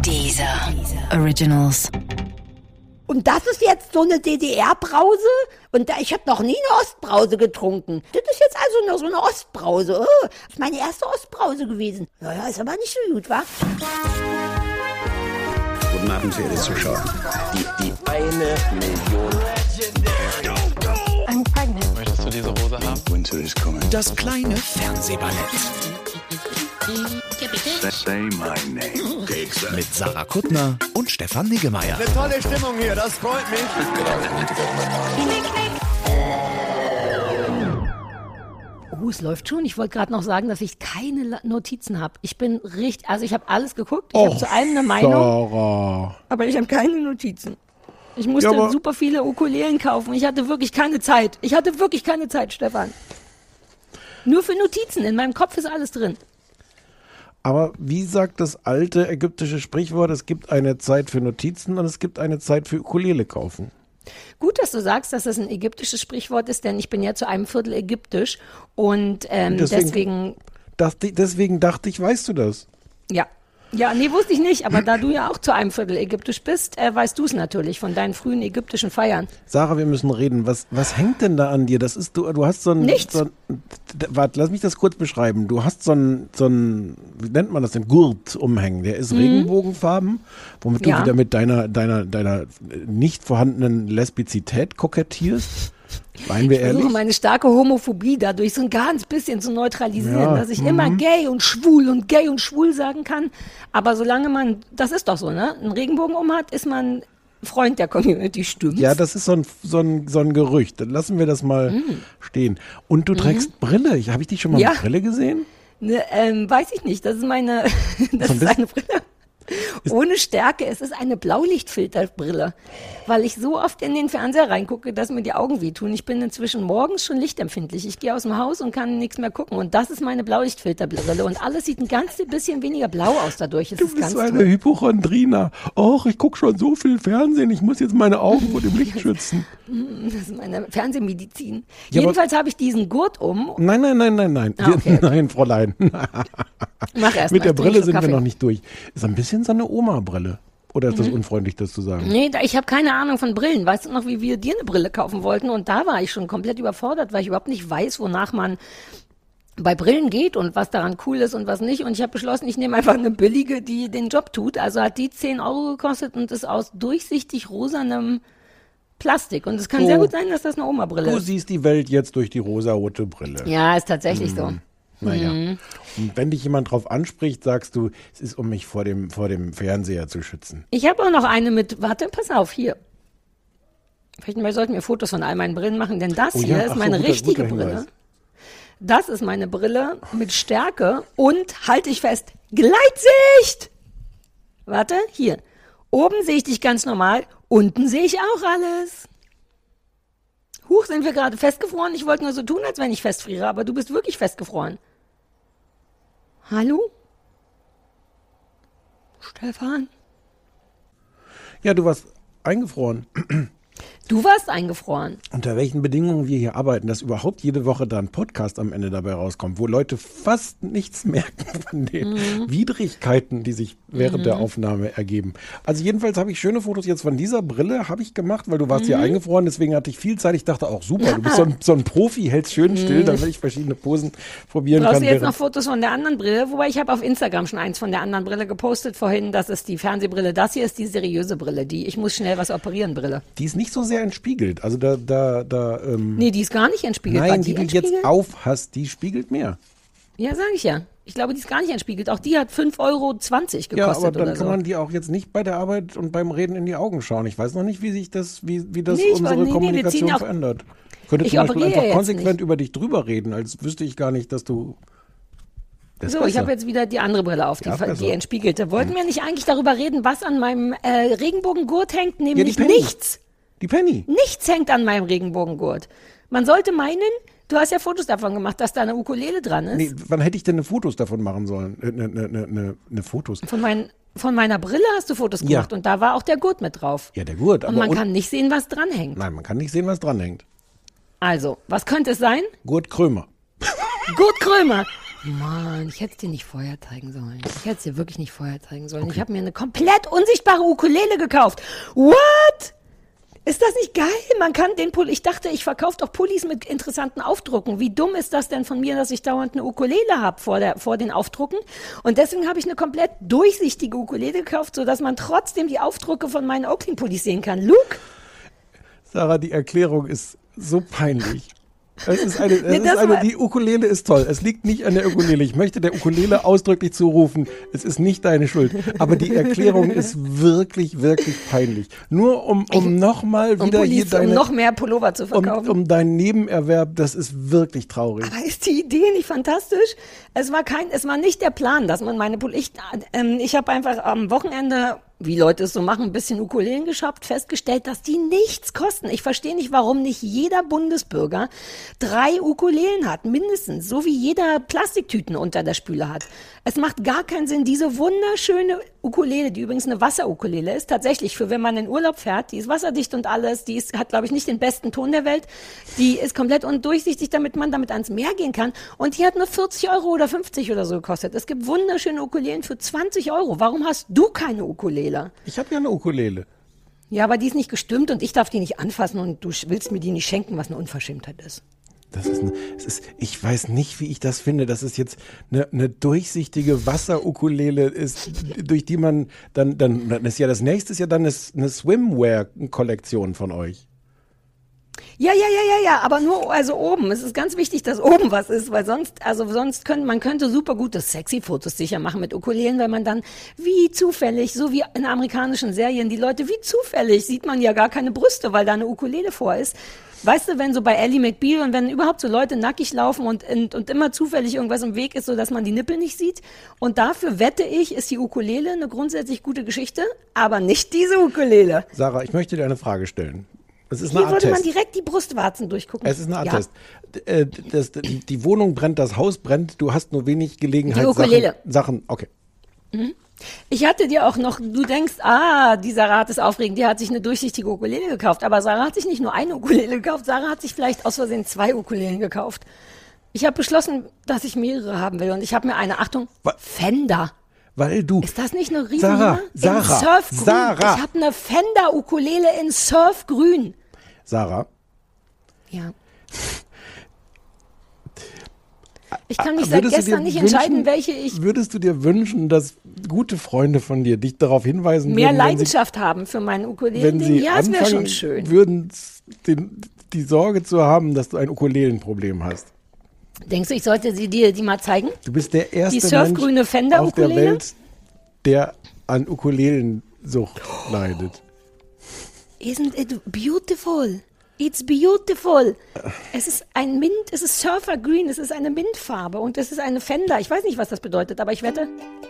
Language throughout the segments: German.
Deezer Originals. Und das ist jetzt so eine DDR-Brause? Und ich habe noch nie eine Ostbrause getrunken. Das ist jetzt also nur so eine Ostbrause. Oh, das ist meine erste Ostbrause gewesen. Naja, ist aber nicht so gut, wa? Guten Abend, verehrte Zuschauer. Die 1 Million. I'm pregnant. Möchtest du diese Hose haben? Winter is coming. Das kleine Fernsehballett Say my name. mit Sarah Kuttner und Stefan Niggemeier. Eine tolle Stimmung hier, das freut mich. Oh, es läuft schon. Ich wollte gerade noch sagen, dass ich keine Notizen habe. Ich bin richtig, also ich habe alles geguckt. Ich habe zu allem eine Meinung, Sarah. aber ich habe keine Notizen. Ich musste Ja, aber- super viele Ukulelen kaufen. Ich hatte wirklich keine Zeit. Stefan. Nur für Notizen. In meinem Kopf ist alles drin. Aber wie sagt das alte ägyptische Sprichwort, es gibt eine Zeit für Notizen und es gibt eine Zeit für Ukulele kaufen. Gut, dass du sagst, dass das ein ägyptisches Sprichwort ist, denn ich bin ja zu einem Viertel ägyptisch und deswegen Deswegen dachte ich, weißt du das? ja. Ja, nee, wusste ich nicht, aber da du ja auch zu einem Viertel ägyptisch bist, weißt du es natürlich von deinen frühen ägyptischen Feiern. Sarah, wir müssen reden. Was hängt denn da an dir? Das ist du hast so ein... Nichts. Warte, lass mich das kurz beschreiben. Du hast so ein, wie nennt man das denn? Gurt umhängen. Der ist Regenbogenfarben, womit du Ja. wieder mit deiner nicht vorhandenen Lesbizität kokettierst. Seien wir Ich versuche ehrlich. meine starke Homophobie dadurch so ein ganz bisschen zu neutralisieren, Ja, dass ich immer gay und schwul sagen kann. Aber solange man, das ist doch so, ne? Einen Regenbogen hat, ist man Freund der Community, stimmt's? Ja, das ist so ein Gerücht. Dann lassen wir das mal stehen. Und du trägst Brille. Habe ich dich schon mal Ja. mit Brille gesehen? Ne, weiß ich nicht. Das ist meine, das ist eine Brille. Ohne Stärke, es ist eine Blaulichtfilterbrille, weil ich so oft in den Fernseher reingucke, dass mir die Augen wehtun. Ich bin inzwischen morgens schon lichtempfindlich. Ich gehe aus dem Haus und kann nichts mehr gucken. Und das ist meine Blaulichtfilterbrille. Und alles sieht ein ganz bisschen weniger blau aus dadurch. Es Du ist bist ganz so eine toll. Hypochondrina. Och, ich gucke schon so viel Fernsehen. Ich muss jetzt meine Augen vor dem Licht schützen. Das ist meine Fernsehmedizin. Ja, Jedenfalls habe ich diesen Gurt um. Nein. Ah, okay. Nein, Fräulein. Mach erst Mit mal, der ich trinke Brille einen sind wir Kaffee. noch nicht durch. Ist ein bisschen so eine Oma-Brille. Oder ist das unfreundlich, das zu sagen? Nee, ich habe keine Ahnung von Brillen. Weißt du noch, wie wir dir eine Brille kaufen wollten? Und da war ich schon komplett überfordert, weil ich überhaupt nicht weiß, wonach man bei Brillen geht und was daran cool ist und was nicht. Und ich habe beschlossen, ich nehme einfach eine billige, die den Job tut. Also hat die 10 € gekostet und ist aus durchsichtig rosanem Plastik. Und es kann sehr gut sein, dass das eine Oma-Brille Du ist. siehst die Welt jetzt durch die rosarote Brille. Ja, ist tatsächlich so. Naja. Und wenn dich jemand drauf anspricht, sagst du, es ist, um mich vor dem Fernseher zu schützen. Ich habe auch noch eine mit, warte, pass auf, hier. Vielleicht sollten wir Fotos von all meinen Brillen machen, denn das Oh hier ja, ist ach so, meine guter richtige Hinweis. Brille. Das ist meine Brille mit Stärke und, halte ich fest, Gleitsicht! Warte, hier. Oben sehe ich dich ganz normal, unten sehe ich auch alles. Huch, sind wir gerade festgefroren? Ich wollte nur so tun, als wenn ich festfriere, aber du bist wirklich festgefroren. Hallo? Stefan? Ja, du warst eingefroren. Du warst eingefroren. Unter welchen Bedingungen wir hier arbeiten, dass überhaupt jede Woche da ein Podcast am Ende dabei rauskommt, wo Leute fast nichts merken von den Widrigkeiten, die sich während der Aufnahme ergeben. Also jedenfalls habe ich schöne Fotos jetzt von dieser Brille, habe ich gemacht, weil du warst hier eingefroren, deswegen hatte ich viel Zeit. Ich dachte auch, super, du bist so ein Profi, hältst schön still, damit ich verschiedene Posen probieren Brauchst kann. du jetzt noch während- Fotos von der anderen Brille? Wobei ich habe auf Instagram schon eins von der anderen Brille gepostet vorhin. Das ist die Fernsehbrille. Das hier ist die seriöse Brille. Die ich muss schnell was operieren Brille. Die ist nicht so sehr entspiegelt. Also Nee, die ist gar nicht entspiegelt. War nein, die du entspiegelt? jetzt auf hast, die spiegelt mehr. Ja, sage ich ja. Ich glaube, die ist gar nicht entspiegelt. Auch die hat 5,20 € Ja, aber gekostet dann oder kann so. man die auch jetzt nicht bei der Arbeit und beim Reden in die Augen schauen. Ich weiß noch nicht, wie sich das, wie das Nee, ich unsere weiß- nee, wir Kommunikation ziehen auch- verändert. Ich könnte Ich zum Beispiel operiere einfach jetzt konsequent nicht. über dich drüber reden, als wüsste ich gar nicht, dass du. Das So, ist ich besser. habe jetzt wieder die andere Brille auf, Ja, besser. die entspiegelte. Wollten wir nicht eigentlich darüber reden, was an meinem Regenbogengurt hängt? Nämlich Penny. nichts. Die Penny. Nichts hängt an meinem Regenbogengurt. Man sollte meinen, du hast ja Fotos davon gemacht, dass da eine Ukulele dran ist. Nee, wann hätte ich denn Fotos davon machen sollen? Ne Fotos. Von meiner Brille hast du Fotos Ja. gemacht und da war auch der Gurt mit drauf. Ja, der Gurt. Und man kann nicht sehen, was dranhängt. Nein, man kann nicht sehen, was dranhängt. Also, was könnte es sein? Gurt Krömer. Gurt Krömer. Mann, ich hätte es dir nicht vorher zeigen sollen. Ich hätte es dir wirklich nicht vorher zeigen sollen. Okay. Ich habe mir eine komplett unsichtbare Ukulele gekauft. What? Ist das nicht geil? Man kann den Pulli, ich dachte, ich verkaufe doch Pullis mit interessanten Aufdrucken. Wie dumm ist das denn von mir, dass ich dauernd eine Ukulele habe vor den Aufdrucken? Und deswegen habe ich eine komplett durchsichtige Ukulele gekauft, sodass man trotzdem die Aufdrucke von meinen Oakley-Pullis sehen kann. Luke? Sarah, die Erklärung ist so peinlich. Die Ukulele ist toll. Es liegt nicht an der Ukulele. Ich möchte der Ukulele ausdrücklich zurufen, es ist nicht deine Schuld. Aber die Erklärung ist wirklich, wirklich peinlich. Nur um nochmal wieder Pullis, hier um noch mehr Pullover zu verkaufen. Um deinen Nebenerwerb, das ist wirklich traurig. Aber ist die Idee nicht fantastisch? Es war nicht der Plan, dass man meine Pullis, ich habe einfach am Wochenende, wie Leute es so machen, ein bisschen Ukulelen geshoppt, festgestellt, dass die nichts kosten. Ich verstehe nicht, warum nicht jeder Bundesbürger 3 Ukulelen hat, mindestens, so wie jeder Plastiktüten unter der Spüle hat. Es macht gar keinen Sinn, diese wunderschöne Ukulele, die übrigens eine Wasserukulele ist, tatsächlich, für wenn man in Urlaub fährt, die ist wasserdicht und alles, hat, glaube ich, nicht den besten Ton der Welt, die ist komplett undurchsichtig, damit man damit ans Meer gehen kann, und die hat nur 40 € oder 50 oder so gekostet. Es gibt wunderschöne Ukulelen für 20 €. Warum hast du keine Ukulele? Ich habe ja eine Ukulele. Ja, aber die ist nicht gestimmt und ich darf die nicht anfassen und du willst mir die nicht schenken, was eine Unverschämtheit ist. Ich weiß nicht, wie ich das finde, dass es jetzt eine durchsichtige Wasserukulele ist, durch die man dann ist ja das nächste ist ja dann eine Swimwear-Kollektion von euch. Ja, aber nur, also oben. Es ist ganz wichtig, dass oben was ist, weil sonst man könnte super gute Sexy-Fotos sicher machen mit Ukulelen, weil man dann wie zufällig, so wie in amerikanischen Serien, die Leute wie zufällig, sieht man ja gar keine Brüste, weil da eine Ukulele vor ist. Weißt du, wenn so bei Ally McBeal und wenn überhaupt so Leute nackig laufen und immer zufällig irgendwas im Weg ist, so dass man die Nippel nicht sieht. Und dafür wette ich, ist die Ukulele eine grundsätzlich gute Geschichte, aber nicht diese Ukulele. Sarah, ich möchte dir eine Frage stellen. Es ist Hier eine Art würde man Test. direkt die Brustwarzen durchgucken. Es ist eine Art Test. Die Wohnung brennt, das Haus brennt, du hast nur wenig Gelegenheit. Die Ukulele. Sachen, okay. Ich hatte dir auch noch, du denkst, die Sarah hat es aufregend, die hat sich eine durchsichtige Ukulele gekauft. Aber Sarah hat sich nicht nur eine Ukulele gekauft, Sarah hat sich vielleicht aus Versehen 2 Ukulelen gekauft. Ich habe beschlossen, dass ich mehrere haben will und ich habe mir eine, Achtung, Fender. Weil du. Ist das nicht eine Riesennummer? Sarah. Ich habe eine Fender-Ukulele in Surfgrün. Sarah. Ja. Ich kann mich seit gestern nicht entscheiden, welche ich... Würdest du dir wünschen, dass gute Freunde von dir dich darauf hinweisen mehr würden, Leidenschaft haben für meinen Ukulelen? Wenn sie ja, es wäre schon schön. Würden die Sorge zu haben, dass du ein Ukulelenproblem hast. Denkst du, ich sollte dir die mal zeigen? Du bist der erste die surfgrüne Mensch Fender auf der Welt, der an Ukulelensucht leidet. Isn't it beautiful? It's beautiful. Es ist Surfergrün, es ist eine Mintfarbe und es ist eine Fender. Ich weiß nicht, was das bedeutet, aber ich wette,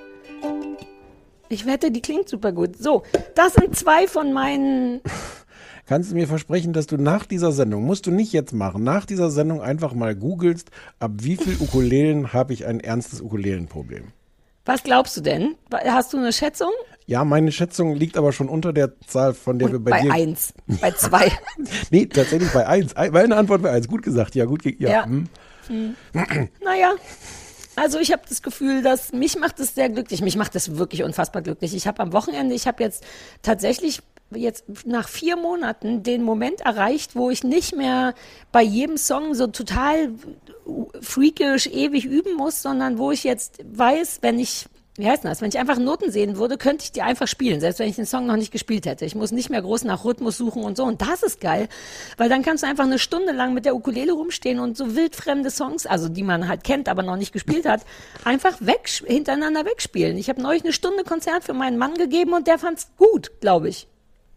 die klingt super gut. So, das sind 2 von meinen... Kannst du mir versprechen, dass du nach dieser Sendung, musst du nicht jetzt machen, nach dieser Sendung einfach mal googelst, ab wie viel Ukulelen habe ich ein ernstes Ukulelenproblem? Was glaubst du denn? Hast du eine Schätzung? Ja, meine Schätzung liegt aber schon unter der Zahl, von der wir bei dir... Bei 1, bei 2. Nee, tatsächlich bei 1. Meine Antwort wäre 1. Gut gesagt, ja, gut. Ja. Naja, also ich habe das Gefühl, dass mich macht es sehr glücklich. Mich macht es wirklich unfassbar glücklich. Ich habe am Wochenende, tatsächlich nach 4 Monaten den Moment erreicht, wo ich nicht mehr bei jedem Song so total freakisch ewig üben muss, sondern wo ich jetzt weiß, wenn ich einfach Noten sehen würde, könnte ich die einfach spielen, selbst wenn ich den Song noch nicht gespielt hätte. Ich muss nicht mehr groß nach Rhythmus suchen und so. Und das ist geil, weil dann kannst du einfach eine Stunde lang mit der Ukulele rumstehen und so wildfremde Songs, also die man halt kennt, aber noch nicht gespielt hat, einfach hintereinander wegspielen. Ich habe neulich eine Stunde Konzert für meinen Mann gegeben und der fand's gut, glaube ich.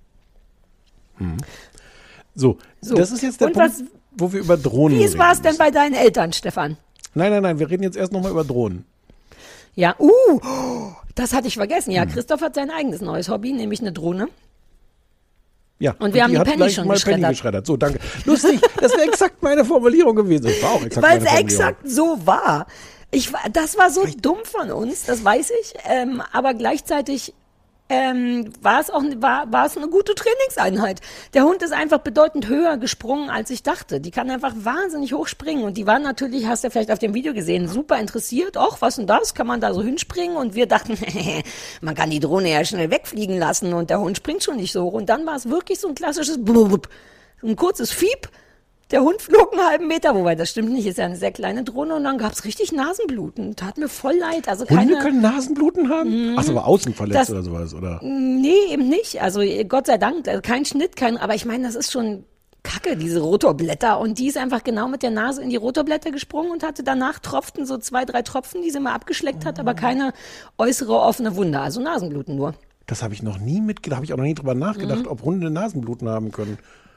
So, das ist jetzt der Punkt, wo wir über Drohnen reden. Wie war es denn bei deinen Eltern, Stefan? Nein, wir reden jetzt erst nochmal über Drohnen. Ja, das hatte ich vergessen. Ja, Christoph hat sein eigenes neues Hobby, nämlich eine Drohne. Ja, und wir haben die Penny schon geschreddert. So, danke. Lustig, das wäre exakt meine Formulierung gewesen. Das war auch exakt meine Formulierung. Weil es exakt so war. Das war so dumm von uns, das weiß ich. Aber gleichzeitig war es eine gute Trainingseinheit. Der Hund ist einfach bedeutend höher gesprungen, als ich dachte. Die kann einfach wahnsinnig hoch springen. Und die waren natürlich, hast du ja vielleicht auf dem Video gesehen, super interessiert. Och, was denn das? Kann man da so hinspringen? Und wir dachten, man kann die Drohne ja schnell wegfliegen lassen und der Hund springt schon nicht so hoch. Und dann war es wirklich so ein klassisches Blub, ein kurzes Fiep. Der Hund flog einen halben Meter, wobei das stimmt nicht, ist ja eine sehr kleine Drohne und dann gab's richtig Nasenbluten. Tat mir voll leid. Also Hunde können Nasenbluten haben? Ach, aber außen verletzt oder sowas, oder? Nee, eben nicht. Also Gott sei Dank, kein Schnitt, aber ich meine, das ist schon Kacke, diese Rotorblätter. Und die ist einfach genau mit der Nase in die Rotorblätter gesprungen und hatte danach tropften so 2, 3 Tropfen, die sie mal abgeschleckt hat, aber keine äußere offene Wunde, also Nasenbluten nur. Das habe ich noch nie mitgedacht, habe ich auch noch nie drüber nachgedacht, ob Hunde Nasenbluten haben können.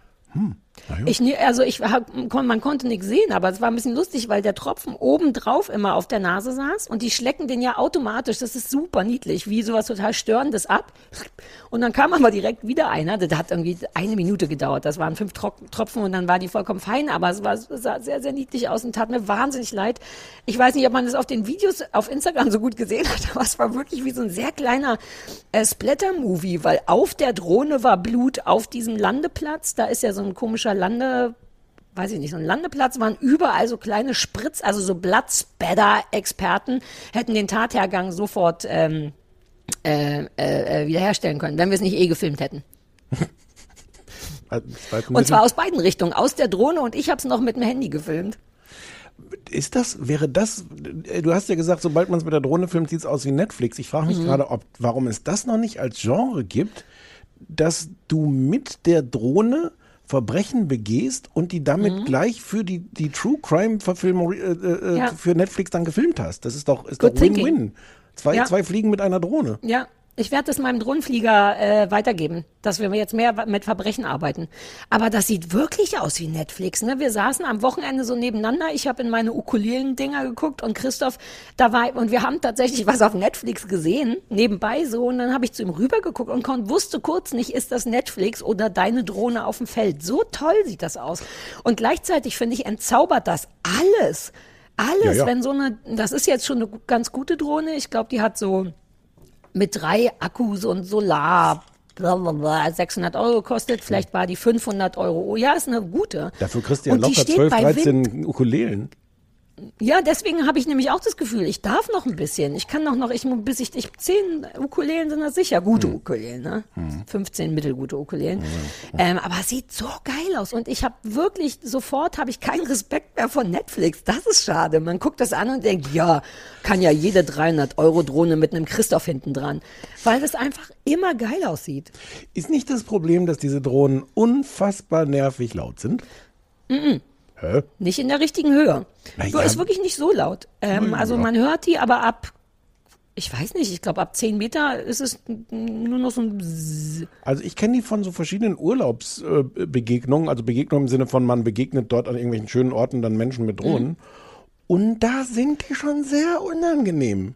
Ja. Man konnte nichts sehen, aber es war ein bisschen lustig, weil der Tropfen obendrauf immer auf der Nase saß und die schlecken den ja automatisch, das ist super niedlich, wie sowas total Störendes ab. Und dann kam aber direkt wieder einer, das hat irgendwie 1 Minute gedauert, das waren 5 Tropfen und dann war die vollkommen fein, aber es sah sehr, sehr niedlich aus und tat mir wahnsinnig leid. Ich weiß nicht, ob man das auf den Videos auf Instagram so gut gesehen hat, aber es war wirklich wie so ein sehr kleiner Splatter-Movie, weil auf der Drohne war Blut, auf diesem Landeplatz, da ist ja so ein komischer so ein Landeplatz, waren überall so kleine also so Blood-Spatter-Experten hätten den Tathergang sofort wiederherstellen können, wenn wir es nicht gefilmt hätten. Und zwar aus beiden Richtungen, aus der Drohne und ich habe es noch mit dem Handy gefilmt. Wäre das, du hast ja gesagt, sobald man es mit der Drohne filmt, sieht es aus wie Netflix. Ich frage mich gerade, warum es das noch nicht als Genre gibt, dass du mit der Drohne Verbrechen begehst und die damit gleich für die True Crime Verfilmung für Netflix dann gefilmt hast. Das ist doch Win-Win. Zwei Fliegen mit einer Drohne. Ja, ich werde es meinem Drohnenflieger weitergeben, dass wir jetzt mehr mit Verbrechen arbeiten. Aber das sieht wirklich aus wie Netflix. Ne? Wir saßen am Wochenende so nebeneinander. Ich habe in meine Ukulelen-Dinger geguckt und Christoph und wir haben tatsächlich was auf Netflix gesehen, nebenbei so. Und dann habe ich zu ihm rübergeguckt und wusste kurz nicht, ist das Netflix oder deine Drohne auf dem Feld. So toll sieht das aus. Und gleichzeitig, finde ich, entzaubert das alles. Alles, ja. Wenn das ist jetzt schon eine ganz gute Drohne. Ich glaube, die hat so mit 3 Akkus und Solar, blablabla, 600 € gekostet. Vielleicht war die 500 €. Oh ja, ist eine gute. Dafür kriegst du ja locker 12, 13 Ukulelen. Ja, deswegen habe ich nämlich auch das Gefühl, ich darf noch ein bisschen. Ich kann bis ich 10 Ukulelen sind das sicher. Gute Ukulelen, ne? 15 mittelgute Ukulelen. Aber es sieht so geil aus. Und ich habe wirklich, sofort habe ich keinen Respekt mehr von Netflix. Das ist schade. Man guckt das an und denkt, ja, kann ja jede 300 € Drohne mit einem Christoph hinten dran. Weil das einfach immer geil aussieht. Ist nicht das Problem, dass diese Drohnen unfassbar nervig laut sind? Hä? Nicht in der richtigen Höhe. Ja. Ist wirklich nicht so laut. Also man hört die, aber ich weiß nicht, ich glaube ab 10 Meter ist es nur noch so ein Bzzz. Also ich kenne die von so verschiedenen Urlaubsbegegnungen, also Begegnungen im Sinne von, man begegnet dort an irgendwelchen schönen Orten dann Menschen mit Drohnen. Und da sind die schon sehr unangenehm.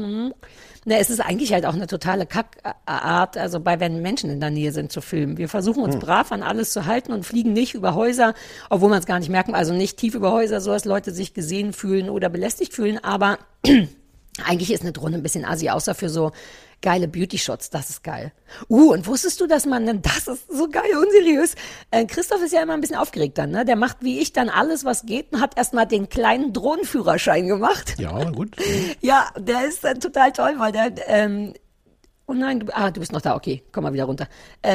Es ist eigentlich halt auch eine totale Kackart, also wenn Menschen in der Nähe sind, zu filmen. Wir versuchen uns brav an alles zu halten und fliegen nicht über Häuser, obwohl man es gar nicht merken, also nicht tief über Häuser, so dass Leute sich gesehen fühlen oder belästigt fühlen, aber eigentlich ist eine Drohne ein bisschen assi, außer für so geile Beauty-Shots, das ist geil. Und wusstest du, das ist so geil, unseriös. Christoph ist ja immer ein bisschen aufgeregt dann, ne? Der macht wie ich dann alles, was geht und hat erstmal den kleinen Drohnenführerschein gemacht. Ja, gut. Ja, der ist total toll, weil der, oh nein, du bist noch da, okay, komm mal wieder runter.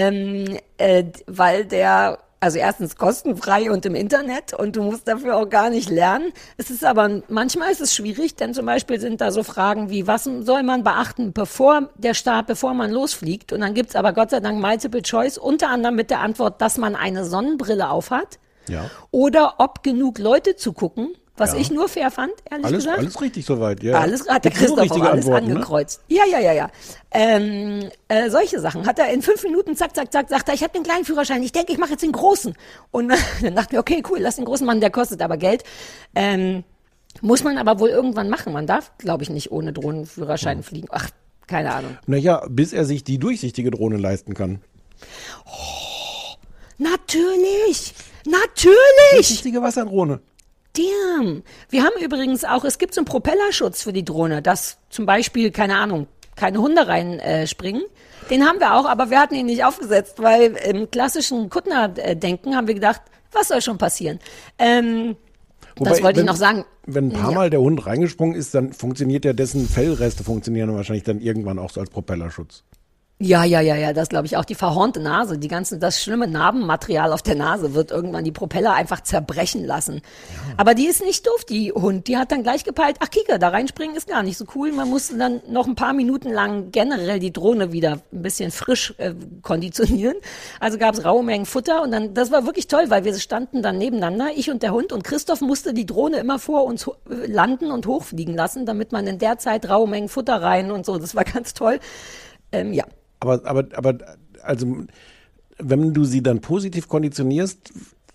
Weil der, also erstens kostenfrei und im Internet und du musst dafür auch gar nicht lernen. Manchmal ist es schwierig, denn zum Beispiel sind da so Fragen wie, was soll man beachten bevor man losfliegt? Und dann gibt's aber Gott sei Dank Multiple Choice, unter anderem mit der Antwort, dass man eine Sonnenbrille aufhat. Ja. Oder ob genug Leute zugucken. Was ich nur fair fand, ehrlich gesagt. Alles richtig soweit, ja. Alles hat der Christoph auch alles angekreuzt. Ne? Ja. Solche Sachen hat er in 5 Minuten, zack, sagt er, ich habe den kleinen Führerschein, ich denke, ich mache jetzt den großen. Und dann dachten wir, okay, cool, lass den großen machen, der kostet aber Geld. Muss man aber wohl irgendwann machen. Man darf, glaube ich, nicht ohne Drohnenführerschein fliegen. Ach, keine Ahnung. Naja, bis er sich die durchsichtige Drohne leisten kann. Oh, natürlich! Durchsichtige Wasserdrohne. Damn. Wir haben übrigens auch, es gibt so einen Propellerschutz für die Drohne, dass zum Beispiel, keine Ahnung, keine Hunde reinspringen. Den haben wir auch, aber wir hatten ihn nicht aufgesetzt, weil im klassischen Kuttner-Denken haben wir gedacht, was soll schon passieren? Das wollte ich noch sagen. Wenn ein paar Mal der Hund reingesprungen ist, dann funktioniert ja dessen Fellreste funktionieren wahrscheinlich dann irgendwann auch so als Propellerschutz. Ja, das glaube ich auch. Die verhornte Nase, das schlimme Narbenmaterial auf der Nase wird irgendwann die Propeller einfach zerbrechen lassen. Ja. Aber die ist nicht doof, die Hund. Die hat dann gleich gepeilt, ach Kika, da reinspringen ist gar nicht so cool. Man musste dann noch ein paar Minuten lang generell die Drohne wieder ein bisschen frisch konditionieren. Also gab es raue Mengen Futter und dann, das war wirklich toll, weil wir standen dann nebeneinander, ich und der Hund, und Christoph musste die Drohne immer vor uns landen und hochfliegen lassen, damit man in der Zeit raue Mengen Futter rein und so. Das war ganz toll. Ja. Aber, also, wenn du sie dann positiv konditionierst,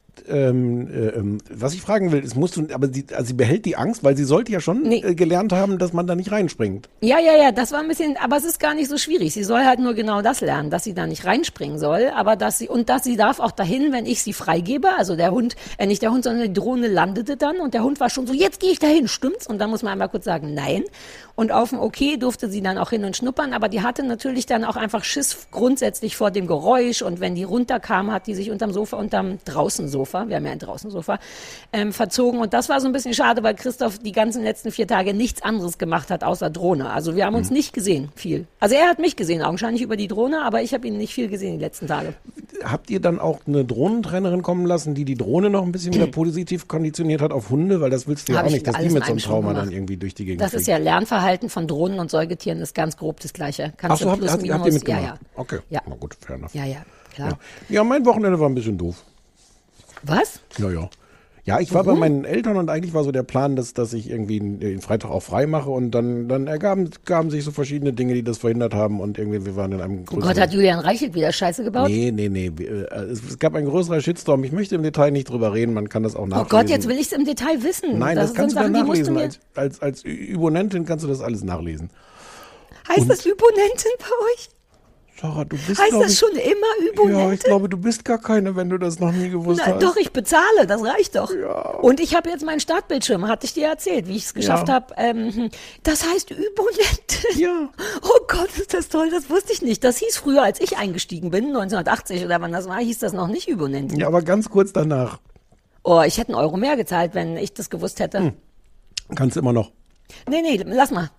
was ich fragen will, ist, sie behält die Angst, weil sie sollte ja schon gelernt haben, dass man da nicht reinspringt. Ja, das war ein bisschen, aber es ist gar nicht so schwierig. Sie soll halt nur genau das lernen, dass sie da nicht reinspringen soll, aber dass sie darf auch dahin, wenn ich sie freigebe, also der Hund, nicht der Hund, sondern die Drohne landete dann und der Hund war schon so, jetzt gehe ich dahin, stimmt's? Und dann muss man einmal kurz sagen, nein. Und auf dem Okay durfte sie dann auch hin und schnuppern, aber die hatte natürlich dann auch einfach Schiss grundsätzlich vor dem Geräusch und wenn die runterkam, hat die sich unterm Draußensofa, wir haben ja ein Draußensofa, verzogen und das war so ein bisschen schade, weil Christoph die ganzen letzten 4 Tage nichts anderes gemacht hat, außer Drohne. Also wir haben uns nicht gesehen, viel. Also er hat mich gesehen, augenscheinlich über die Drohne, aber ich habe ihn nicht viel gesehen die letzten Tage. Habt ihr dann auch eine Drohnentrainerin kommen lassen, die Drohne noch ein bisschen wieder positiv konditioniert hat auf Hunde? Weil das willst du ja auch nicht, dass die mit so einem Trauma dann irgendwie durch die Gegend Das ist ja Lernverhalten von Drohnen und Säugetieren ist ganz grob das Gleiche. Ach so, habt ihr mitgemacht? Ja. Okay, ja. Na gut, fair enough. Ja, klar. Ja, mein Wochenende war ein bisschen doof. Was? Ja. Ja, ich war bei meinen Eltern und eigentlich war so der Plan, dass ich irgendwie den Freitag auch frei mache und dann ergaben sich so verschiedene Dinge, die das verhindert haben und irgendwie wir waren in einem größeren... Oh Gott, hat Julian Reichelt wieder Scheiße gebaut? Nee. Es gab ein größerer Shitstorm. Ich möchte im Detail nicht drüber reden, man kann das auch nachlesen. Oh Gott, jetzt will ich es im Detail wissen. Nein, das kannst du dann nachlesen. Als Übonentin kannst du das alles nachlesen. Heißt das Übonentin bei euch? Sarah, du bist, heißt das schon immer Übonentin? Ja, ich glaube, du bist gar keine, wenn du das noch nie gewusst hast. Doch, ich bezahle, das reicht doch. Ja. Und ich habe jetzt meinen Startbildschirm, hatte ich dir erzählt, wie ich es geschafft habe. Das heißt Übonentin. Ja. Oh Gott, ist das toll, das wusste ich nicht. Das hieß früher, als ich eingestiegen bin, 1980 oder wann das war, hieß das noch nicht Übonentin. Ja, aber ganz kurz danach. Oh, ich hätte 1 Euro mehr gezahlt, wenn ich das gewusst hätte. Kannst immer noch. Nee, lass mal.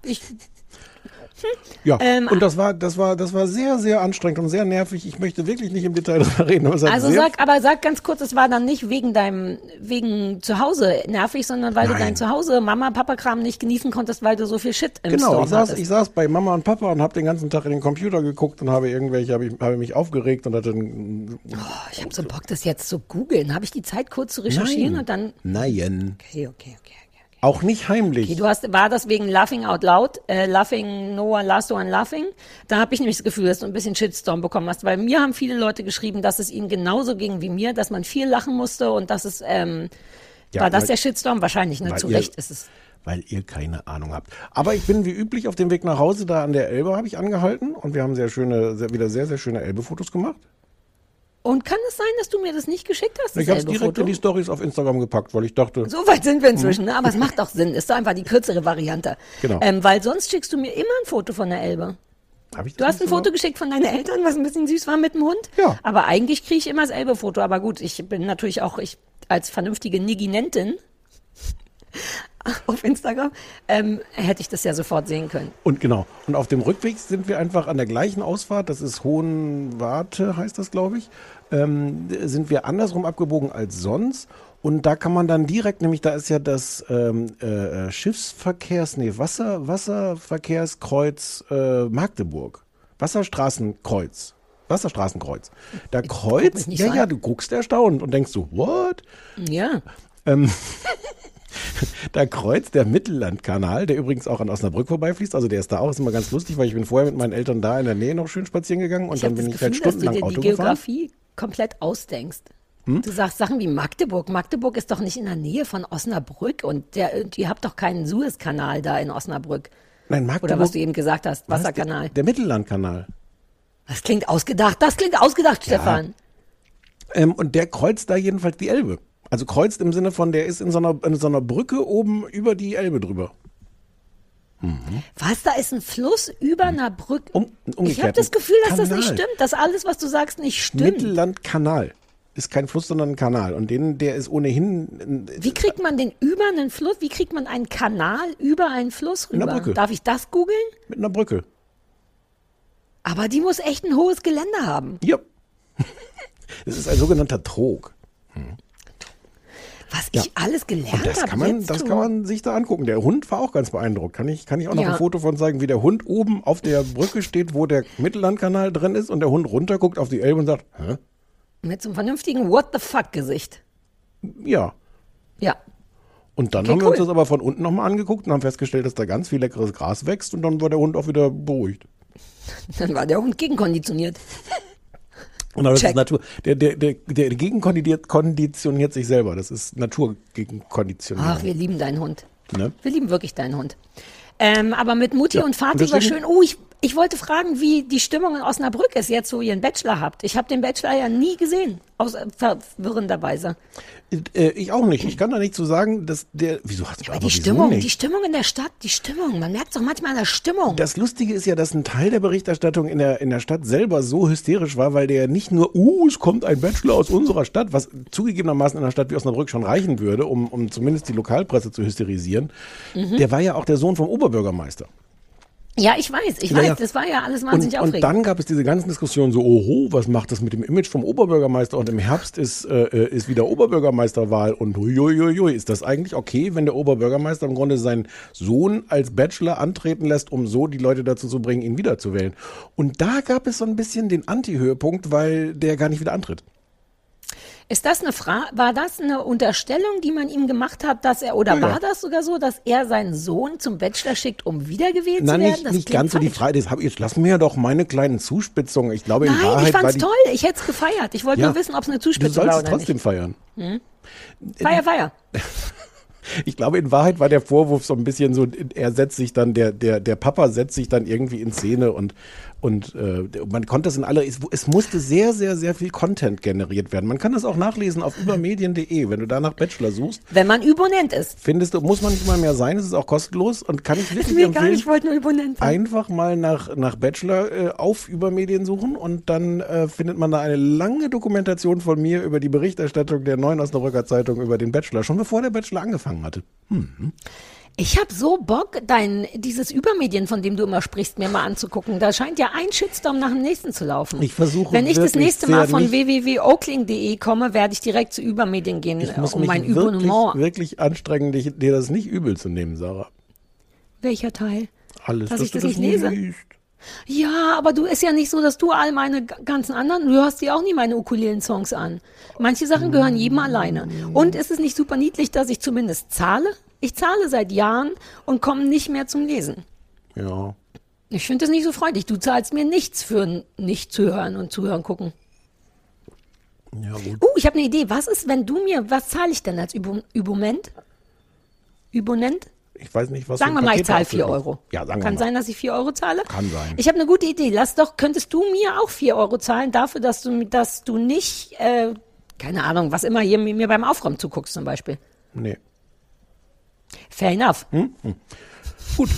Ja, und das war sehr, sehr anstrengend und sehr nervig. Ich möchte wirklich nicht im Detail darüber reden. Aber sag ganz kurz, es war dann nicht wegen zu Hause nervig, sondern weil du dein Zuhause Mama-Papa-Kram nicht genießen konntest, weil du so viel Shit im Store hattest. Ich saß bei Mama und Papa und habe den ganzen Tag in den Computer geguckt und habe mich aufgeregt und hatte ich habe so Bock, das jetzt zu googeln. Habe ich die Zeit kurz zu recherchieren und dann... Nein. Okay. Auch nicht heimlich. Okay, war das wegen Laughing Out Loud, Laughing No One Last One Laughing? Da habe ich nämlich das Gefühl, dass du ein bisschen Shitstorm bekommen hast, weil mir haben viele Leute geschrieben, dass es ihnen genauso ging wie mir, dass man viel lachen musste und dass es, war das der Shitstorm? Wahrscheinlich, ne? Zu Recht ist es. Weil ihr keine Ahnung habt. Aber ich bin wie üblich auf dem Weg nach Hause, da an der Elbe habe ich angehalten und wir haben wieder sehr, sehr schöne Elbe-Fotos gemacht. Und kann es sein, dass du mir das nicht geschickt hast? Ich habe es direkt in die Stories auf Instagram gepackt, weil ich dachte... So weit sind wir inzwischen, ne? Aber es macht doch Sinn. Ist doch einfach die kürzere Variante. Genau. Weil sonst schickst du mir immer ein Foto von der Elbe. Du hast ein Foto geschickt von deinen Eltern, was ein bisschen süß war mit dem Hund. Ja. Aber eigentlich kriege ich immer das Elbe-Foto. Aber gut, ich bin natürlich auch als vernünftige Niginentin auf Instagram, hätte ich das ja sofort sehen können. Und genau. Und auf dem Rückweg sind wir einfach an der gleichen Ausfahrt, das ist Hohenwarte, heißt das, glaube ich, sind wir andersrum abgebogen als sonst. Und da kann man dann direkt, nämlich da ist ja das Wasserverkehrskreuz Magdeburg. Wasserstraßenkreuz. Da kreuzt, du guckst erstaunt und denkst so, what? Ja. Da kreuzt der Mittellandkanal, der übrigens auch an Osnabrück vorbeifließt. Also der ist da auch, ist immer ganz lustig, weil ich bin vorher mit meinen Eltern da in der Nähe noch schön spazieren gegangen und dann bin ich halt stundenlang Auto gefahren. Dass du dir die Geografie komplett ausdenkst. Du sagst Sachen wie Magdeburg. Magdeburg ist doch nicht in der Nähe von Osnabrück und ihr habt doch keinen Suezkanal da in Osnabrück. Nein, Magdeburg. Oder was du eben gesagt hast, Wasserkanal. Der Mittellandkanal. Das klingt ausgedacht, Stefan. Und der kreuzt da jedenfalls die Elbe. Also kreuzt im Sinne von, der ist in so einer Brücke oben über die Elbe drüber. Was, da ist ein Fluss über einer Brücke? Ich Umgekehrt, habe das Gefühl, dass das Kanal. nicht stimmt, dass alles, was du sagst, nicht stimmt. Mittellandkanal. Ist kein Fluss, sondern ein Kanal. Und der ist ohnehin... Wie kriegt man den über einen Fluss? Wie kriegt man einen Kanal über einen Fluss rüber? Mit einer Brücke. Darf ich das googeln? Mit einer Brücke. Aber die muss echt ein hohes Gelände haben. Ja. Es ist ein sogenannter Trog. Was ich alles gelernt Und das habe. kann man sich da angucken. Der Hund war auch ganz beeindruckt. Kann ich auch noch Ja. ein Foto von zeigen, wie der Hund oben auf der Brücke steht, wo der Mittellandkanal drin ist und der Hund runterguckt auf die Elbe und sagt, hä? Mit so einem vernünftigen What the fuck Gesicht. Ja. Ja. Und dann Okay, haben wir uns cool. das aber von unten nochmal angeguckt und haben festgestellt, dass da ganz viel leckeres Gras wächst und dann war der Hund auch wieder beruhigt. Dann war der Hund gegenkonditioniert. Und aber das Check. ist Natur. Der gegenkonditioniert sich selber. Das ist Naturgegenkonditionierung. Ach, wir lieben deinen Hund. Ne? Wir lieben wirklich deinen Hund. Aber mit Mutti Ja, und Vati und war deswegen- schön. Ich wollte fragen, wie die Stimmung in Osnabrück ist, jetzt wo ihr einen Bachelor habt. Ich habe den Bachelor ja nie gesehen, aus verwirrenderweise. Ich auch nicht. Ich kann da nicht zu sagen, dass der. Wieso hast du Aber aber die wieso Stimmung, nicht? die Stimmung in der Stadt, die Stimmung, man merkt es doch manchmal an der Stimmung. Das Lustige ist ja, dass ein Teil der Berichterstattung in der Stadt selber so hysterisch war, weil der nicht nur, es kommt ein Bachelor aus unserer Stadt, was zugegebenermaßen in einer Stadt wie Osnabrück schon reichen würde, um zumindest die Lokalpresse zu hysterisieren. Der war ja auch der Sohn vom Oberbürgermeister. Ja, ich weiß, Ja. das war ja alles wahnsinnig Und aufregend. dann gab es diese ganzen Diskussionen so, oho, was macht das mit dem Image vom Oberbürgermeister? Und im Herbst ist wieder Oberbürgermeisterwahl und huiuiui, ist das eigentlich okay, wenn der Oberbürgermeister im Grunde seinen Sohn als Bachelor antreten lässt, um so die Leute dazu zu bringen, ihn wiederzuwählen? Und da gab es so ein bisschen den Anti-Höhepunkt, weil der gar nicht wieder antritt. Ist das eine Frage, war das eine Unterstellung, die man ihm gemacht hat, dass er, oder Ja, war ja. das sogar so, dass er seinen Sohn zum Bachelor schickt, um wiedergewählt Nein, zu werden? Das nicht klingt ganz so die falsch. Frage. Jetzt lass mir doch meine kleinen Zuspitzungen. Ich glaube, in Nein, Wahrheit ich war fand's die... toll, ich hätte es gefeiert. Ich wollte Ja, nur wissen, ob es eine du Zuspitzung sollst war es oder trotzdem nicht. feiern. Feier. Ich glaube, in Wahrheit war der Vorwurf so ein bisschen so, er setzt sich dann, der Papa setzt sich dann irgendwie in Szene und man konnte das es musste sehr, sehr, sehr viel Content generiert werden. Man kann das auch nachlesen auf übermedien.de, wenn du da nach Bachelor suchst, Wenn man Übonent ist. findest du, muss man nicht mal mehr sein, es ist auch kostenlos und kann ich Ist wirklich mir egal, empfehlen, ich wollte nur Übonent sein. einfach mal nach Bachelor auf Übermedien suchen und dann findet man da eine lange Dokumentation von mir über die Berichterstattung der Neuen Osnabrücker Zeitung über den Bachelor, schon bevor der Bachelor angefangen hatte. Ich habe so Bock, dieses Übermedien, von dem du immer sprichst, mir mal anzugucken. Da scheint ja ein Shitstorm nach dem nächsten zu laufen. Ich versuche Wenn ich das wirklich nächste Mal sehr von nicht- www.oakling.de komme, werde ich direkt zu Übermedien gehen, Ich muss um mich mein wirklich, Abonnement. wirklich anstrengen, dir das nicht übel zu nehmen, Sarah. Welcher Teil? Alles, Dass ich du das nicht lese? liest. Ja, aber du ist ja nicht so, dass du all meine ganzen anderen, du hörst dir auch nie meine Ukulelen-Songs an. Manche Sachen gehören jedem alleine. Und ist es nicht super niedlich, dass ich zumindest zahle? Ich zahle seit Jahren und komme nicht mehr zum Lesen. Ja. Ich finde das nicht so freundlich. Du zahlst mir nichts für nicht zuhören und zuhören gucken. Ja, gut. Ich habe eine Idee. Was zahle ich denn als Übonent? Übonent? Ich weiß nicht, was Sagen für wir ein mal, ich Paket zahle dafür 4 ist. Euro. Ja, sagen wir Kann mal. sein, dass ich 4 Euro zahle? Kann sein. Ich habe eine gute Idee. Könntest du mir auch 4 Euro zahlen dafür, dass du nicht, keine Ahnung, was immer hier mir beim Aufräumen zuguckst zum Beispiel. Nee. Fair enough. Gut.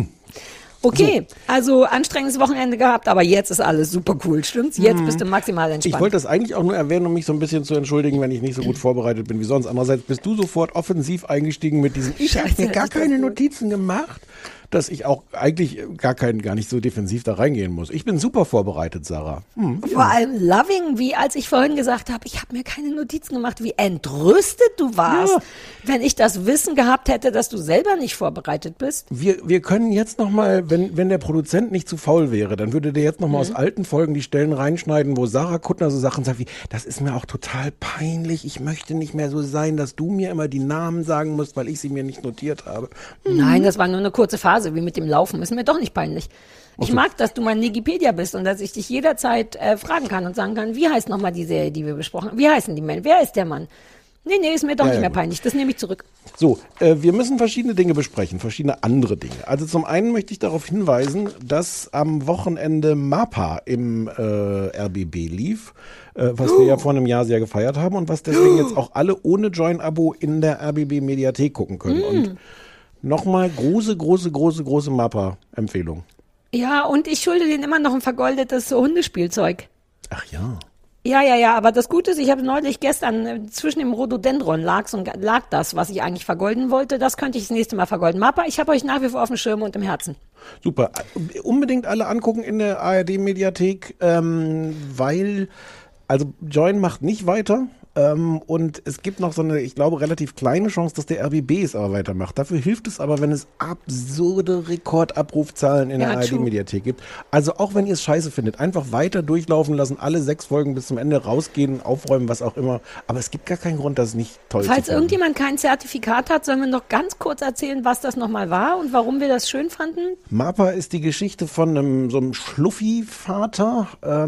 Okay, also anstrengendes Wochenende gehabt, aber jetzt ist alles super cool, stimmt's? Jetzt bist du maximal entspannt. Ich wollte das eigentlich auch nur erwähnen, um mich so ein bisschen zu entschuldigen, wenn ich nicht so gut vorbereitet bin wie sonst. Andererseits bist du sofort offensiv eingestiegen mit diesem, ich habe Scheiße, mir gar hätte ich keine das- Notizen gemacht, dass ich auch eigentlich gar nicht so defensiv da reingehen muss. Ich bin super vorbereitet, Sarah. Vor allem loving, wie als ich vorhin gesagt habe, ich habe mir keine Notizen gemacht, wie entrüstet du warst, Ja. wenn ich das Wissen gehabt hätte, dass du selber nicht vorbereitet bist. Wir können jetzt nochmal, wenn der Produzent nicht zu faul wäre, dann würde der jetzt nochmal aus alten Folgen die Stellen reinschneiden, wo Sarah Kuttner so Sachen sagt wie, das ist mir auch total peinlich, ich möchte nicht mehr so sein, dass du mir immer die Namen sagen musst, weil ich sie mir nicht notiert habe. Nein, das war nur eine kurze Phase, wie mit dem Laufen. Ist mir doch nicht peinlich. Ich mag, dass du mein Wikipedia bist und dass ich dich jederzeit fragen kann und sagen kann, wie heißt nochmal die Serie, die wir besprochen haben? Wie heißen die Männer? Wer ist der Mann? Nee, ist mir doch Ja, nicht ja, mehr gut. peinlich. Das nehme ich zurück. So, wir müssen verschiedene Dinge besprechen, verschiedene andere Dinge. Also zum einen möchte ich darauf hinweisen, dass am Wochenende MAPA im RBB lief, was wir ja vor einem Jahr sehr gefeiert haben und was deswegen jetzt auch alle ohne Join-Abo in der RBB Mediathek gucken können. Und Nochmal große Mappa-Empfehlung. Ja, und ich schulde denen immer noch ein vergoldetes Hundespielzeug. Ach ja. Ja, aber das Gute ist, ich habe neulich gestern zwischen dem Rhododendron lag das, was ich eigentlich vergolden wollte. Das könnte ich das nächste Mal vergolden. Mappa, ich habe euch nach wie vor auf dem Schirm und im Herzen. Super. Unbedingt alle angucken in der ARD-Mediathek, weil, also Join macht nicht weiter. Und es gibt noch so eine, ich glaube, relativ kleine Chance, dass der RBB es aber weitermacht. Dafür hilft es aber, wenn es absurde Rekordabrufzahlen in der ARD-Mediathek gibt. Also auch wenn ihr es scheiße findet, einfach weiter durchlaufen lassen, alle 6 Folgen bis zum Ende rausgehen, aufräumen, was auch immer. Aber es gibt gar keinen Grund, das nicht toll zu finden. Falls irgendjemand kein Zertifikat hat, sollen wir noch ganz kurz erzählen, was das nochmal war und warum wir das schön fanden? Mappa ist die Geschichte von so einem Schluffi-Vater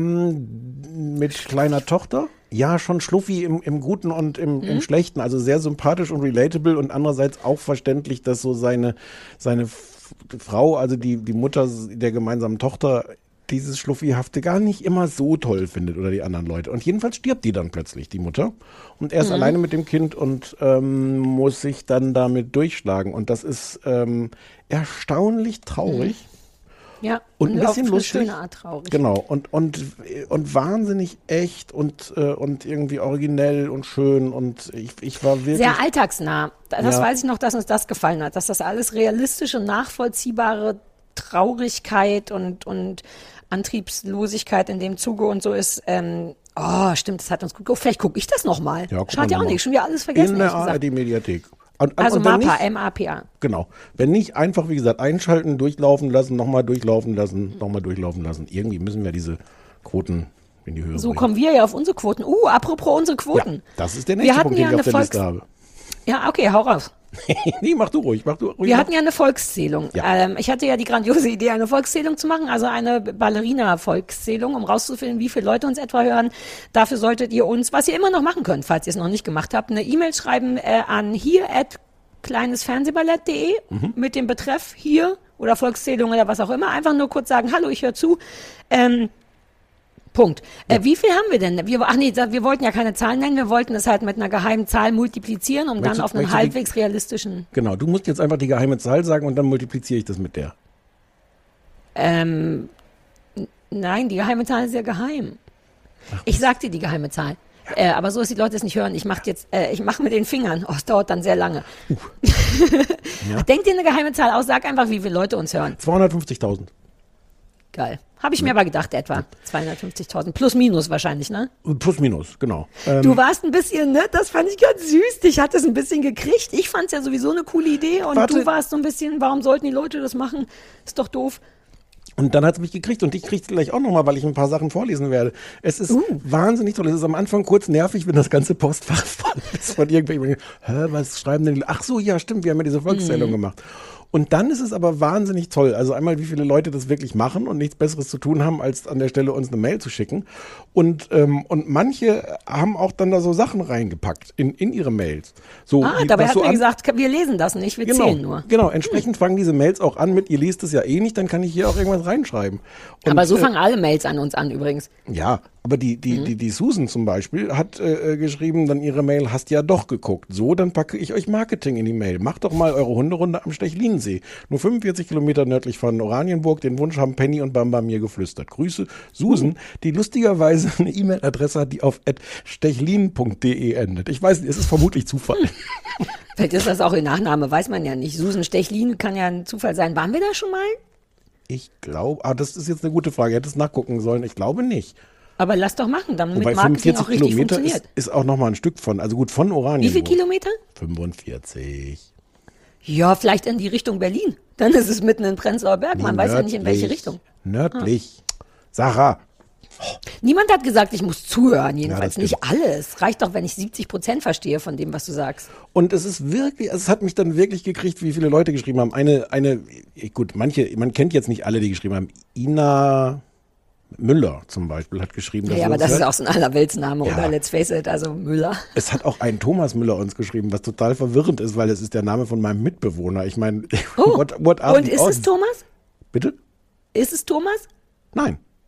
mit kleiner Tochter. Ja, schon Schluffi im Guten und im Schlechten, also sehr sympathisch und relatable und andererseits auch verständlich, dass so seine Frau, also die Mutter der gemeinsamen Tochter, dieses Schluffihafte gar nicht immer so toll findet oder die anderen Leute. Und jedenfalls stirbt die dann plötzlich, die Mutter. Und er ist alleine mit dem Kind und muss sich dann damit durchschlagen. Und das ist erstaunlich traurig. Ja, und ein bisschen lustig. Schöne Art traurig. Genau, und wahnsinnig echt und irgendwie originell und schön und ich war wirklich... Sehr alltagsnah. Das weiß ich noch, dass uns das gefallen hat, dass das alles realistische, nachvollziehbare Traurigkeit und Antriebslosigkeit in dem Zuge und so ist... stimmt, das hat uns gut... Vielleicht gucke ich das nochmal. Ja, schaut ja auch nicht, schon wieder alles vergessen. In der ARD-Mediathek. Also Mappa, M-A-P-A. Genau. Wenn nicht, einfach, wie gesagt, einschalten, durchlaufen lassen, nochmal durchlaufen lassen. Irgendwie müssen wir diese Quoten in die Höhe bringen. Kommen wir ja auf unsere Quoten. Apropos unsere Quoten. Ja, das ist der nächste Punkt, den ich auf der Liste habe. Ja, okay, hau raus. Nee, mach du ruhig. Wir hatten ja eine Volkszählung. Ja. Ich hatte ja die grandiose Idee, eine Volkszählung zu machen, also eine Ballerina-Volkszählung, um rauszufinden, wie viele Leute uns etwa hören. Dafür solltet ihr uns, was ihr immer noch machen könnt, falls ihr es noch nicht gemacht habt, eine E-Mail schreiben an hier@kleinesfernsehballett.de mit dem Betreff hier oder Volkszählung oder was auch immer. Einfach nur kurz sagen, hallo, ich höre zu. Punkt. Wie viel haben wir denn? Wir wollten ja keine Zahlen nennen, wir wollten es halt mit einer geheimen Zahl multiplizieren, um dann auf einen halbwegs realistischen... Genau, du musst jetzt einfach die geheime Zahl sagen und dann multipliziere ich das mit der. Nein, die geheime Zahl ist ja geheim. Ich sag dir die geheime Zahl. Aber so, dass die Leute es nicht hören. Ich mache mit den Fingern. Es dauert dann sehr lange. Ja. Denk dir eine geheime Zahl aus, sag einfach, wie viele Leute uns hören. 250.000. Geil. Habe ich mir aber gedacht, etwa 250.000. Plus, minus wahrscheinlich, ne? Plus, minus, genau. Du warst ein bisschen, ne? Das fand ich ganz süß. Dich hat es ein bisschen gekriegt. Ich fand es ja sowieso eine coole Idee. Und du warst so ein bisschen, warum sollten die Leute das machen? Ist doch doof. Und dann hat es mich gekriegt und ich krieg's gleich auch nochmal, weil ich ein paar Sachen vorlesen werde. Es ist wahnsinnig toll. Es ist am Anfang kurz nervig, wenn das ganze Postfach voll ist von irgendwelchen, was schreiben denn die? Ach so, ja stimmt, wir haben ja diese Volkszählung gemacht. Und dann ist es aber wahnsinnig toll. Also einmal, wie viele Leute das wirklich machen und nichts Besseres zu tun haben, als an der Stelle uns eine Mail zu schicken. Und manche haben auch dann da so Sachen reingepackt in ihre Mails. So, dabei hat er gesagt, wir lesen das nicht, wir zählen nur. Genau, entsprechend fangen diese Mails auch an mit, ihr liest es ja eh nicht, dann kann ich hier auch irgendwas reinschreiben. Und, aber so fangen alle Mails an uns an übrigens. Ja, aber die Susan zum Beispiel hat geschrieben, dann ihre Mail, hast ja doch geguckt. So, dann packe ich euch Marketing in die Mail. Macht doch mal eure Hunderunde am Stechlinsee. Nur 45 Kilometer nördlich von Oranienburg. Den Wunsch haben Penny und Bamba mir geflüstert. Grüße, Susan, die lustigerweise eine E-Mail-Adresse hat, die auf @stechlin.de endet. Ich weiß nicht, es ist vermutlich Zufall. Vielleicht ist das auch ihr Nachname, weiß man ja nicht. Susan Stechlin kann ja ein Zufall sein. Waren wir da schon mal? Ich glaube, das ist jetzt eine gute Frage. Ich hätte es nachgucken sollen. Ich glaube nicht. Aber lass doch machen, damit Wobei Marketing 45 auch richtig Kilometer funktioniert. ist auch nochmal ein Stück von, also gut, von Oranienburg. Wie viele Kilometer? 45. Ja, vielleicht in die Richtung Berlin. Dann ist es mitten in Prenzlauer Berg. Man weiß ja nicht, in welche Richtung. Nördlich. Sarah. Niemand hat gesagt, ich muss zuhören, jedenfalls Ja, nicht alles. Reicht doch, wenn ich 70% verstehe von dem, was du sagst. Und es ist wirklich, es hat mich dann wirklich gekriegt, wie viele Leute geschrieben haben. Gut, man kennt jetzt nicht alle, die geschrieben haben. Ina Müller zum Beispiel hat geschrieben. Ja, aber das ist auch so ein Allerweltsname, oder? Let's face it, also Müller. Es hat auch ein Thomas Müller uns geschrieben, was total verwirrend ist, weil es ist der Name von meinem Mitbewohner. Ich meine, und ist es Thomas? Bitte? Ist es Thomas? Nein.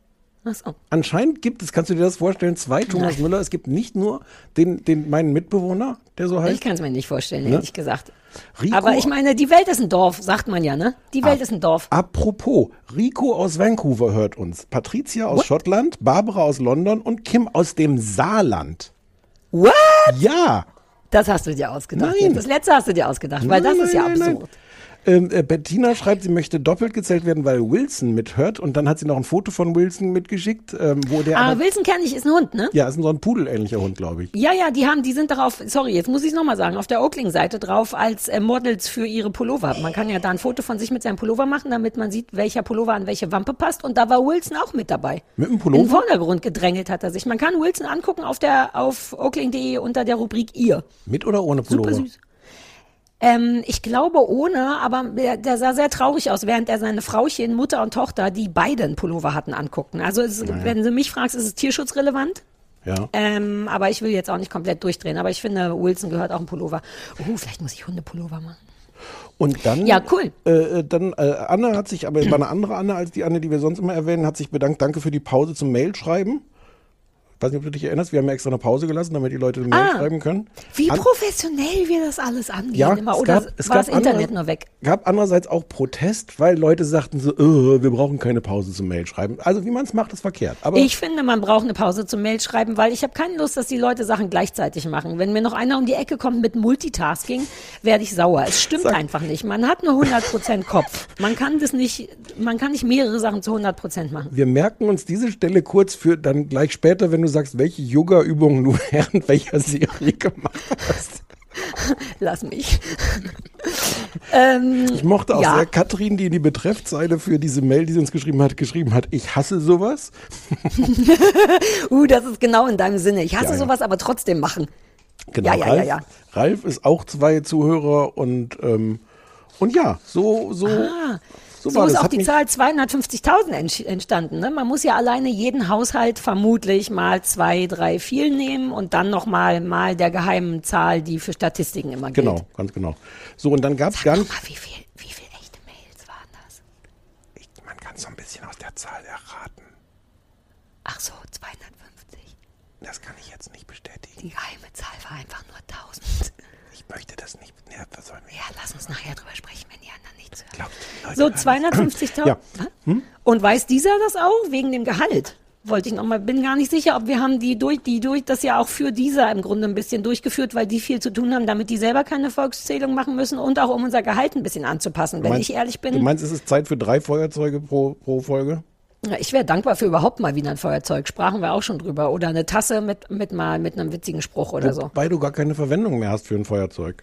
Ach so. Anscheinend gibt es, kannst du dir das vorstellen, 2 Thomas Müller. Es gibt nicht nur meinen Mitbewohner, der so heißt. Ich kann es mir nicht vorstellen, Ne? ehrlich gesagt. Rico, Aber ich meine, die Welt ist ein Dorf, sagt man ja, ne? Die Welt ist ein Dorf. Apropos, Rico aus Vancouver hört uns, Patricia aus Schottland, Barbara aus London und Kim aus dem Saarland. What? Ja. Das hast du dir ausgedacht. Nein. Das letzte hast du dir ausgedacht, weil das ist ja absurd. Bettina schreibt, sie möchte doppelt gezählt werden, weil Wilson mithört. Und dann hat sie noch ein Foto von Wilson mitgeschickt, wo der. Aber Wilson kenne ich, ist ein Hund, ne? Ja, ist so ein pudelähnlicher Hund, glaube ich. Ja, die sind darauf, sorry, jetzt muss ich es nochmal sagen, auf der Oakling-Seite drauf als Models für ihre Pullover. Man kann ja da ein Foto von sich mit seinem Pullover machen, damit man sieht, welcher Pullover an welche Wampe passt. Und da war Wilson auch mit dabei. Mit dem Im Pullover? Vordergrund gedrängelt hat er sich. Man kann Wilson angucken auf oakling.de unter der Rubrik ihr. Mit oder ohne Pullover? Super süß. Ich glaube ohne, aber der sah sehr traurig aus, während er seine Frauchen, Mutter und Tochter, die beide einen Pullover hatten, anguckten. Also wenn du mich fragst, ist es tierschutzrelevant. Ja. Aber ich will jetzt auch nicht komplett durchdrehen. Aber ich finde, Wilson gehört auch ein Pullover. Vielleicht muss ich Hundepullover machen. Und dann, Ja, cool. Anne hat sich, aber es war eine andere Anne als die Anne, die wir sonst immer erwähnen, hat sich bedankt, danke für die Pause zum Mail-Schreiben. Ich weiß nicht, ob du dich erinnerst, wir haben ja extra eine Pause gelassen, damit die Leute eine Mail schreiben können. Wie professionell wir das alles angehen. Ja, immer. Oder war das Internet nur weg? Gab andererseits auch Protest, weil Leute sagten so, wir brauchen keine Pause zum Mail-Schreiben. Also wie man es macht, ist verkehrt. Aber Ich finde, man braucht eine Pause zum Mail-Schreiben, weil ich habe keine Lust, dass die Leute Sachen gleichzeitig machen. Wenn mir noch einer um die Ecke kommt mit Multitasking, werde ich sauer. Es stimmt einfach nicht. Man hat nur 100% Kopf. Man kann nicht mehrere Sachen zu 100% machen. wir merken uns diese Stelle kurz für dann gleich später, wenn du sagst, welche Yoga-Übungen du während welcher Serie gemacht hast. Lass mich. Ich mochte auch ja. sehr Katrin, die in die Betreffzeile für diese Mail, die sie uns geschrieben hat, ich hasse sowas. Das ist genau in deinem Sinne. Ich hasse Ja. sowas, aber trotzdem machen. Genau, Ja. Ralf ist auch 2 Zuhörer und ja, so So war ist das. auch Hat die mich- Zahl 250.000 entstanden. Ne? Man muss ja alleine jeden Haushalt vermutlich mal 2, 3, 4 nehmen und dann noch mal der geheimen Zahl, die für Statistiken immer gilt. Genau, ganz genau. So, und dann gab es Sag ganz... doch mal, wie viel echte Mails waren das? Man kann so ein bisschen aus der Zahl erraten. Ach so, 250. Das kann ich jetzt nicht bestätigen. Die geheime Zahl war einfach nur 1000. Ich möchte das nicht... Ja, was sollen wir... Ja, lass uns nachher drüber sprechen, wenn die anderen nichts hören. Glaubst du, die So, Leute hören 250.000. Ja. Was? Und weiß dieser das auch? Wegen dem Gehalt? Wollte ich nochmal, bin gar nicht sicher, ob wir haben die durch das ja auch für dieser im Grunde ein bisschen durchgeführt, weil die viel zu tun haben, damit die selber keine Volkszählung machen müssen und auch um unser Gehalt ein bisschen anzupassen, wenn ich ehrlich bin. Du meinst, es ist Zeit für 3 Feuerzeuge pro Folge? Ja, ich wäre dankbar für überhaupt mal wieder ein Feuerzeug. Sprachen wir auch schon drüber. Oder eine Tasse mit einem witzigen Spruch oder so. Wobei du gar keine Verwendung mehr hast für ein Feuerzeug.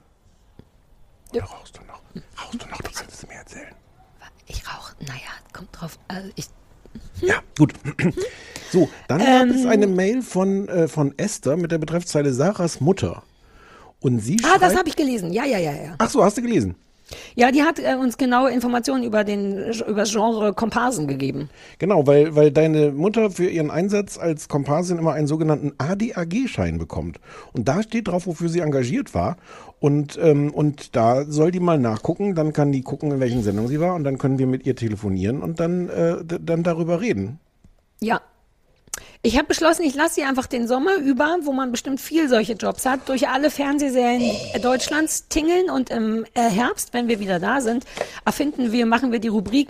Oder rauchst du noch? Rauchst du noch? Du kannst es mir erzählen. Ich rauche, kommt drauf. Ja, gut. So, dann gab es eine Mail von Esther mit der Betreffzeile Sarahs Mutter. Und sie schreibt... das habe ich gelesen. Ja. Ach so, hast du gelesen? Ja, die hat uns genaue Informationen über das Genre Komparsen gegeben. Genau, weil deine Mutter für ihren Einsatz als Komparsin immer einen sogenannten ADAG-Schein bekommt. Und da steht drauf, wofür sie engagiert war. Und da soll die mal nachgucken, dann kann die gucken, in welchen Sendungen sie war und dann können wir mit ihr telefonieren und dann darüber reden. Ja. Ich habe beschlossen, ich lasse sie einfach den Sommer über, wo man bestimmt viel solche Jobs hat, durch alle Fernsehserien Deutschlands tingeln und im Herbst, wenn wir wieder da sind, machen wir die Rubrik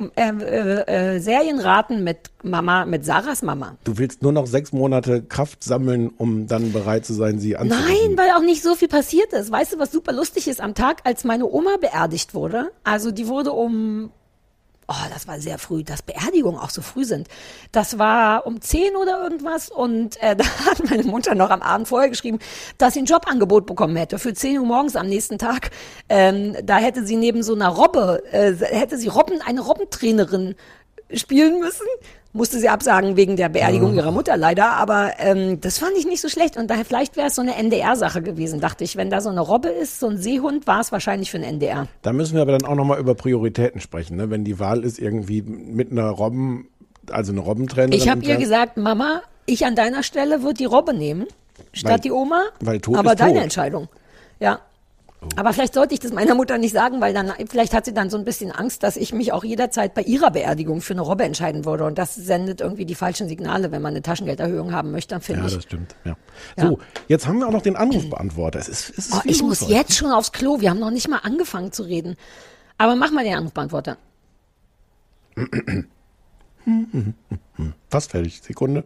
Serienraten mit Sarahs Mama. Du willst nur noch 6 Monate Kraft sammeln, um dann bereit zu sein, sie anzurufen. Nein, weil auch nicht so viel passiert ist. Weißt du, was super lustig ist? Am Tag, als meine Oma beerdigt wurde, also die wurde das war sehr früh, dass Beerdigungen auch so früh sind. Das war um 10 oder irgendwas und da hat meine Mutter noch am Abend vorher geschrieben, dass sie ein Jobangebot bekommen hätte für 10 Uhr morgens am nächsten Tag. Da hätte sie neben so einer Robbe, eine Robbentrainerin spielen müssen. Musste sie absagen wegen der Beerdigung ihrer Mutter leider, aber das fand ich nicht so schlecht und daher vielleicht wäre es so eine NDR-Sache gewesen, dachte ich. Wenn da so eine Robbe ist, so ein Seehund, war es wahrscheinlich für einen NDR. Da müssen wir aber dann auch nochmal über Prioritäten sprechen, ne? Wenn die Wahl ist irgendwie mit einer eine Robbentrainerin. Ich habe ihr gesagt, Mama, ich an deiner Stelle würde die Robbe nehmen, statt die Oma, weil tot aber ist deine tot. Entscheidung. Ja. Aber vielleicht sollte ich das meiner Mutter nicht sagen, weil dann vielleicht hat sie dann so ein bisschen Angst, dass ich mich auch jederzeit bei ihrer Beerdigung für eine Robbe entscheiden würde. Und das sendet irgendwie die falschen Signale, wenn man eine Taschengelderhöhung haben möchte, dann finde ich. Ja, das stimmt. Ja. So, jetzt haben wir auch noch den Anrufbeantworter. Es ist viel Ich los muss heute. jetzt schon aufs Klo. Wir haben noch nicht mal angefangen zu reden. Aber mach mal den Anrufbeantworter. Fast fertig. Sekunde.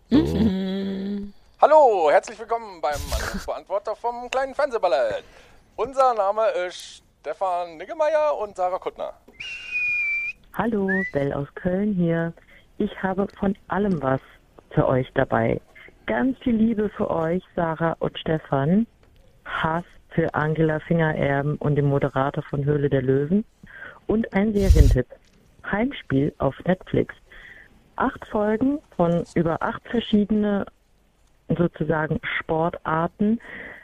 Hallo, herzlich willkommen beim Anrufbeantworter vom kleinen Fernsehballett. Unser Name ist Stefan Niggemeier und Sarah Kuttner. Hallo, Bell aus Köln hier. Ich habe von allem was für euch dabei. Ganz viel Liebe für euch, Sarah und Stefan. Hass für Angela Fingererben und den Moderator von Höhle der Löwen. Und ein Serientipp. Heimspiel auf Netflix. 8 Folgen von über 8 verschiedene sozusagen Sportarten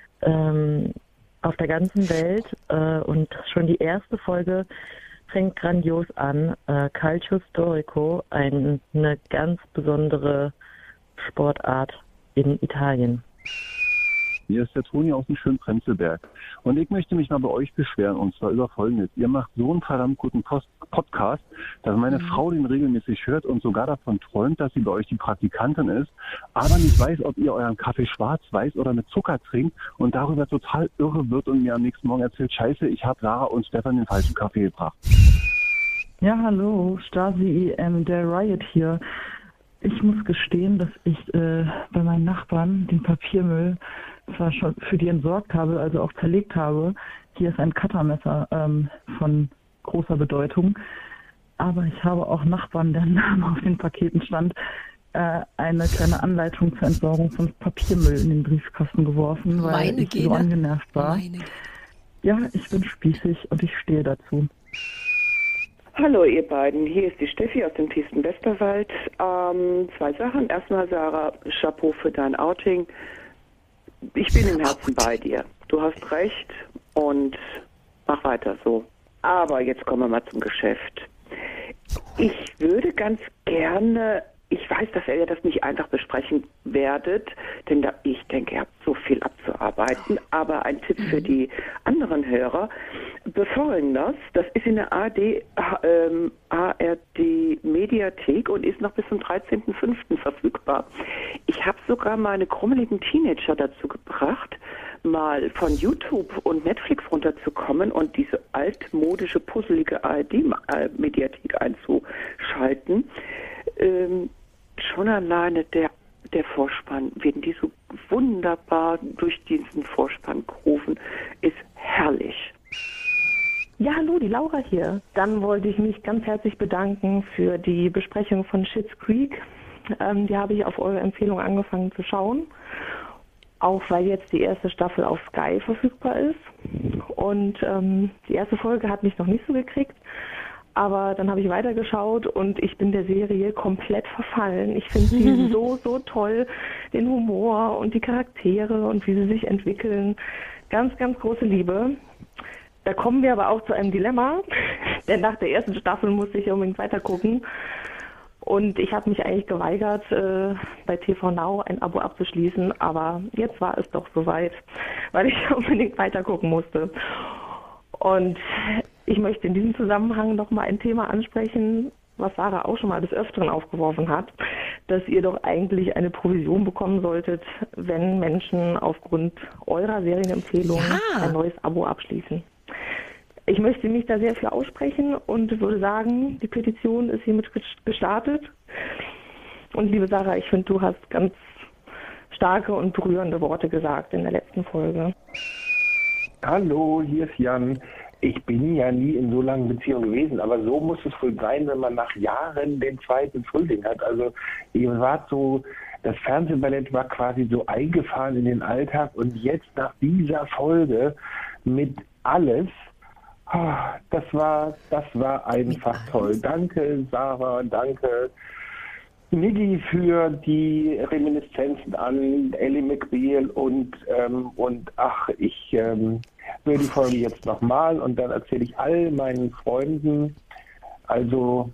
auf der ganzen Welt und schon die erste Folge fängt grandios an. Calcio Storico, eine ganz besondere Sportart in Italien. Hier ist der Toni aus dem schönen Prenzlberg. Und ich möchte mich mal bei euch beschweren, und zwar über Folgendes. Ihr macht so einen verdammt guten Podcast, dass meine Frau den regelmäßig hört und sogar davon träumt, dass sie bei euch die Praktikantin ist, aber nicht weiß, ob ihr euren Kaffee schwarz, weiß oder mit Zucker trinkt und darüber total irre wird und mir am nächsten Morgen erzählt, Scheiße, ich habe Sarah und Stefan den falschen Kaffee gebracht. Ja, hallo, Stasi EM, der Riot hier. Ich muss gestehen, dass ich bei meinen Nachbarn den Papiermüll zwar schon für die entsorgt habe, also auch zerlegt habe. Hier ist ein Cuttermesser von großer Bedeutung. Aber ich habe auch Nachbarn, deren Name auf den Paketen stand, eine kleine Anleitung zur Entsorgung von Papiermüll in den Briefkasten geworfen, weil ich so angenervt war. Ja, ich bin spießig und ich stehe dazu. Hallo ihr beiden, hier ist die Steffi aus dem tiefsten Westerwald. 2 Sachen. Erstmal Sarah, Chapeau für dein Outing. Ich bin im Herzen bei dir. Du hast recht und mach weiter so. Aber jetzt kommen wir mal zum Geschäft. Ich würde ganz gerne, ich weiß, dass ihr das nicht einfach besprechen werdet, denn ich denke, ihr habt so viel abzuarbeiten, aber ein Tipp für die anderen Hörer, befolgen das ist in der ARD Mediathek und ist noch bis zum 13.05. verfügbar. Ich habe sogar meine krummeligen Teenager dazu gebracht, mal von YouTube und Netflix runterzukommen und diese altmodische, puzzelige ARD-Mediathek einzuschalten. Schon alleine der Vorspann, wenn die so wunderbar durch diesen Vorspann rufen, ist herrlich. Ja, hallo, die Laura hier. Dann wollte ich mich ganz herzlich bedanken für die Besprechung von Schitt's Creek. Die habe ich auf eure Empfehlung angefangen zu schauen. Auch weil jetzt die erste Staffel auf Sky verfügbar ist. Und die erste Folge hat mich noch nicht so gekriegt. Aber dann habe ich weitergeschaut und ich bin der Serie komplett verfallen. Ich finde sie so toll, den Humor und die Charaktere und wie sie sich entwickeln. Ganz, ganz große Liebe. Da kommen wir aber auch zu einem Dilemma, denn nach der ersten Staffel musste ich unbedingt weitergucken. Und ich habe mich eigentlich geweigert, bei TV Now ein Abo abzuschließen, aber jetzt war es doch soweit, weil ich unbedingt weitergucken musste. Und ich möchte in diesem Zusammenhang noch mal ein Thema ansprechen, was Sarah auch schon mal des Öfteren aufgeworfen hat, dass ihr doch eigentlich eine Provision bekommen solltet, wenn Menschen aufgrund eurer Serienempfehlung ein neues Abo abschließen. Ich möchte mich da sehr viel aussprechen und würde sagen, die Petition ist hiermit gestartet. Und liebe Sarah, ich finde, du hast ganz starke und berührende Worte gesagt in der letzten Folge. Hallo, hier ist Jan. Ich bin ja nie in so langen Beziehungen gewesen, aber so muss es wohl sein, wenn man nach Jahren den zweiten Frühling hat. Also ihr wart so, das Fernsehballett war quasi so eingefahren in den Alltag und jetzt nach dieser Folge mit alles, das war einfach toll. Danke Sarah, danke Niggi für die Reminiszenzen an Ellie McBeal und ich höre die Folge jetzt nochmal und dann erzähle ich all meinen Freunden, also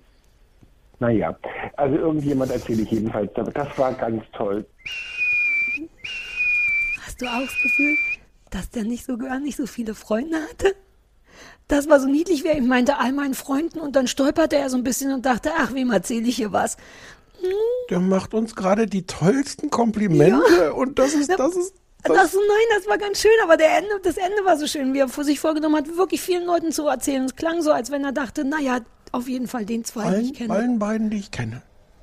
irgendjemand erzähle ich jedenfalls, das war ganz toll. Hast du auch das Gefühl, dass der gar nicht so viele Freunde hatte. Das war so niedlich, wie er ihm meinte, all meinen Freunden, und dann stolperte er so ein bisschen und dachte, ach, wem erzähle ich hier was? Der macht uns gerade die tollsten Komplimente und das ist. Nein, das war ganz schön, aber das Ende war so schön, wie er sich vorgenommen hat, wirklich vielen Leuten zu erzählen. Es klang so, als wenn er dachte, naja, auf jeden Fall den zwei, die ich kenne. Allen beiden, die ich kenne.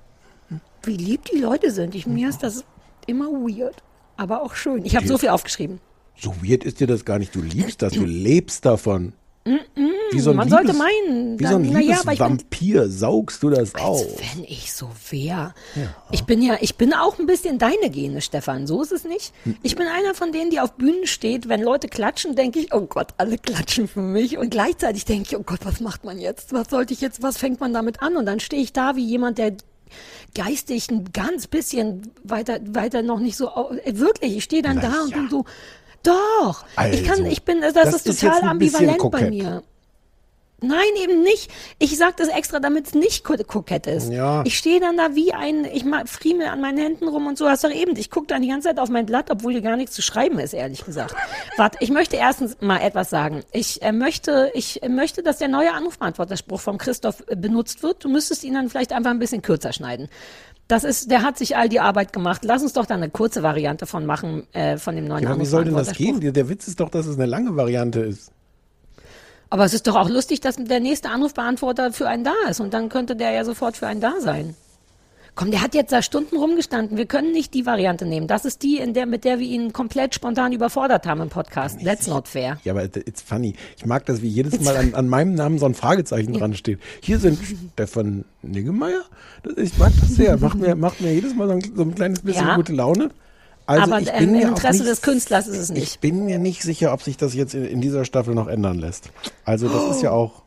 Wie lieb die Leute sind. Mir ist das immer weird, aber auch schön. Ich habe so viel aufgeschrieben. So weird ist dir das gar nicht. Du liebst das, du lebst davon. Wie so ein Man sollte meinen. Wie so ein Liebesvampir saugst du das auf. Als wenn ich so wäre. Ja. Ich bin auch ein bisschen deine Gene, Stefan. So ist es nicht. Ich bin einer von denen, die auf Bühnen steht. Wenn Leute klatschen, denke ich, oh Gott, alle klatschen für mich. Und gleichzeitig denke ich, oh Gott, was macht man jetzt? Was fängt man damit an? Und dann stehe ich da wie jemand, der geistig ein ganz bisschen weiter noch nicht so, wirklich, ich stehe dann da und bin so, doch, also, das ist total ambivalent bei mir. Nein, eben nicht. Ich sage das extra, damit es nicht kokett ist. Ja. Ich stehe dann da ich friemel an meinen Händen rum und so. Hast doch eben, ich gucke dann die ganze Zeit auf mein Blatt, obwohl hier gar nichts zu schreiben ist, ehrlich gesagt. Warte, ich möchte erstens mal etwas sagen. Ich möchte, dass der neue Anrufbeantworterspruch vom Christoph benutzt wird. Du müsstest ihn dann vielleicht einfach ein bisschen kürzer schneiden. Der hat sich all die Arbeit gemacht. Lass uns doch da eine kurze Variante von machen, von dem neuen Anrufbeantworterspruch. Wie soll denn das gehen? Der Witz ist doch, dass es eine lange Variante ist. Aber es ist doch auch lustig, dass der nächste Anrufbeantworter für einen da ist. Und dann könnte der ja sofort für einen da sein. Komm, der hat jetzt da Stunden rumgestanden. Wir können nicht die Variante nehmen. Das ist die, mit der wir ihn komplett spontan überfordert haben im Podcast. That's not fair. Ja, aber it's funny. Ich mag das, wie jedes Mal an meinem Namen so ein Fragezeichen dran steht. Hier sind Stefan Niggemeier. Ich mag das sehr. Macht mir jedes Mal so ein kleines bisschen gute Laune. Also aber im Interesse des Künstlers ist es nicht. Ich bin mir nicht sicher, ob sich das jetzt in dieser Staffel noch ändern lässt. Also das ist ja auch,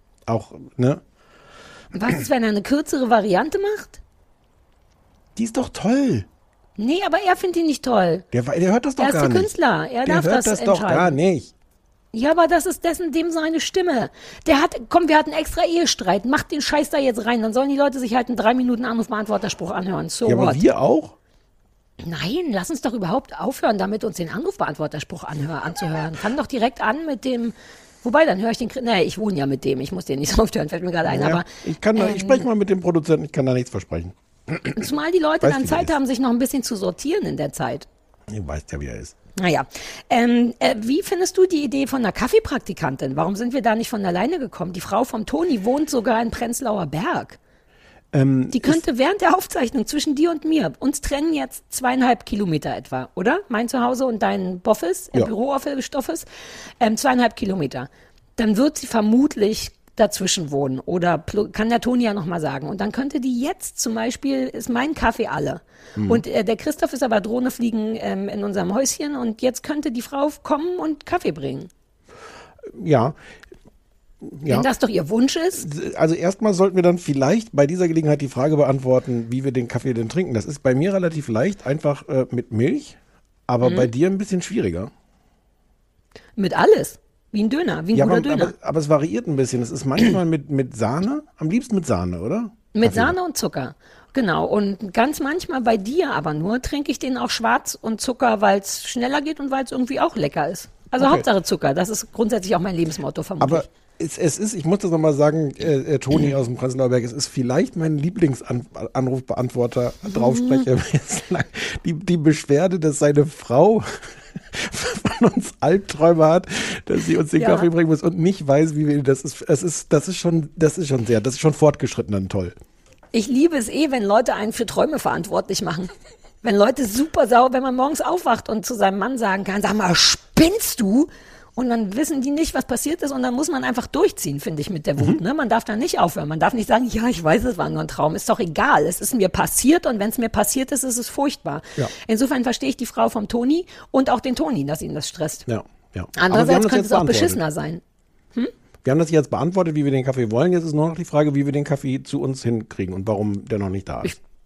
ne? Was ist, wenn er eine kürzere Variante macht? Die ist doch toll. Nee, aber er findet die nicht toll. Der hört das doch gar nicht. Er ist der Künstler. Er darf das entscheiden. Doch gar nicht. Ja, aber das ist dem seine Stimme. Wir hatten extra Ehestreit. Macht den Scheiß da jetzt rein. Dann sollen die Leute sich halt einen 3 Minuten Anrufbeantworterspruch anhören. So ja, aber wir auch? Nein, lass uns doch überhaupt aufhören, damit uns den Anrufbeantworterspruch anzuhören. Fang doch direkt an mit dem, wobei, dann höre ich ich wohne ja mit dem, ich muss den nicht so oft hören, fällt mir gerade ein, ja, aber. Ich spreche mal mit dem Produzenten, ich kann da nichts versprechen. Zumal die Leute dann Zeit haben, sich noch ein bisschen zu sortieren in der Zeit. Du weißt ja, wie er ist. Naja, wie findest du die Idee von einer Kaffeepraktikantin? Warum sind wir da nicht von alleine gekommen? Die Frau vom Toni wohnt sogar in Prenzlauer Berg. Die könnte während der Aufzeichnung zwischen dir und mir, uns trennen jetzt 2,5 Kilometer etwa, oder? Mein Zuhause und dein Bürooffice, 2,5 Kilometer. Dann wird sie vermutlich dazwischen wohnen oder kann der Toni ja nochmal sagen. Und dann könnte die jetzt zum Beispiel, ist mein Kaffee alle. Und der Christoph ist aber Drohne fliegen in unserem Häuschen und jetzt könnte die Frau kommen und Kaffee bringen. Ja. Wenn das doch ihr Wunsch ist? Also erstmal sollten wir dann vielleicht bei dieser Gelegenheit die Frage beantworten, wie wir den Kaffee denn trinken. Das ist bei mir relativ leicht, einfach mit Milch, aber bei dir ein bisschen schwieriger. Mit alles? Wie ein Döner, wie ein guter Döner. Aber es variiert ein bisschen. Es ist manchmal mit Sahne, am liebsten mit Sahne, oder? Mit Sahne und Zucker, genau. Und ganz manchmal bei dir aber nur trinke ich den auch schwarz und Zucker, weil es schneller geht und weil es irgendwie auch lecker ist. Also Hauptsache Zucker, das ist grundsätzlich auch mein Lebensmotto vermutlich. Aber es ist, ich muss das nochmal sagen, Toni aus dem Prenzlauer Berg, es ist vielleicht mein Lieblingsanrufbeantworter, Draufsprecher bislang. Die Beschwerde, dass seine Frau von uns Albträume hat, dass sie uns den Kaffee bringen muss und nicht weiß, wie wir das ist schon fortgeschritten dann toll. Ich liebe es wenn Leute einen für Träume verantwortlich machen. Wenn Leute super sauer, wenn man morgens aufwacht und zu seinem Mann sagen kann, sag mal, spinnst du? Und dann wissen die nicht, was passiert ist und dann muss man einfach durchziehen, finde ich, mit der Wut. Ne? Man darf da nicht aufhören. Man darf nicht sagen, ja, ich weiß, es war nur ein Traum. Ist doch egal. Es ist mir passiert und wenn es mir passiert ist, ist es furchtbar. Ja. Insofern verstehe ich die Frau vom Toni und auch den Toni, dass ihn das stresst. Ja. Andererseits könnte es auch beschissener sein. Wir haben das jetzt beantwortet, wie wir den Kaffee wollen. Jetzt ist nur noch die Frage, wie wir den Kaffee zu uns hinkriegen und warum der noch nicht da ist.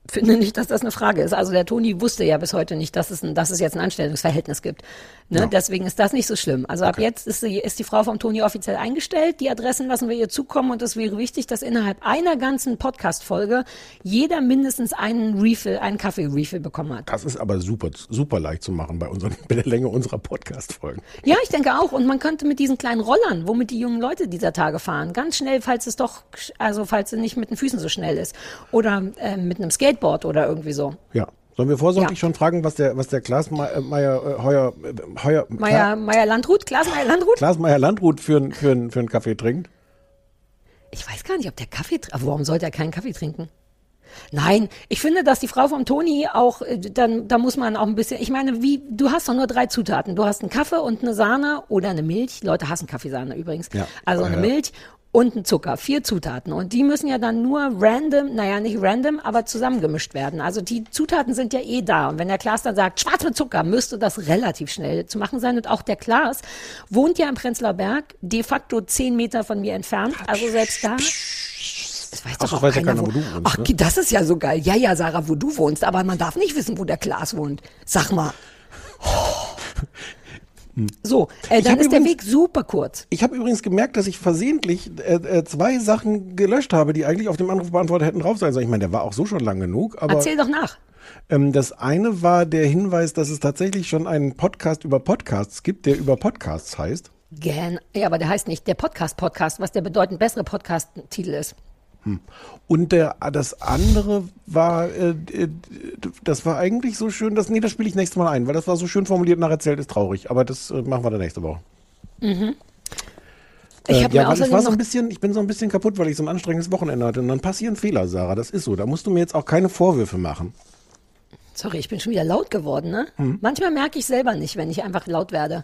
finde nicht, dass das eine Frage ist. Also der Toni wusste ja bis heute nicht, dass es jetzt ein Anstellungsverhältnis gibt. Ne? Ja. Deswegen ist das nicht so schlimm. Also ab jetzt ist die Frau vom Toni offiziell eingestellt. Die Adressen lassen wir ihr zukommen und es wäre wichtig, dass innerhalb einer ganzen Podcast-Folge jeder mindestens einen Kaffee-Refill bekommen hat. Das ist aber super, super leicht zu machen bei der Länge unserer Podcast-Folgen. Ja, ich denke auch. Und man könnte mit diesen kleinen Rollern, womit die jungen Leute dieser Tage fahren, ganz schnell, falls es nicht mit den Füßen so schnell ist oder mit einem Skateboard oder irgendwie so. Ja. Sollen wir vorsorglich schon fragen, was der Klaas Meyer-Landrut für einen Kaffee trinkt? Ich weiß gar nicht, ob der Kaffee trinkt. Warum sollte er keinen Kaffee trinken? Nein, ich finde, dass die Frau vom Toni auch, da muss man auch ein bisschen, ich meine, du hast doch nur 3 Zutaten. Du hast einen Kaffee und eine Sahne oder eine Milch. Leute hassen Kaffeesahne übrigens. Ja, also eine Milch und ein Zucker, 4 Zutaten. Und die müssen ja dann nur nicht random, aber zusammengemischt werden. Also die Zutaten sind ja da. Und wenn der Klaas dann sagt, schwarz mit Zucker, müsste das relativ schnell zu machen sein. Und auch der Klaas wohnt ja im Prenzlauer Berg, de facto 10 Meter von mir entfernt. Also selbst da... Das weiß doch auch keiner, wo du wohnst. Ach, ne? Das ist ja so geil. Ja, Sarah, wo du wohnst. Aber man darf nicht wissen, wo der Klaas wohnt. Sag mal. So, dann ist der Weg super kurz. Ich habe übrigens gemerkt, dass ich versehentlich 2 Sachen gelöscht habe, die eigentlich auf dem Anrufbeantworter hätten drauf sein sollen. Ich meine, der war auch so schon lang genug. Aber erzähl doch nach. Das eine war der Hinweis, dass es tatsächlich schon einen Podcast über Podcasts gibt, der über Podcasts heißt. Ja, aber der heißt nicht der Podcast, was der bedeutend bessere Podcast-Titel ist. Und das andere war, das war eigentlich so schön, das spiele ich nächstes Mal ein, weil das war so schön formuliert, nacherzählt ist traurig, aber das machen wir dann nächste Woche. Mhm. Ich bin so ein bisschen kaputt, weil ich so ein anstrengendes Wochenende hatte und dann passieren Fehler, Sarah, das ist so, da musst du mir jetzt auch keine Vorwürfe machen. Sorry, ich bin schon wieder laut geworden, ne? Manchmal merke ich selber nicht, wenn ich einfach laut werde.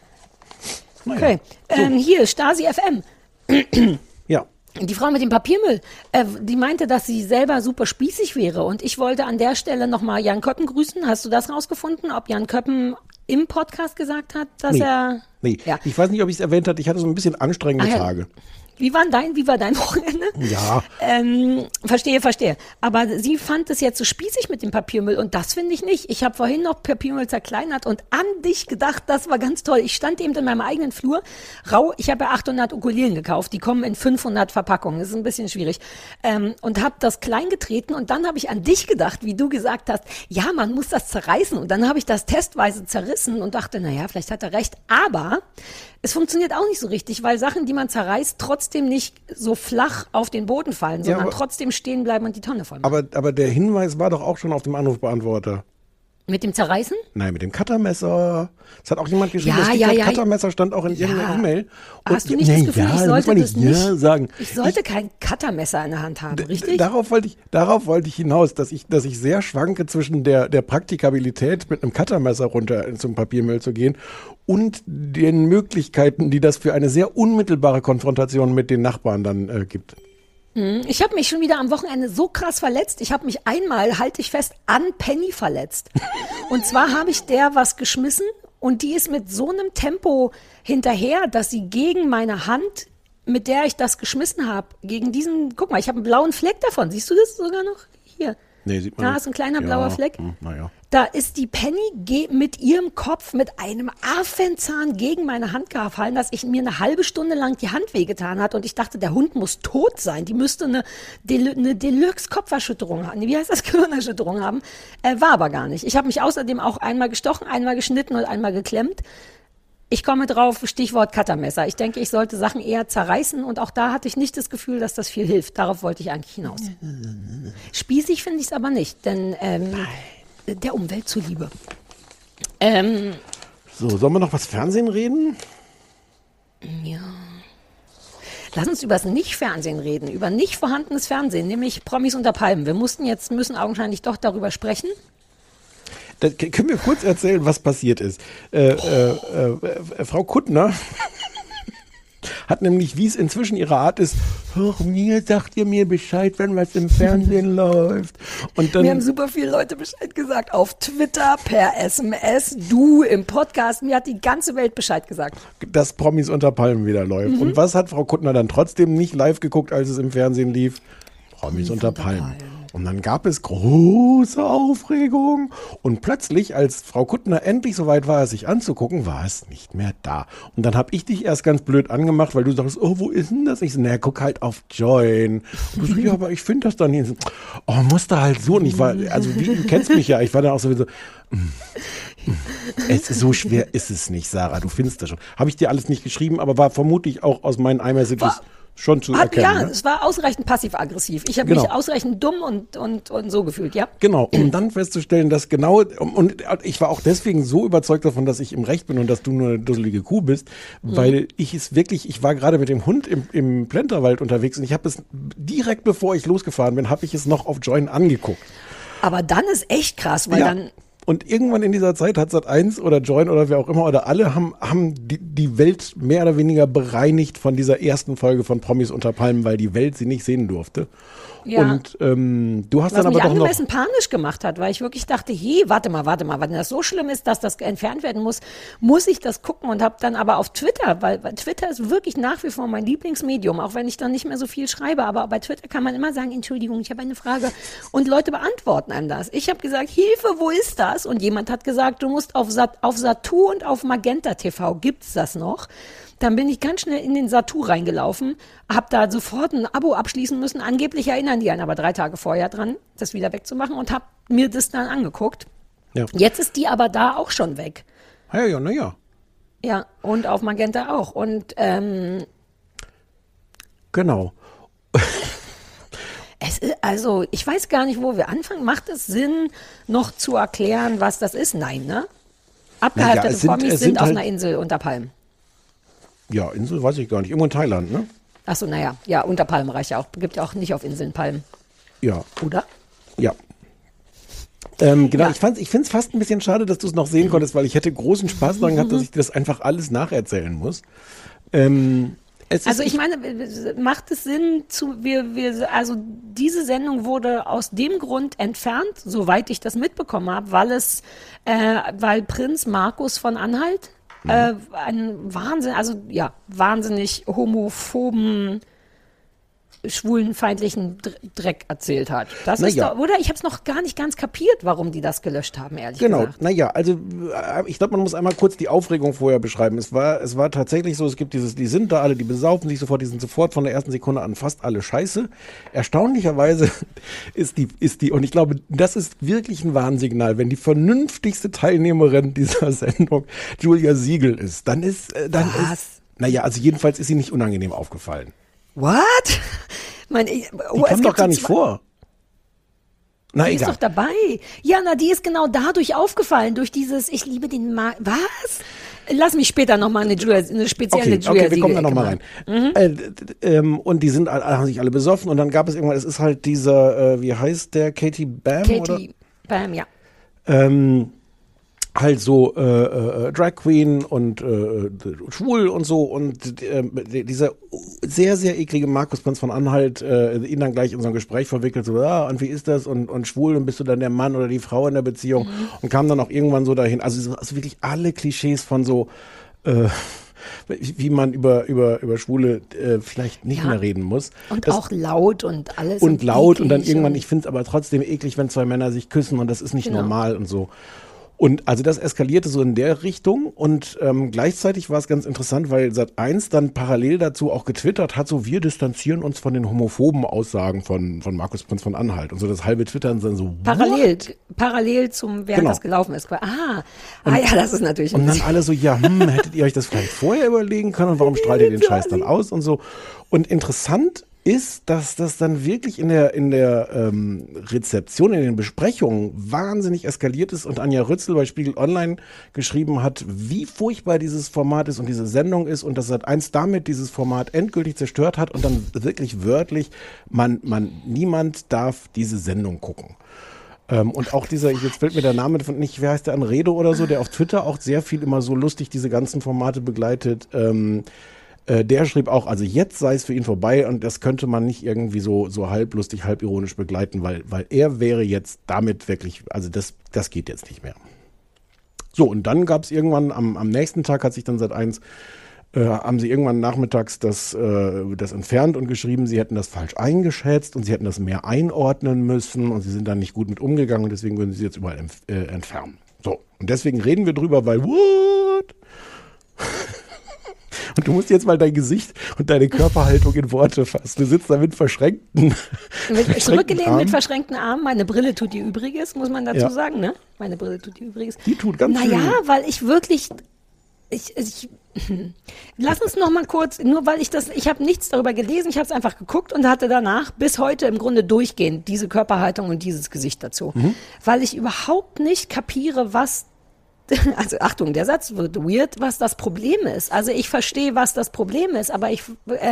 Okay, hier, Stasi FM. Ja. Die Frau mit dem Papiermüll, die meinte, dass sie selber super spießig wäre. Und ich wollte an der Stelle nochmal Jan Köppen grüßen. Hast du das rausgefunden, ob Jan Köppen im Podcast gesagt hat, dass er... Nee, ja. Ich weiß nicht, ob ich es erwähnt hatte. Ich hatte so ein bisschen anstrengende Tage. Wie war dein Wochenende? Ja. Verstehe. Aber sie fand es jetzt so spießig mit dem Papiermüll und das finde ich nicht. Ich habe vorhin noch Papiermüll zerkleinert und an dich gedacht, das war ganz toll. Ich stand eben in meinem eigenen Flur, ich habe ja 800 Ukulelen gekauft, die kommen in 500 Verpackungen, das ist ein bisschen schwierig. Und habe das klein getreten und dann habe ich an dich gedacht, wie du gesagt hast, ja, man muss das zerreißen und dann habe ich das testweise zerrissen und dachte, naja, vielleicht hat er recht, aber es funktioniert auch nicht so richtig, weil Sachen, die man zerreißt, trotzdem nicht so flach auf den Boden fallen, sondern trotzdem stehen bleiben und die Tonne voll machen. Aber der Hinweis war doch auch schon auf dem Anrufbeantworter. Mit dem Zerreißen? Nein, mit dem Cuttermesser. Es hat auch jemand geschrieben, das Cuttermesser stand auch in irgendeiner E-Mail. Hast du nicht das Gefühl, ich sollte das nicht sagen? Ich sollte kein Cuttermesser in der Hand haben, richtig? Darauf wollte ich hinaus, dass ich sehr schwanke zwischen der Praktikabilität, mit einem Cuttermesser runter zum Papiermüll zu gehen und den Möglichkeiten, die das für eine sehr unmittelbare Konfrontation mit den Nachbarn dann gibt. Ich habe mich schon wieder am Wochenende so krass verletzt. Ich habe mich einmal, halte ich fest, an Penny verletzt. Und zwar habe ich der was geschmissen und die ist mit so einem Tempo hinterher, dass sie gegen meine Hand, mit der ich das geschmissen habe, gegen diesen, guck mal, ich habe einen blauen Fleck davon. Siehst du das sogar noch? Hier. Nee, sieht man da nicht. ist ein kleiner blauer Fleck. Naja. Da ist die Penny mit ihrem Kopf mit einem Affenzahn gegen meine Hand gefallen, dass mir eine halbe Stunde lang die Hand wehgetan hat und ich dachte, der Hund muss tot sein. Die müsste eine Deluxe-Kopferschütterung haben. Wie heißt das? Gehirnerschütterung haben. War aber gar nicht. Ich habe mich außerdem auch einmal gestochen, einmal geschnitten und einmal geklemmt. Ich komme drauf, Stichwort Cuttermesser. Ich denke, ich sollte Sachen eher zerreißen und auch da hatte ich nicht das Gefühl, dass das viel hilft. Darauf wollte ich eigentlich hinaus. Spießig finde ich es aber nicht, denn der Umwelt zuliebe. So, sollen wir noch was Fernsehen reden? Ja. Lass uns über das Nicht-Fernsehen reden, über nicht vorhandenes Fernsehen, nämlich Promis unter Palmen. Wir müssen augenscheinlich doch darüber sprechen. Können wir kurz erzählen, was passiert ist? Frau Kuttner hat nämlich, wie es inzwischen ihre Art ist, mir sagt ihr mir Bescheid, wenn was im Fernsehen läuft. Und dann, mir haben super viele Leute Bescheid gesagt, auf Twitter, per SMS, du im Podcast, mir hat die ganze Welt Bescheid gesagt. Dass Promis unter Palmen wieder läuft. Und was hat Frau Kuttner dann trotzdem nicht live geguckt, als es im Fernsehen lief? Promis unter Palmen. Und dann gab es große Aufregung. Und plötzlich, als Frau Kuttner endlich soweit war, es sich anzugucken, war es nicht mehr da. Und dann habe ich dich erst ganz blöd angemacht, weil du sagst, oh, wo ist denn das? Ich so, naja, guck halt auf Join. Und du so, ja, aber ich finde das dann hier. So, oh, musste halt so. Und ich war, also wie, du kennst mich ja, ich war dann auch sowieso, es ist so schwer ist es nicht, Sarah, du findest das schon. Habe ich dir alles nicht geschrieben, aber war vermutlich auch aus meinen iMessages schon zu erkennen. Ja, ne? es war ausreichend passiv-aggressiv. Ich habe Genau. mich ausreichend dumm und so gefühlt, ja. Genau, um dann festzustellen, dass genau, und ich war auch deswegen so überzeugt davon, dass ich im Recht bin und dass du nur eine dusselige Kuh bist, weil ich war gerade mit dem Hund im Plenterwald unterwegs und ich habe es direkt bevor ich losgefahren bin, habe ich es noch auf Join angeguckt. Aber dann ist echt krass, weil dann... Und irgendwann in dieser Zeit hat Sat.1 oder Join oder wer auch immer oder alle haben die Welt mehr oder weniger bereinigt von dieser ersten Folge von Promis unter Palmen, weil die Welt sie nicht sehen durfte. Ja. Und du hast Was dann aber mich doch noch... angemessen panisch gemacht hat, weil ich wirklich dachte, hey, warte mal, wenn das so schlimm ist, dass das entfernt werden muss ich das gucken und habe dann aber auf Twitter, weil Twitter ist wirklich nach wie vor mein Lieblingsmedium, auch wenn ich dann nicht mehr so viel schreibe, aber bei Twitter kann man immer sagen, Entschuldigung, ich habe eine Frage und Leute beantworten einem das. Ich habe gesagt, Hilfe, wo ist das? Und jemand hat gesagt, du musst auf Satu und auf Magenta TV, gibt's das noch? Dann bin ich ganz schnell in den Satu reingelaufen, habe da sofort ein Abo abschließen müssen. Angeblich erinnern die einen aber 3 Tage vorher dran, das wieder wegzumachen und habe mir das dann angeguckt. Ja. Jetzt ist die aber da auch schon weg. Ja. Ja, und auf Magenta auch. Und Genau. es ist, also ich weiß gar nicht, wo wir anfangen. Macht es Sinn, noch zu erklären, was das ist? Nein, ne? Abgehalfterte Promis sind auf einer Insel unter Palmen. Ja, Insel weiß ich gar nicht. Irgendwo in Thailand, ne? Achso, naja, ja, unter Palmen reicht ja auch. Gibt ja auch nicht auf Inseln Palmen. Ja. Oder? Ja. Genau, Ja. ich finde es fast ein bisschen schade, dass du es noch sehen konntest, weil ich hätte großen Spaß daran gehabt, dass ich dir das einfach alles nacherzählen muss. Also ich meine, macht es Sinn, also diese Sendung wurde aus dem Grund entfernt, soweit ich das mitbekommen habe, weil Prinz Markus von Anhalt einen wahnsinnig homophoben, schwulenfeindlichen Dreck erzählt hat. Das ist doch, oder? Ich habe es noch gar nicht ganz kapiert, warum die das gelöscht haben, ehrlich gesagt. Naja, also ich glaube, man muss einmal kurz die Aufregung vorher beschreiben. Es war tatsächlich so, es gibt die sind da alle, die besaufen sich sofort, die sind sofort von der ersten Sekunde an fast alle scheiße. Erstaunlicherweise ist die, und ich glaube, das ist wirklich ein Warnsignal, wenn die vernünftigste Teilnehmerin dieser Sendung Julia Siegel ist, dann ist, also jedenfalls ist sie nicht unangenehm aufgefallen. What? Die kommt doch gar nicht vor. Na, die egal. ist doch dabei. Ja, die ist genau dadurch aufgefallen, durch dieses, ich liebe den Was? Lass mich später nochmal eine spezielle Julia Okay, wir kommen da nochmal rein. Und die haben sich alle besoffen und dann gab es irgendwann, es ist halt dieser, wie heißt der, Katie Bam? Bam, ja. Halt so Drag Queen und schwul und so und dieser sehr, sehr eklige Markus Prinz von Anhalt ihn dann gleich in so ein Gespräch verwickelt, so, und wie ist das und schwul und bist du dann der Mann oder die Frau in der Beziehung und kam dann auch irgendwann so dahin, also wirklich alle Klischees von so wie man über Schwule vielleicht nicht mehr reden muss. Und auch laut und alles. Und laut und dann irgendwann, ich finde es aber trotzdem eklig, wenn 2 Männer sich küssen und das ist nicht normal und so. Und also das eskalierte so in der Richtung und gleichzeitig war es ganz interessant, weil Sat.1 dann parallel dazu auch getwittert hat, so wir distanzieren uns von den homophoben Aussagen von Markus Prinz von Anhalt und so das halbe Twittern dann so Parallel zum, während das gelaufen ist. Ja, das ist natürlich. Und dann alle so, hättet ihr euch das vielleicht vorher überlegen können und warum strahlt ihr den Scheiß dann aus und so. Und interessant ist, dass das dann wirklich in der Rezeption, in den Besprechungen wahnsinnig eskaliert ist und Anja Rützel bei Spiegel Online geschrieben hat, wie furchtbar dieses Format ist und diese Sendung ist und dass Sat.1 damit dieses Format endgültig zerstört hat und dann wirklich wörtlich, niemand darf diese Sendung gucken. Und auch jetzt fällt mir der Name von nicht, wer heißt der, Anredo oder so, der auf Twitter auch sehr viel immer so lustig diese ganzen Formate begleitet, der schrieb auch, also jetzt sei es für ihn vorbei und das könnte man nicht irgendwie so halblustig, halbironisch begleiten, weil er wäre jetzt damit wirklich, also das geht jetzt nicht mehr. So, und dann gab es irgendwann am nächsten Tag hat sich dann Sat.1 haben sie irgendwann nachmittags das entfernt und geschrieben, sie hätten das falsch eingeschätzt und sie hätten das mehr einordnen müssen und sie sind dann nicht gut mit umgegangen und deswegen würden sie jetzt überall entfernen. So, und deswegen reden wir drüber, weil what? Und du musst jetzt mal dein Gesicht und deine Körperhaltung in Worte fassen. Du sitzt da mit verschränkten Zurückgelehnt mit verschränkten Armen. Meine Brille tut ihr Übriges, muss man dazu sagen, ne? Meine Brille tut ihr Übriges. Die tut ganz viel. Naja, weil ich wirklich... Lass uns noch mal kurz, nur weil ich habe nichts darüber gelesen, ich habe es einfach geguckt und hatte danach bis heute im Grunde durchgehend diese Körperhaltung und dieses Gesicht dazu. Weil ich überhaupt nicht kapiere, was, also Achtung, der Satz wird weird, was das Problem ist. Also ich verstehe, was das Problem ist, aber ich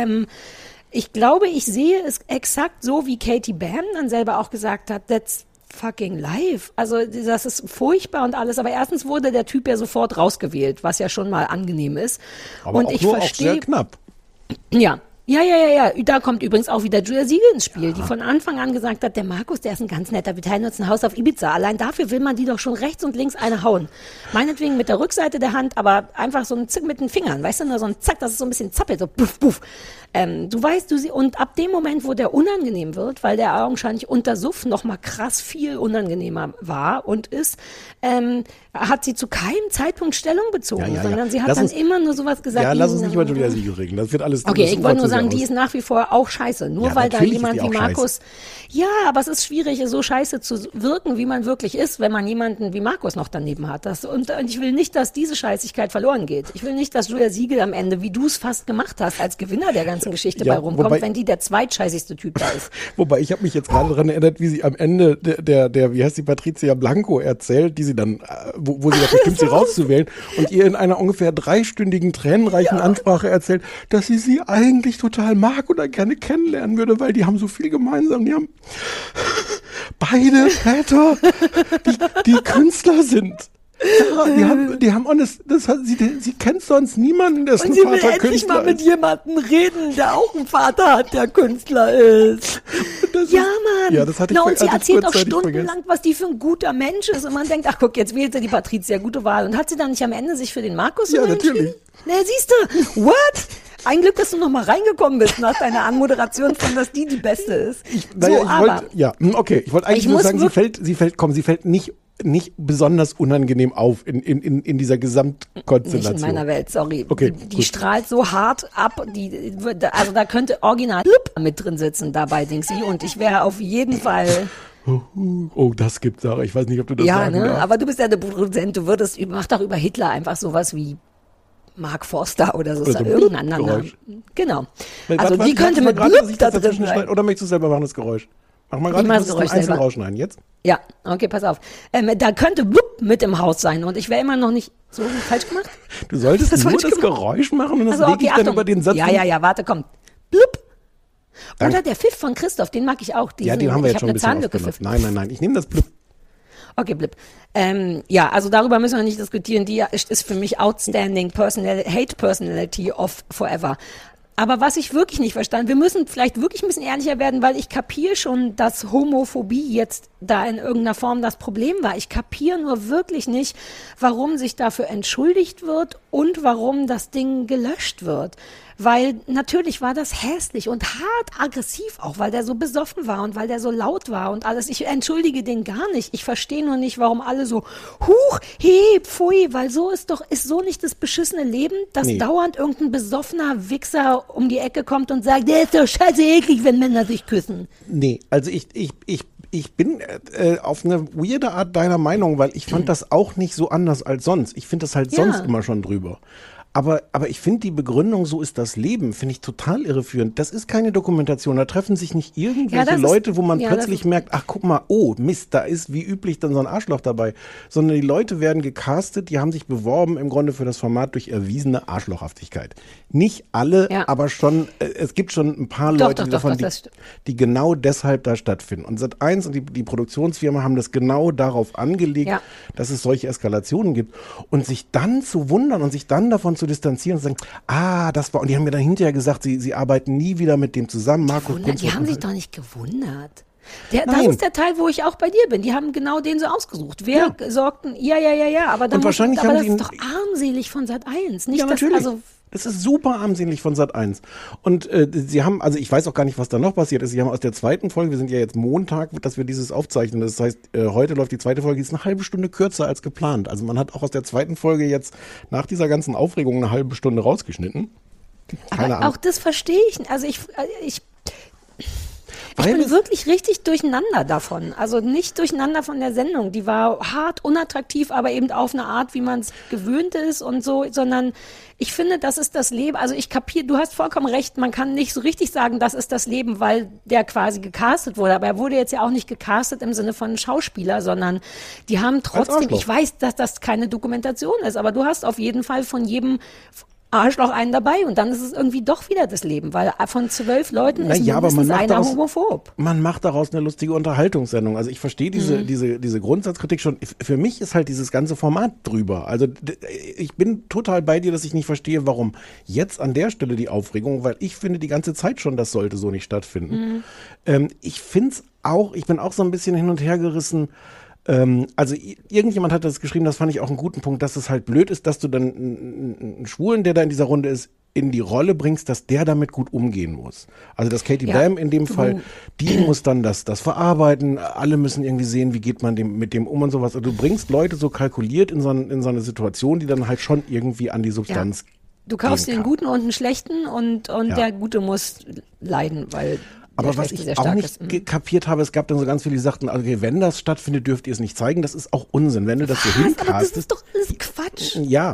glaube, ich sehe es exakt so, wie Katie Bam dann selber auch gesagt hat, that's fucking live. Also das ist furchtbar und alles, aber erstens wurde der Typ ja sofort rausgewählt, was ja schon mal angenehm ist. Aber und auch ich nur verstehe, auch sehr knapp. Ja. Da kommt übrigens auch wieder Julia Siegel ins Spiel, die von Anfang an gesagt hat, der Markus, der ist ein ganz netter, wir teilen uns ein Haus auf Ibiza. Allein dafür will man die doch schon rechts und links eine hauen. Meinetwegen mit der Rückseite der Hand, aber einfach so ein Zick mit den Fingern, weißt du, nur so ein Zack, dass es so ein bisschen zappelt, so puff, puff. Du weißt, und ab dem Moment, wo der unangenehm wird, weil der augenscheinlich unter Suff noch mal krass viel unangenehmer war und ist, hat sie zu keinem Zeitpunkt Stellung bezogen, sondern sie hat dann immer nur sowas gesagt. Ja, lass uns nicht über Julia Siegel reden, das wird alles... Okay, ich wollte nur sagen, die ist nach wie vor auch scheiße. Nur weil da jemand wie Markus... Scheiße. Ja, aber es ist schwierig, so scheiße zu wirken, wie man wirklich ist, wenn man jemanden wie Markus noch daneben hat. Und ich will nicht, dass diese Scheißigkeit verloren geht. Ich will nicht, dass Julia Siegel am Ende, wie du es fast gemacht hast, als Gewinner der ganzen Geschichte bei rumkommt, wenn die der zweitscheißigste Typ da ist. Wobei, ich habe mich jetzt gerade daran erinnert, wie sie am Ende der wie heißt die, Patricia Blanco erzählt, die sie dann, wo sie doch bestimmt, sie rauszuwählen und ihr in einer ungefähr 3-stündigen, tränenreichen Ansprache erzählt, dass sie eigentlich total mag oder gerne kennenlernen würde, weil die haben so viel gemeinsam. Die haben beide Väter, die Künstler sind. Ja, die haben honest, sie kennt sonst niemanden, dessen Vater Künstler ist. Und sie will endlich mal mit jemandem reden, der auch einen Vater hat, der Künstler ist. Ja, Mann. Ja, das hatte ich und sie erzählt auch stundenlang, was die für ein guter Mensch ist. Und man denkt, ach guck, jetzt wählt sie die Patricia, gute Wahl. Und hat sie dann nicht am Ende sich für den Markus entschieden? Ja, natürlich. Na, siehst du, what? Ein Glück, dass du noch mal reingekommen bist nach deiner Anmoderation von, dass die Beste ist. Ich wollte eigentlich nur sagen, sie fällt nicht besonders unangenehm auf in dieser Gesamtkonstellation. Nicht in meiner Welt, sorry. Okay, die strahlt so hart ab, also da könnte original mit drin sitzen dabei, Dingsy, und ich wäre auf jeden Fall... Oh, das gibt's, Sarah. Ich weiß nicht, ob du das sagen darfst. Aber du bist ja der Produzent, mach doch über Hitler einfach sowas wie Mark Forster oder so, irgendein anderer. Genau. Also die könnte mit Blub da drin sein. Oder möchtest du selber machen, das Geräusch? Mach mal gerade das Geräusch einzeln rausschneiden. Jetzt? Ja, okay, pass auf. Da könnte Blub mit im Haus sein und ich wäre immer noch nicht so falsch gemacht. Du solltest nur das Geräusch machen und das lege ich dann über den Satz. Ja, warte, komm. Blub. Oder der Pfiff von Christoph, den mag ich auch. Ja, den haben wir jetzt schon ein bisschen aufgemacht. Nein, ich nehme das Blub. Okay, Blip. Also darüber müssen wir nicht diskutieren. Die ist für mich outstanding Hate Personality of Forever. Aber was ich wirklich nicht verstanden, wir müssen vielleicht wirklich ein bisschen ehrlicher werden, weil ich kapiere schon, dass Homophobie jetzt da in irgendeiner Form das Problem war. Ich kapiere nur wirklich nicht, warum sich dafür entschuldigt wird und warum das Ding gelöscht wird. Weil natürlich war das hässlich und hart aggressiv auch, weil der so besoffen war und weil der so laut war und alles. Ich entschuldige den gar nicht. Ich verstehe nur nicht, warum alle so, pfui, weil so ist so nicht das beschissene Leben, dass dauernd irgendein besoffener Wichser um die Ecke kommt und sagt, der ist doch scheiße eklig, wenn Männer sich küssen. Nee, also ich bin auf eine weirde Art deiner Meinung, weil ich fand das auch nicht so anders als sonst. Ich finde das halt sonst immer schon drüber. Aber ich finde die Begründung, so ist das Leben, finde ich total irreführend. Das ist keine Dokumentation, da treffen sich nicht irgendwelche Leute, wo man plötzlich merkt, ach guck mal, oh Mist, da ist wie üblich dann so ein Arschloch dabei. Sondern die Leute werden gecastet, die haben sich beworben im Grunde für das Format durch erwiesene Arschlochhaftigkeit. Nicht alle, aber schon, es gibt schon ein paar Leute davon, die genau deshalb da stattfinden. Und Sat.1 und die Produktionsfirma haben das genau darauf angelegt, dass es solche Eskalationen gibt. Und sich dann zu wundern und sich dann davon zu distanzieren und zu sagen, das war, und die haben mir dann hinterher gesagt, sie arbeiten nie wieder mit dem zusammen. Die haben sich doch nicht gewundert. Das ist der Teil, wo ich auch bei dir bin. Die haben genau den so ausgesucht. Wer sorgten, aber dann und wahrscheinlich das ist doch armselig von Sat.1. Nicht, natürlich. Es ist super armselig von Sat.1. Und sie haben, also ich weiß auch gar nicht, was da noch passiert ist. Sie haben aus der zweiten Folge, wir sind ja jetzt Montag, dass wir dieses aufzeichnen. Das heißt, heute läuft die zweite Folge, die ist eine halbe Stunde kürzer als geplant. Also man hat auch aus der zweiten Folge jetzt nach dieser ganzen Aufregung eine halbe Stunde rausgeschnitten. Keine Aber auch das verstehe ich nicht. Also ich bin wirklich richtig durcheinander davon. Also nicht durcheinander von der Sendung. Die war hart, unattraktiv, aber eben auf eine Art, wie man es gewöhnt ist und so, sondern ich finde, das ist das Leben. Also ich kapiere, du hast vollkommen recht, man kann nicht so richtig sagen, das ist das Leben, weil der quasi gecastet wurde. Aber er wurde jetzt ja auch nicht gecastet im Sinne von Schauspieler, sondern die haben trotzdem, ich weiß, dass das keine Dokumentation ist, aber du hast auf jeden Fall von jedem Arschloch einen dabei und dann ist es irgendwie doch wieder das Leben, weil von 12 Leuten ist mindestens einer homophob. Man macht daraus eine lustige Unterhaltungssendung. Also ich verstehe diese Grundsatzkritik schon. Für mich ist halt dieses ganze Format drüber. Also ich bin total bei dir, dass ich nicht verstehe, warum jetzt an der Stelle die Aufregung, weil ich finde die ganze Zeit schon, das sollte so nicht stattfinden. Ich find's auch, ich bin auch so ein bisschen hin und her gerissen. Also irgendjemand hat das geschrieben, das fand ich auch einen guten Punkt, dass es halt blöd ist, dass du dann einen Schwulen, der da in dieser Runde ist, in die Rolle bringst, dass der damit gut umgehen muss. Also dass Katie Bam in dem Fall, die muss dann das verarbeiten, alle müssen irgendwie sehen, wie geht man mit dem um und sowas. Also du bringst Leute so kalkuliert in so eine Situation, die dann halt schon irgendwie an die Substanz Du kaufst den Guten und den Schlechten und der Gute muss leiden, weil aber was ich auch nicht kapiert habe, es gab dann so ganz viele, die sagten, okay, wenn das stattfindet, dürft ihr es nicht zeigen. Das ist auch Unsinn. Wenn du das so hincastest. Aber das ist doch alles Quatsch. Ja.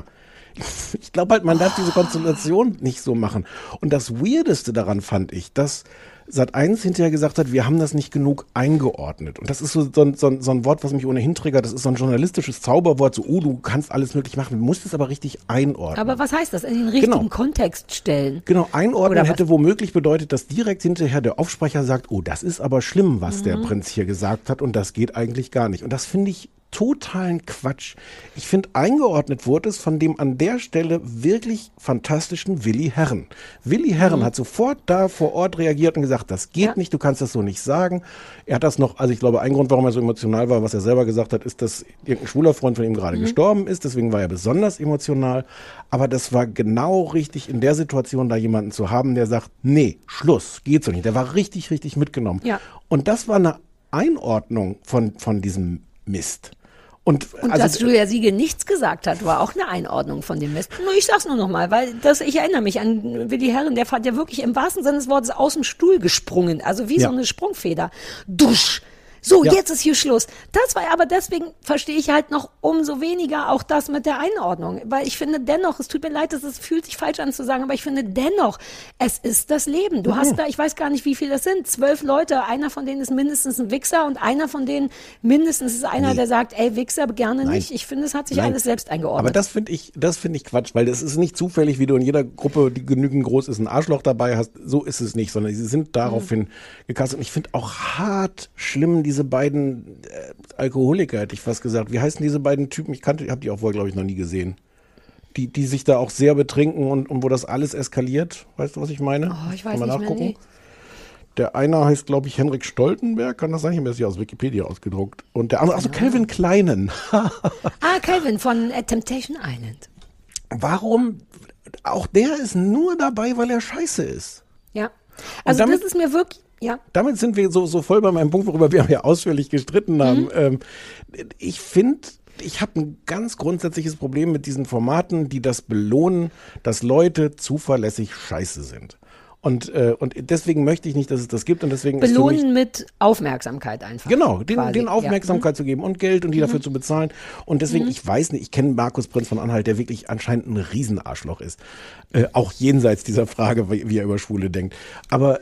Ich glaube halt, man darf diese Konstellation nicht so machen. Und das Weirdeste daran fand ich, dass Sat.1 hinterher gesagt hat, wir haben das nicht genug eingeordnet. Und das ist so ein Wort, was mich ohnehin triggert. Das ist so ein journalistisches Zauberwort. So, du kannst alles möglich machen. Du musst es aber richtig einordnen. Aber was heißt das? In den richtigen Kontext stellen? Genau, einordnen hätte womöglich bedeutet, dass direkt hinterher der Aufsprecher sagt, oh, das ist aber schlimm, was der Prinz hier gesagt hat. Und das geht eigentlich gar nicht. Und das finde ich totalen Quatsch. Ich finde, eingeordnet wurde es von dem an der Stelle wirklich fantastischen Willi Herren. Willi Herren hat sofort da vor Ort reagiert und gesagt, das geht nicht, du kannst das so nicht sagen. Er hat das noch, also ich glaube, ein Grund, warum er so emotional war, was er selber gesagt hat, ist, dass irgendein schwuler Freund von ihm gerade gestorben ist, deswegen war er besonders emotional. Aber das war genau richtig, in der Situation da jemanden zu haben, der sagt, nee, Schluss, geht so nicht. Der war richtig, richtig mitgenommen. Ja. Und das war eine Einordnung von diesem Mist. Und also, dass Julia Siegel nichts gesagt hat, war auch eine Einordnung von dem Mist. Nur ich sag's nur noch mal, weil ich erinnere mich an Willi Herren, der hat ja wirklich im wahrsten Sinne des Wortes aus dem Stuhl gesprungen, also wie so eine Sprungfeder. Dusch! So, jetzt ist hier Schluss. Das war aber deswegen verstehe ich halt noch umso weniger auch das mit der Einordnung. Weil ich finde dennoch, es tut mir leid, es fühlt sich falsch an zu sagen, aber ich finde dennoch, es ist das Leben. Du hast da, ich weiß gar nicht, wie viele das sind, 12 Leute, einer von denen ist mindestens ein Wichser und einer von denen mindestens ist einer, der sagt, ey, Wichser, gerne nicht. Ich finde, es hat sich alles selbst eingeordnet. Aber das finde ich Quatsch, weil das ist nicht zufällig, wie du in jeder Gruppe, die genügend groß ist, ein Arschloch dabei hast. So ist es nicht, sondern sie sind daraufhin gecastet. Und ich finde auch hart schlimm, diese beiden Alkoholiker, hätte ich fast gesagt. Wie heißen diese beiden Typen? Ich habe die auch wohl, glaube ich, noch nie gesehen. Die sich da auch sehr betrinken und wo das alles eskaliert. Weißt du, was ich meine? Oh, ich weiß nicht mehr. Der eine heißt, glaube ich, Henrik Stoltenberg. Kann das sein? Ich habe mir das hier aus Wikipedia ausgedruckt. Und der andere, Calvin Kleinen. Calvin von Temptation Island. Warum? Auch der ist nur dabei, weil er scheiße ist. Ja. Also das ist mir wirklich... Ja. Damit sind wir so voll bei meinem Punkt, worüber wir ja ausführlich gestritten haben. Ich finde, ich habe ein ganz grundsätzliches Problem mit diesen Formaten, die das belohnen, dass Leute zuverlässig scheiße sind. Und deswegen möchte ich nicht, dass es das gibt. Und deswegen belohnen ist für mich, mit Aufmerksamkeit einfach. Genau, den Aufmerksamkeit zu geben und Geld und die dafür zu bezahlen. Und deswegen, ich weiß nicht, ich kenne Markus Prinz von Anhalt, der wirklich anscheinend ein Riesenarschloch ist. Auch jenseits dieser Frage, wie er über Schwule denkt. Aber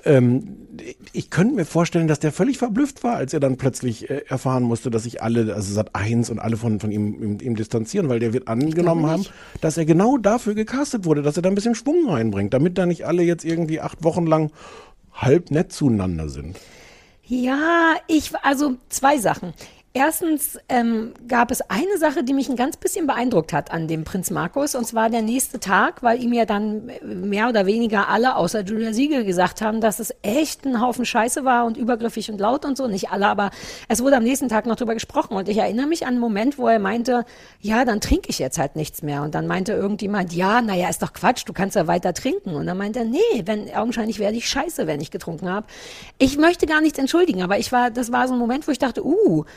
ich könnte mir vorstellen, dass der völlig verblüfft war, als er dann plötzlich erfahren musste, dass sich alle, also Sat.1 und alle von ihm distanzieren, weil der wird angenommen haben, dass er genau dafür gecastet wurde, dass er da ein bisschen Schwung reinbringt, damit da nicht alle jetzt irgendwie 8 Wochen lang halb nett zueinander sind. Ja, also 2 Sachen. Erstens gab es eine Sache, die mich ein ganz bisschen beeindruckt hat an dem Prinz Markus, und zwar der nächste Tag, weil ihm ja dann mehr oder weniger alle, außer Julia Siegel, gesagt haben, dass es echt ein Haufen Scheiße war und übergriffig und laut und so. Nicht alle, aber es wurde am nächsten Tag noch drüber gesprochen. Und ich erinnere mich an einen Moment, wo er meinte, ja, dann trinke ich jetzt halt nichts mehr. Und dann meinte irgendjemand, ja, naja, ist doch Quatsch, du kannst ja weiter trinken. Und dann meinte er, nee, augenscheinlich werde ich scheiße, wenn ich getrunken habe. Ich möchte gar nichts entschuldigen, aber das war so ein Moment, wo ich dachte,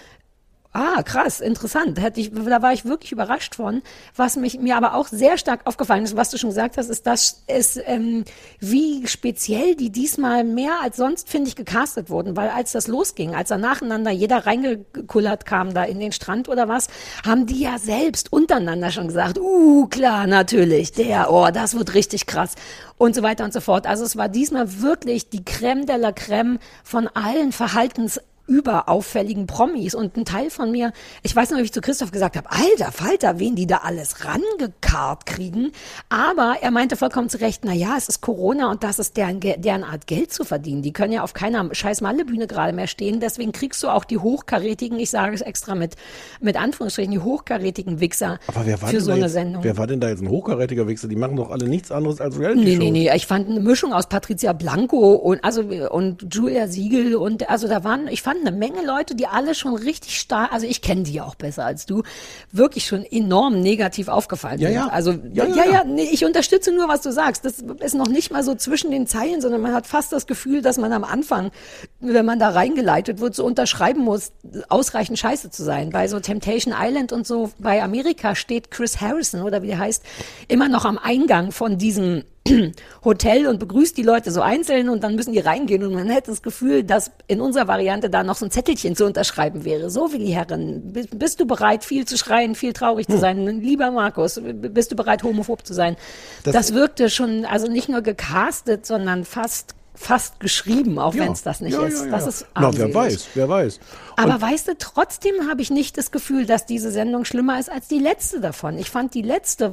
krass, interessant. Da war ich wirklich überrascht von. Was mir aber auch sehr stark aufgefallen ist, was du schon gesagt hast, ist, wie speziell die diesmal mehr als sonst, finde ich, gecastet wurden. Weil als das losging, als da nacheinander jeder reingekullert kam da in den Strand oder was, haben die ja selbst untereinander schon gesagt, klar, natürlich, das wird richtig krass. Und so weiter und so fort. Also es war diesmal wirklich die Crème de la Crème von allen überauffälligen Promis, und ein Teil von mir, ich weiß noch, wie ich zu Christoph gesagt habe, alter Falter, wen die da alles rangekarrt kriegen, aber er meinte vollkommen zu Recht, es ist Corona und das ist deren Art Geld zu verdienen, die können ja auf keiner scheiß Mallebühne gerade mehr stehen, deswegen kriegst du auch die hochkarätigen, ich sage es extra mit Anführungsstrichen, die hochkarätigen Wichser für so eine Sendung. Wer war denn da jetzt ein hochkarätiger Wichser? Die machen doch alle nichts anderes als Reality-Shows. Nee, ich fand eine Mischung aus Patricia Blanco und Julia Siegel und ich fand eine Menge Leute, die alle schon richtig stark, also ich kenne die ja auch besser als du, wirklich schon enorm negativ aufgefallen sind. Also ich unterstütze nur, was du sagst. Das ist noch nicht mal so zwischen den Zeilen, sondern man hat fast das Gefühl, dass man am Anfang, wenn man da reingeleitet wird, so unterschreiben muss, ausreichend scheiße zu sein. Bei so Temptation Island und so, bei Amerika steht Chris Harrison, oder wie der heißt, immer noch am Eingang von diesem Hotel und begrüßt die Leute so einzeln und dann müssen die reingehen und man hätte das Gefühl, dass in unserer Variante da noch so ein Zettelchen zu unterschreiben wäre. So, Willi Herren, bist du bereit, viel zu schreien, viel traurig zu sein? Lieber Markus, bist du bereit, homophob zu sein? Das wirkte schon, also nicht nur gecastet, sondern fast geschrieben, auch wenn es das nicht ist. Das ist armselig. Wer weiß. Aber weißt du, trotzdem habe ich nicht das Gefühl, dass diese Sendung schlimmer ist als die letzte davon. Ich fand die letzte,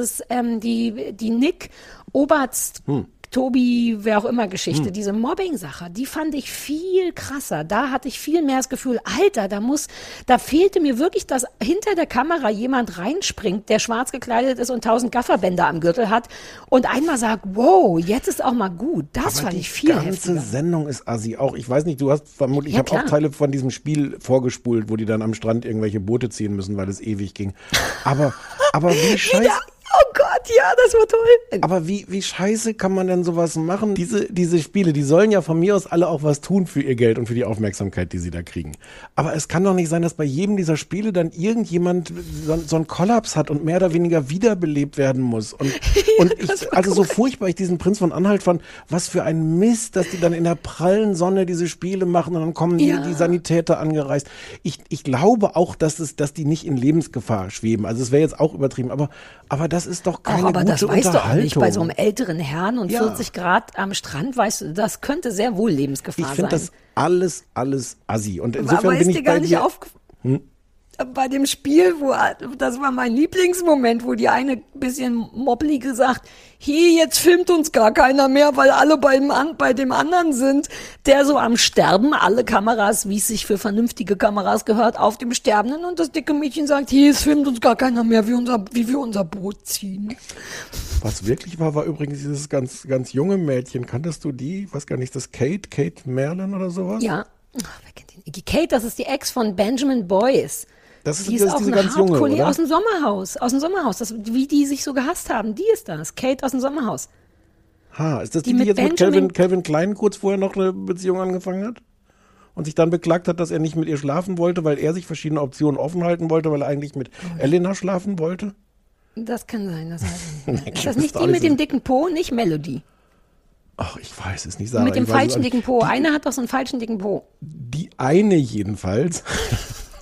die Nick Oberst, Tobi, wer auch immer Geschichte, diese Mobbing-Sache, die fand ich viel krasser. Da hatte ich viel mehr das Gefühl, Alter, da fehlte mir wirklich, dass hinter der Kamera jemand reinspringt, der schwarz gekleidet ist und 1000 Gafferbänder am Gürtel hat und einmal sagt, wow, jetzt ist auch mal gut. Das fand ich viel heftiger. Die ganze Sendung ist assi. Auch, ich weiß nicht, du hast vermutlich, ich habe auch Teile von diesem Spiel vorgespult, wo die dann am Strand irgendwelche Boote ziehen müssen, weil es ewig ging. Aber wie scheiße... Oh Gott, ja, das war toll. Aber wie scheiße kann man denn sowas machen? Diese Spiele, die sollen ja von mir aus alle auch was tun für ihr Geld und für die Aufmerksamkeit, die sie da kriegen. Aber es kann doch nicht sein, dass bei jedem dieser Spiele dann irgendjemand so einen Kollaps hat und mehr oder weniger wiederbelebt werden muss. Und so furchtbar ich diesen Prinz von Anhalt fand, was für ein Mist, dass die dann in der prallen Sonne diese Spiele machen und dann kommen die Sanitäter angereist. Ich glaube auch, dass die nicht in Lebensgefahr schweben. Also es wäre jetzt auch übertrieben, aber das ist doch keine gute Unterhaltung. Aber das weißt du auch nicht. Bei so einem älteren Herrn und 40 Grad am Strand, weißt du, das könnte sehr wohl Lebensgefahr sein. Ich finde das alles assi. Und insofern bin ich bei dir... Bei dem Spiel, das war mein Lieblingsmoment, wo die eine bisschen moppelig gesagt, jetzt filmt uns gar keiner mehr, weil alle bei dem anderen sind, der so am Sterben, alle Kameras, wie es sich für vernünftige Kameras gehört, auf dem Sterbenden, und das dicke Mädchen sagt, es filmt uns gar keiner mehr, wie wir unser Boot ziehen. Was wirklich war übrigens dieses ganz, ganz junge Mädchen. Kanntest du die? Ich weiß gar nicht, das Kate Merlin oder sowas? Ja. Wer kennt die? Kate, das ist die Ex von Benjamin Boyce. Die ist auch diese ganz junge, oder? Aus dem Sommerhaus. Wie die sich so gehasst haben, die ist das. Kate aus dem Sommerhaus. Ist das die jetzt mit Calvin Klein kurz vorher noch eine Beziehung angefangen hat? Und sich dann beklagt hat, dass er nicht mit ihr schlafen wollte, weil er sich verschiedene Optionen offen halten wollte, weil er eigentlich mit Elena schlafen wollte? Das kann sein, das weiß ich nicht. Ist das nicht die mit dem dicken Po, nicht Melody? Ach, ich weiß es nicht. Sarah, mit dem falschen dicken Po. Eine hat doch so einen falschen dicken Po. Die eine jedenfalls...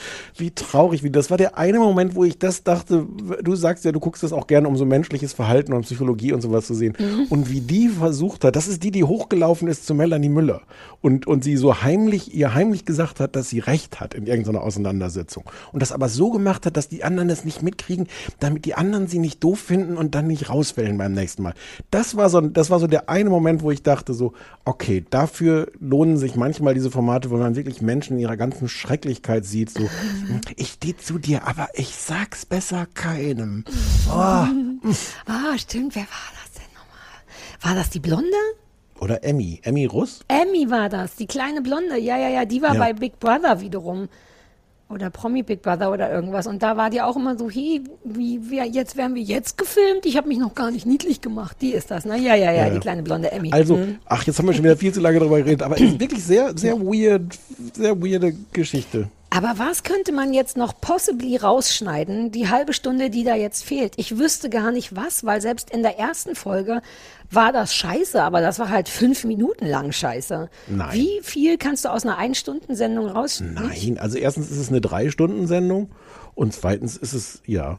Wie traurig, das war der eine Moment, wo ich das dachte, du sagst ja, du guckst das auch gerne, um so menschliches Verhalten und Psychologie und sowas zu sehen. Und wie die versucht hat, das ist die hochgelaufen ist zu Melanie Müller und sie so heimlich gesagt hat, dass sie recht hat in irgendeiner Auseinandersetzung. Und das aber so gemacht hat, dass die anderen das nicht mitkriegen, damit die anderen sie nicht doof finden und dann nicht rauswählen beim nächsten Mal. Das war so der eine Moment, wo ich dachte so, okay, dafür lohnen sich manchmal diese Formate, wo man wirklich Menschen in ihrer ganzen Schrecklichkeit sieht, so, ich stehe zu dir, aber ich sag's besser keinem. Oh. Stimmt, wer war das denn nochmal? War das die Blonde? Oder Emmy Russ? Emmy war das, die kleine Blonde, ja, die war bei Big Brother wiederum. Oder Promi Big Brother oder irgendwas. Und da war die auch immer so, hey, werden wir jetzt gefilmt? Ich habe mich noch gar nicht niedlich gemacht. Die ist das, ne? Ja, die kleine blonde Emmy. Also, jetzt haben wir schon wieder viel zu lange darüber geredet, aber es ist wirklich sehr, sehr weirde Geschichte. Aber was könnte man jetzt noch possibly rausschneiden, die halbe Stunde, die da jetzt fehlt? Ich wüsste gar nicht was, weil selbst in der ersten Folge war das scheiße, aber das war halt 5 Minuten lang scheiße. Nein. Wie viel kannst du aus einer 1-Stunden-Sendung rausschneiden? Nein, also erstens ist es eine 3-Stunden-Sendung und zweitens ist es, ja.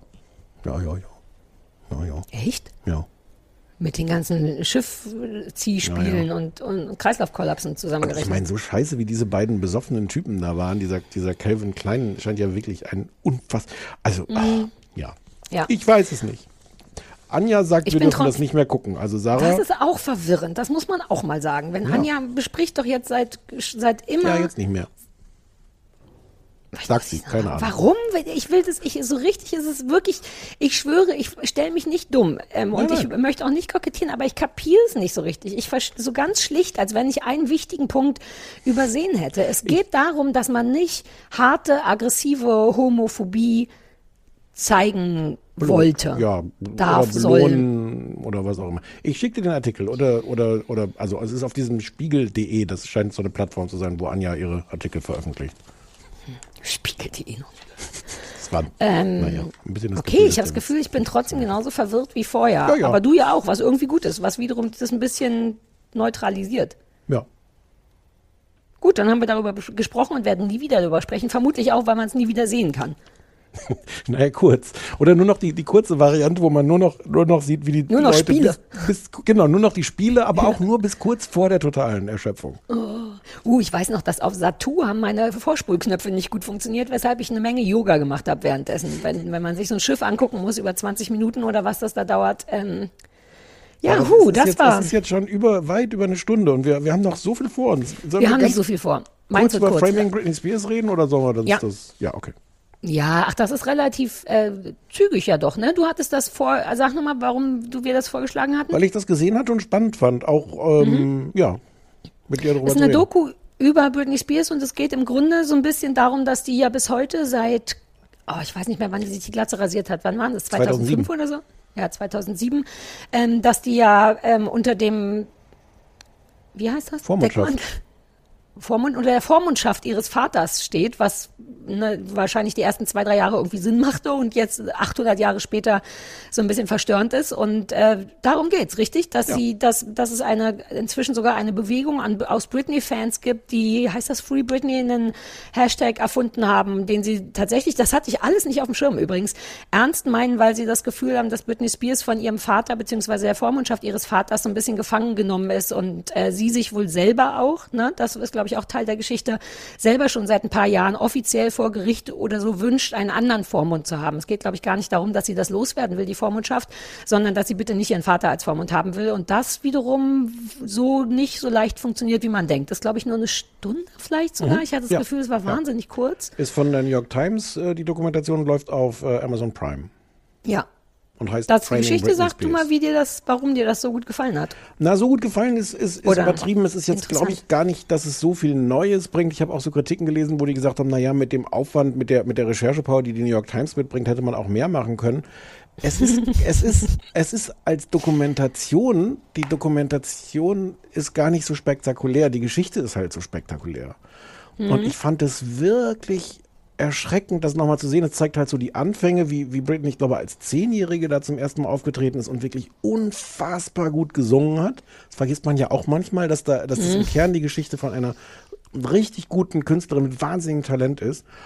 Echt? Ja. Mit den ganzen Schiffziehspielen und Kreislaufkollapsen zusammengerechnet. Ich meine, so scheiße wie diese beiden besoffenen Typen da waren, dieser Calvin Klein scheint ja wirklich ein ja. Ich weiß es nicht. Anja sagt, wir dürfen das nicht mehr gucken. Also Sarah. Das ist auch verwirrend, das muss man auch mal sagen. Wenn Anja bespricht doch jetzt seit immer. Ja, jetzt nicht mehr. Sagt sie, keine Ahnung. Warum? So richtig ist es wirklich, ich schwöre, ich stelle mich nicht dumm und ich möchte auch nicht kokettieren, aber ich kapiere es nicht so richtig. So ganz schlicht, als wenn ich einen wichtigen Punkt übersehen hätte. Es geht darum, dass man nicht harte, aggressive Homophobie zeigen wollte. Ja, darf, oder belohnen oder was auch immer. Ich schicke dir den Artikel also es ist auf diesem Spiegel.de, das scheint so eine Plattform zu sein, wo Anja ihre Artikel veröffentlicht. Spiegel.de noch. Das war, ein bisschen das okay, ich habe das Gefühl, ich bin trotzdem genauso verwirrt wie vorher. Ja. Aber du ja auch, was irgendwie gut ist, was wiederum das ein bisschen neutralisiert. Ja. Gut, dann haben wir darüber gesprochen und werden nie wieder darüber sprechen. Vermutlich auch, weil man es nie wieder sehen kann. Naja, kurz. Oder nur noch die kurze Variante, wo man nur noch sieht, wie die nur noch Leute Spiele. Genau, nur noch die Spiele, aber auch nur bis kurz vor der totalen Erschöpfung. Ich weiß noch, dass auf Satu haben meine Vorspulknöpfe nicht gut funktioniert, weshalb ich eine Menge Yoga gemacht habe währenddessen. Wenn man sich so ein Schiff angucken muss über 20 Minuten oder was das da dauert. Das ist jetzt schon weit über eine Stunde und wir haben noch so viel vor uns. Wir haben nicht so viel vor. Kurz über Framing Britney Spears reden oder sollen wir das? Ja, okay. Ja, das ist relativ zügig ja doch, ne? Du hattest das sag nochmal, warum wir das vorgeschlagen hatten? Weil ich das gesehen hatte und spannend fand, auch, mit dir darüber zu reden. Es ist eine Doku über Britney Spears und es geht im Grunde so ein bisschen darum, dass die ja bis heute seit, ich weiß nicht mehr, wann sie sich die Glatze rasiert hat, wann war das, 2005 oder so? Ja, 2007, dass die ja unter dem, wie heißt das? Vormundschaft. Unter der Vormundschaft ihres Vaters steht, was wahrscheinlich die ersten 2-3 Jahre irgendwie Sinn machte und jetzt 800 Jahre später so ein bisschen verstörend ist. Und darum geht's, richtig? Dass es inzwischen sogar eine Bewegung aus Britney-Fans gibt, die, heißt das Free Britney, einen Hashtag erfunden haben, den sie tatsächlich, das hatte ich alles nicht auf dem Schirm übrigens, ernst meinen, weil sie das Gefühl haben, dass Britney Spears von ihrem Vater beziehungsweise der Vormundschaft ihres Vaters so ein bisschen gefangen genommen ist und sie sich wohl selber auch, ne, das ist glaube ich auch Teil der Geschichte, selber schon seit ein paar Jahren offiziell vor Gericht oder so wünscht, einen anderen Vormund zu haben. Es geht, glaube ich, gar nicht darum, dass sie das loswerden will, die Vormundschaft, sondern dass sie bitte nicht ihren Vater als Vormund haben will und das wiederum so nicht so leicht funktioniert, wie man denkt. Das ist, glaube ich, nur eine Stunde vielleicht sogar. Ich hatte das Gefühl, es war wahnsinnig kurz. Ist von der New York Times, die Dokumentation läuft auf Amazon Prime. Ja. Und heißt das Geschichte, sag du mal, warum dir das so gut gefallen hat. Na, so gut gefallen ist übertrieben. Es ist jetzt, glaube ich, gar nicht, dass es so viel Neues bringt. Ich habe auch so Kritiken gelesen, wo die gesagt haben, naja, mit dem Aufwand, mit der Recherchepower, die New York Times mitbringt, hätte man auch mehr machen können. Es ist als Dokumentation, die Dokumentation ist gar nicht so spektakulär. Die Geschichte ist halt so spektakulär. Und ich fand es wirklich erschreckend, das nochmal zu sehen. Es zeigt halt so die Anfänge, wie Britney, ich glaube, als 10-Jährige da zum ersten Mal aufgetreten ist und wirklich unfassbar gut gesungen hat. Das vergisst man ja auch manchmal, dass das im Kern die Geschichte von einer richtig guten Künstlerin mit wahnsinnigem Talent ist.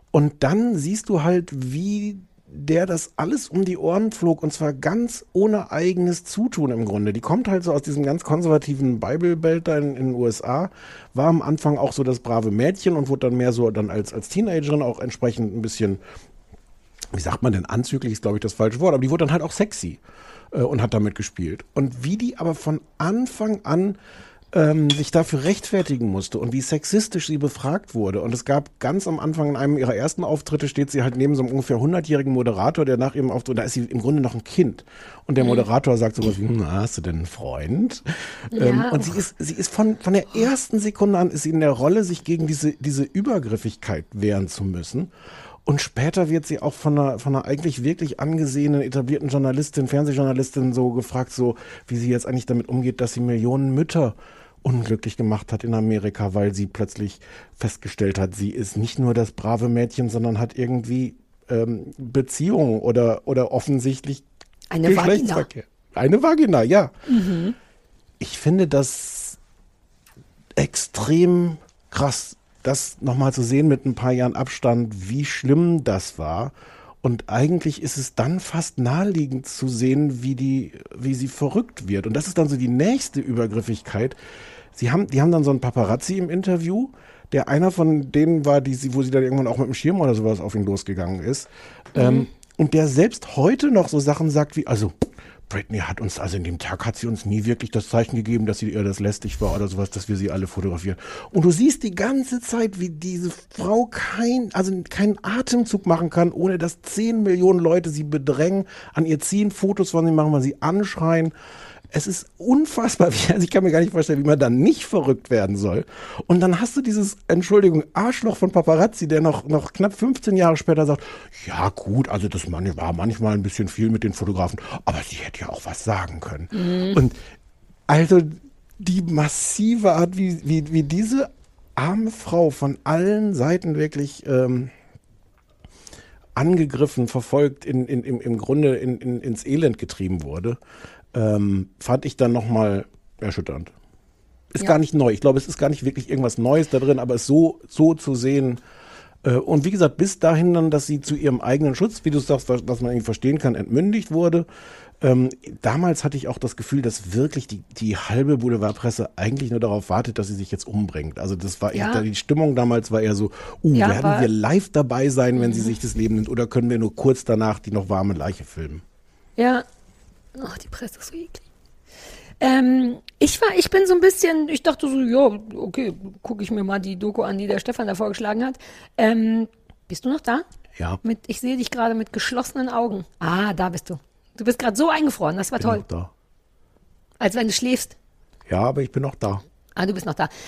Und dann siehst du halt, wie der das alles um die Ohren flog und zwar ganz ohne eigenes Zutun im Grunde. Die kommt halt so aus diesem ganz konservativen Bible-Belt da in den USA, war am Anfang auch so das brave Mädchen und wurde dann mehr so dann als Teenagerin auch entsprechend ein bisschen, wie sagt man denn, anzüglich ist glaube ich das falsche Wort, aber die wurde dann halt auch sexy und hat damit gespielt. Und wie die aber von Anfang an sich dafür rechtfertigen musste und wie sexistisch sie befragt wurde. Und es gab ganz am Anfang in einem ihrer ersten Auftritte steht sie halt neben so einem ungefähr 100-jährigen Moderator, der nach ihrem Auftritt, da ist sie im Grunde noch ein Kind. Und der Moderator sagt sowas wie, hast du denn einen Freund? Ja. Und sie ist von der ersten Sekunde an ist sie in der Rolle, sich gegen diese Übergriffigkeit wehren zu müssen. Und später wird sie auch von einer eigentlich wirklich angesehenen, etablierten Journalistin, Fernsehjournalistin so gefragt, so wie sie jetzt eigentlich damit umgeht, dass sie Millionen Mütter unglücklich gemacht hat in Amerika, weil sie plötzlich festgestellt hat, sie ist nicht nur das brave Mädchen, sondern hat irgendwie Beziehungen oder offensichtlich eine Geschlechtsverkehr. Eine Vagina, ja. Mhm. Ich finde das extrem krass, das nochmal zu sehen mit ein paar Jahren Abstand, wie schlimm das war. Und eigentlich ist es dann fast naheliegend zu sehen, wie sie verrückt wird. Und das ist dann so die nächste Übergriffigkeit. Die haben dann so einen Paparazzi im Interview, der einer von denen war, wo sie dann irgendwann auch mit dem Schirm oder sowas auf ihn losgegangen ist. Und der selbst heute noch so Sachen sagt wie, also Britney hat uns, also in dem Tag hat sie uns nie wirklich das Zeichen gegeben, dass ihr das lästig war oder sowas, dass wir sie alle fotografieren. Und du siehst die ganze Zeit, wie diese Frau keinen Atemzug machen kann, ohne dass 10 Millionen Leute sie bedrängen, an ihr ziehen, Fotos von sie machen, weil sie anschreien. Es ist unfassbar, also ich kann mir gar nicht vorstellen, wie man da nicht verrückt werden soll. Und dann hast du dieses, Entschuldigung, Arschloch von Paparazzi, der noch knapp 15 Jahre später sagt, ja gut, also das war manchmal ein bisschen viel mit den Fotografen, aber sie hätte ja auch was sagen können. Mhm. Und also die massive Art, wie diese arme Frau von allen Seiten wirklich angegriffen, verfolgt, im Grunde ins Elend getrieben wurde, fand ich dann nochmal erschütternd. Ist gar nicht neu. Ich glaube, es ist gar nicht wirklich irgendwas Neues da drin, aber es so zu sehen. Und wie gesagt, bis dahin dann, dass sie zu ihrem eigenen Schutz, wie du sagst, was man irgendwie verstehen kann, entmündigt wurde. Damals hatte ich auch das Gefühl, dass wirklich die halbe Boulevardpresse eigentlich nur darauf wartet, dass sie sich jetzt umbringt. Also das war eher, die Stimmung damals war eher so, werden wir live dabei sein, wenn sie sich das Leben nimmt, oder können wir nur kurz danach die noch warme Leiche filmen? Ja. Ach, die Presse ist so eklig. Ich bin so ein bisschen, ich dachte so, ja, okay, gucke ich mir mal die Doku an, die der Stefan da vorgeschlagen hat. Bist du noch da? Ja. Ich sehe dich gerade mit geschlossenen Augen. Ah, da bist du. Du bist gerade so eingefroren, das war toll. Ich bin noch da. Als wenn du schläfst. Ja, aber ich bin noch da. Ah, du bist noch da.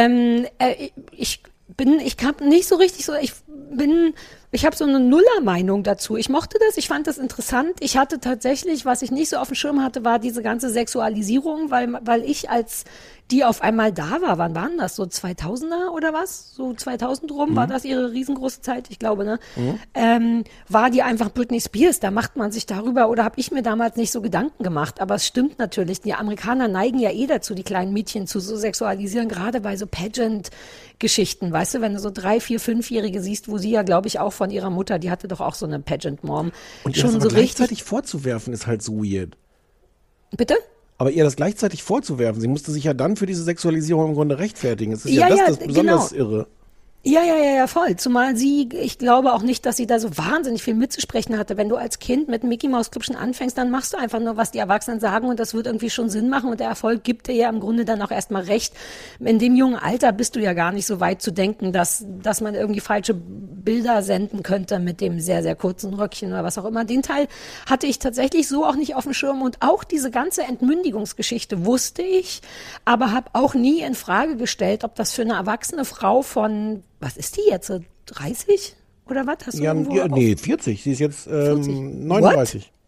Ich habe nicht so richtig so, ich habe so eine Nuller-Meinung dazu. Ich mochte das, ich fand das interessant. Ich hatte tatsächlich, was ich nicht so auf dem Schirm hatte, war diese ganze Sexualisierung, weil ich als die auf einmal da war, wann waren das? So 2000er oder was? So 2000 rum war das ihre riesengroße Zeit, ich glaube, ne? War die einfach Britney Spears, da macht man sich darüber, oder habe ich mir damals nicht so Gedanken gemacht, aber es stimmt natürlich, die Amerikaner neigen ja dazu, die kleinen Mädchen zu so sexualisieren, gerade bei so Pageant-Geschichten, weißt du, wenn du so 3-, 4-, 5-Jährige siehst, wo sie ja, glaube ich, auch von ihrer Mutter, die hatte doch auch so eine Pageant-Mom. Und ihr das aber gleichzeitig vorzuwerfen, ist halt so weird. Bitte? Aber ihr das gleichzeitig vorzuwerfen, sie musste sich ja dann für diese Sexualisierung im Grunde rechtfertigen. Es ist das besonders irre. Ja, voll. Zumal ich glaube auch nicht, dass sie da so wahnsinnig viel mitzusprechen hatte. Wenn du als Kind mit Mickey Mouse Clubchen anfängst, dann machst du einfach nur, was die Erwachsenen sagen, und das wird irgendwie schon Sinn machen, und der Erfolg gibt dir ja im Grunde dann auch erstmal recht. In dem jungen Alter bist du ja gar nicht so weit zu denken, dass man irgendwie falsche Bilder senden könnte mit dem sehr, sehr kurzen Röckchen oder was auch immer. Den Teil hatte ich tatsächlich so auch nicht auf dem Schirm, und auch diese ganze Entmündigungsgeschichte wusste ich, aber habe auch nie in Frage gestellt, ob das für eine erwachsene Frau von, was ist die jetzt, so 30 oder was? Hast du 40. Sie ist jetzt 39. What?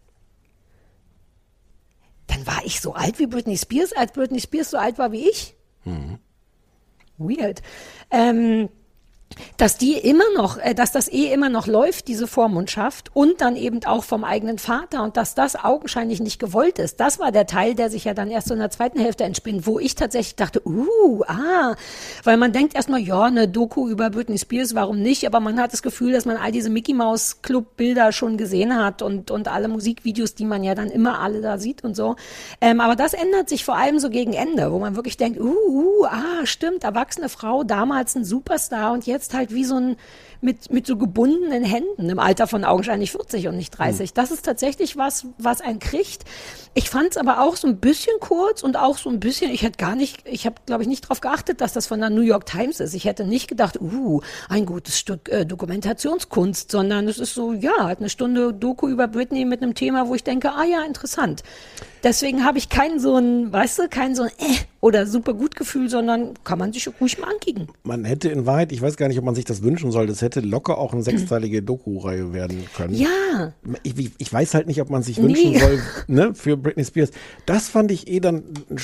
Dann war ich so alt wie Britney Spears, als Britney Spears so alt war wie ich? Weird. dass das immer noch läuft, diese Vormundschaft und dann eben auch vom eigenen Vater und dass das augenscheinlich nicht gewollt ist. Das war der Teil, der sich ja dann erst so in der zweiten Hälfte entspinnt, wo ich tatsächlich dachte, weil man denkt erstmal, ja, eine Doku über Britney Spears, warum nicht? Aber man hat das Gefühl, dass man all diese Mickey Mouse Club Bilder schon gesehen hat und alle Musikvideos, die man ja dann immer alle da sieht und so. Aber das ändert sich vor allem so gegen Ende, wo man wirklich denkt, stimmt, erwachsene Frau, damals ein Superstar und jetzt halt wie so ein mit so gebundenen Händen im Alter von augenscheinlich 40 und nicht 30. Das ist tatsächlich was einen kriegt. Ich fand es aber auch so ein bisschen kurz und auch so ein bisschen, ich habe glaube ich nicht darauf geachtet, dass das von der New York Times ist. Ich hätte nicht gedacht, ein gutes Stück Dokumentationskunst, sondern es ist so, ja, halt eine Stunde Doku über Britney mit einem Thema, wo ich denke, interessant. Deswegen habe ich kein so ein oder super gut Gefühl, sondern kann man sich ruhig mal ankicken. Man hätte in Wahrheit, ich weiß gar nicht, ob man sich das wünschen soll, das hätte locker auch eine 6-teilige Doku-Reihe werden können. Ja. Ich weiß halt nicht, ob man sich wünschen soll, ne, für Britney Spears. Das fand ich dann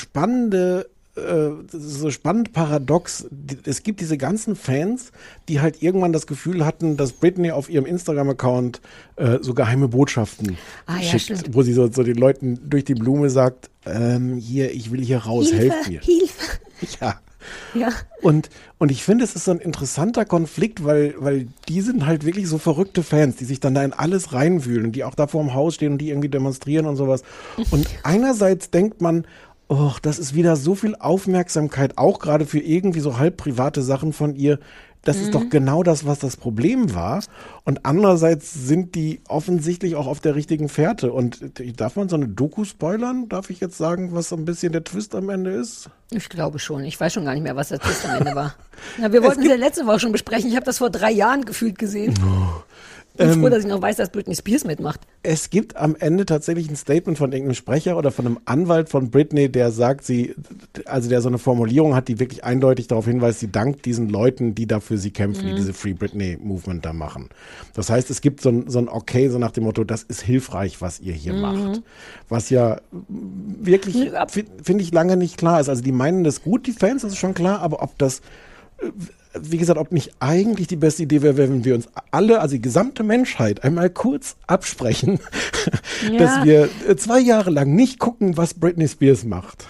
so spannend paradox. Es gibt diese ganzen Fans, die halt irgendwann das Gefühl hatten, dass Britney auf ihrem Instagram-Account so geheime Botschaften schickt, wo sie so den Leuten durch die Blume sagt, ich will hier raus, helft mir. Hilfe. Ja. Und ich finde, es ist so ein interessanter Konflikt, weil die sind halt wirklich so verrückte Fans, die sich dann da in alles reinwühlen, die auch da vor dem Haus stehen und die irgendwie demonstrieren und sowas. Und einerseits denkt man, das ist wieder so viel Aufmerksamkeit, auch gerade für irgendwie so halb private Sachen von ihr. Das ist doch genau das, was das Problem war. Und andererseits sind die offensichtlich auch auf der richtigen Fährte. Und darf man so eine Doku spoilern? Darf ich jetzt sagen, was so ein bisschen der Twist am Ende ist? Ich glaube schon. Ich weiß schon gar nicht mehr, was der Twist am Ende war. Wir wollten es ja letzte Woche schon besprechen. Ich habe das vor 3 Jahren gefühlt gesehen. Ich bin froh, dass ich noch weiß, dass Britney Spears mitmacht. Es gibt am Ende tatsächlich ein Statement von irgendeinem Sprecher oder von einem Anwalt von Britney, der sagt, der so eine Formulierung hat, die wirklich eindeutig darauf hinweist, sie dankt diesen Leuten, die da für sie kämpfen, die diese Free Britney Movement da machen. Das heißt, es gibt so ein Okay, so nach dem Motto, das ist hilfreich, was ihr hier macht. Was ja wirklich, finde ich, lange nicht klar ist. Also die meinen das gut, die Fans, das ist schon klar, aber ob das, wie gesagt, ob nicht eigentlich die beste Idee wäre, wenn wir uns alle, also die gesamte Menschheit, einmal kurz absprechen, dass wir 2 Jahre lang nicht gucken, was Britney Spears macht.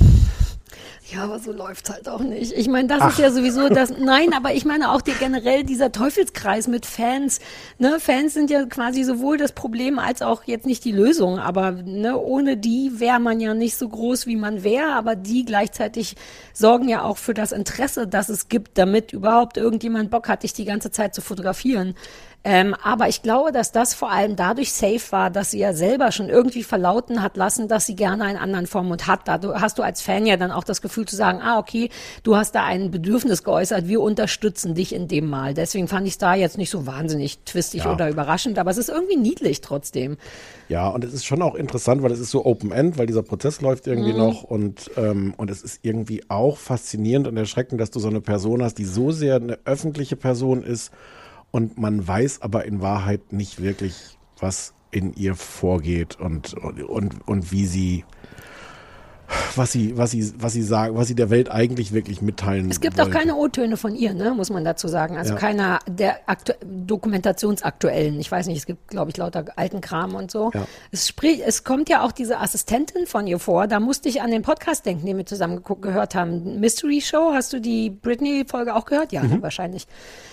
Ja, aber so läuft's halt auch nicht. Ich meine, das ist ja sowieso das, nein, aber ich meine auch generell dieser Teufelskreis mit Fans, ne, Fans sind ja quasi sowohl das Problem als auch jetzt nicht die Lösung, aber ne, ohne die wäre man ja nicht so groß, wie man wäre, aber die gleichzeitig sorgen ja auch für das Interesse, das es gibt, damit überhaupt irgendjemand Bock hat, dich die ganze Zeit zu fotografieren. Aber ich glaube, dass das vor allem dadurch safe war, dass sie ja selber schon irgendwie verlauten hat lassen, dass sie gerne einen anderen Vormund hat. Da hast du als Fan ja dann auch das Gefühl zu sagen, okay, du hast da ein Bedürfnis geäußert, wir unterstützen dich in dem Mal. Deswegen fand ich es da jetzt nicht so wahnsinnig twistig oder überraschend, aber es ist irgendwie niedlich trotzdem. Ja, und es ist schon auch interessant, weil es ist so Open-End, weil dieser Prozess läuft irgendwie noch und es ist irgendwie auch faszinierend und erschreckend, dass du so eine Person hast, die so sehr eine öffentliche Person ist, und man weiß aber in Wahrheit nicht wirklich, was in ihr vorgeht und wie sie, was sie sagen, was sie der Welt eigentlich wirklich mitteilen. Es gibt wollte. auch keine O-Töne von ihr, ne, muss man dazu sagen. Also keiner der Dokumentationsaktuellen. Ich weiß nicht, es gibt, glaube ich, lauter alten Kram und so. Ja. Es kommt ja auch diese Assistentin von ihr vor. Da musste ich an den Podcast denken, den wir zusammen gehört haben. Mystery Show, hast du die Britney-Folge auch gehört? Ja, wahrscheinlich.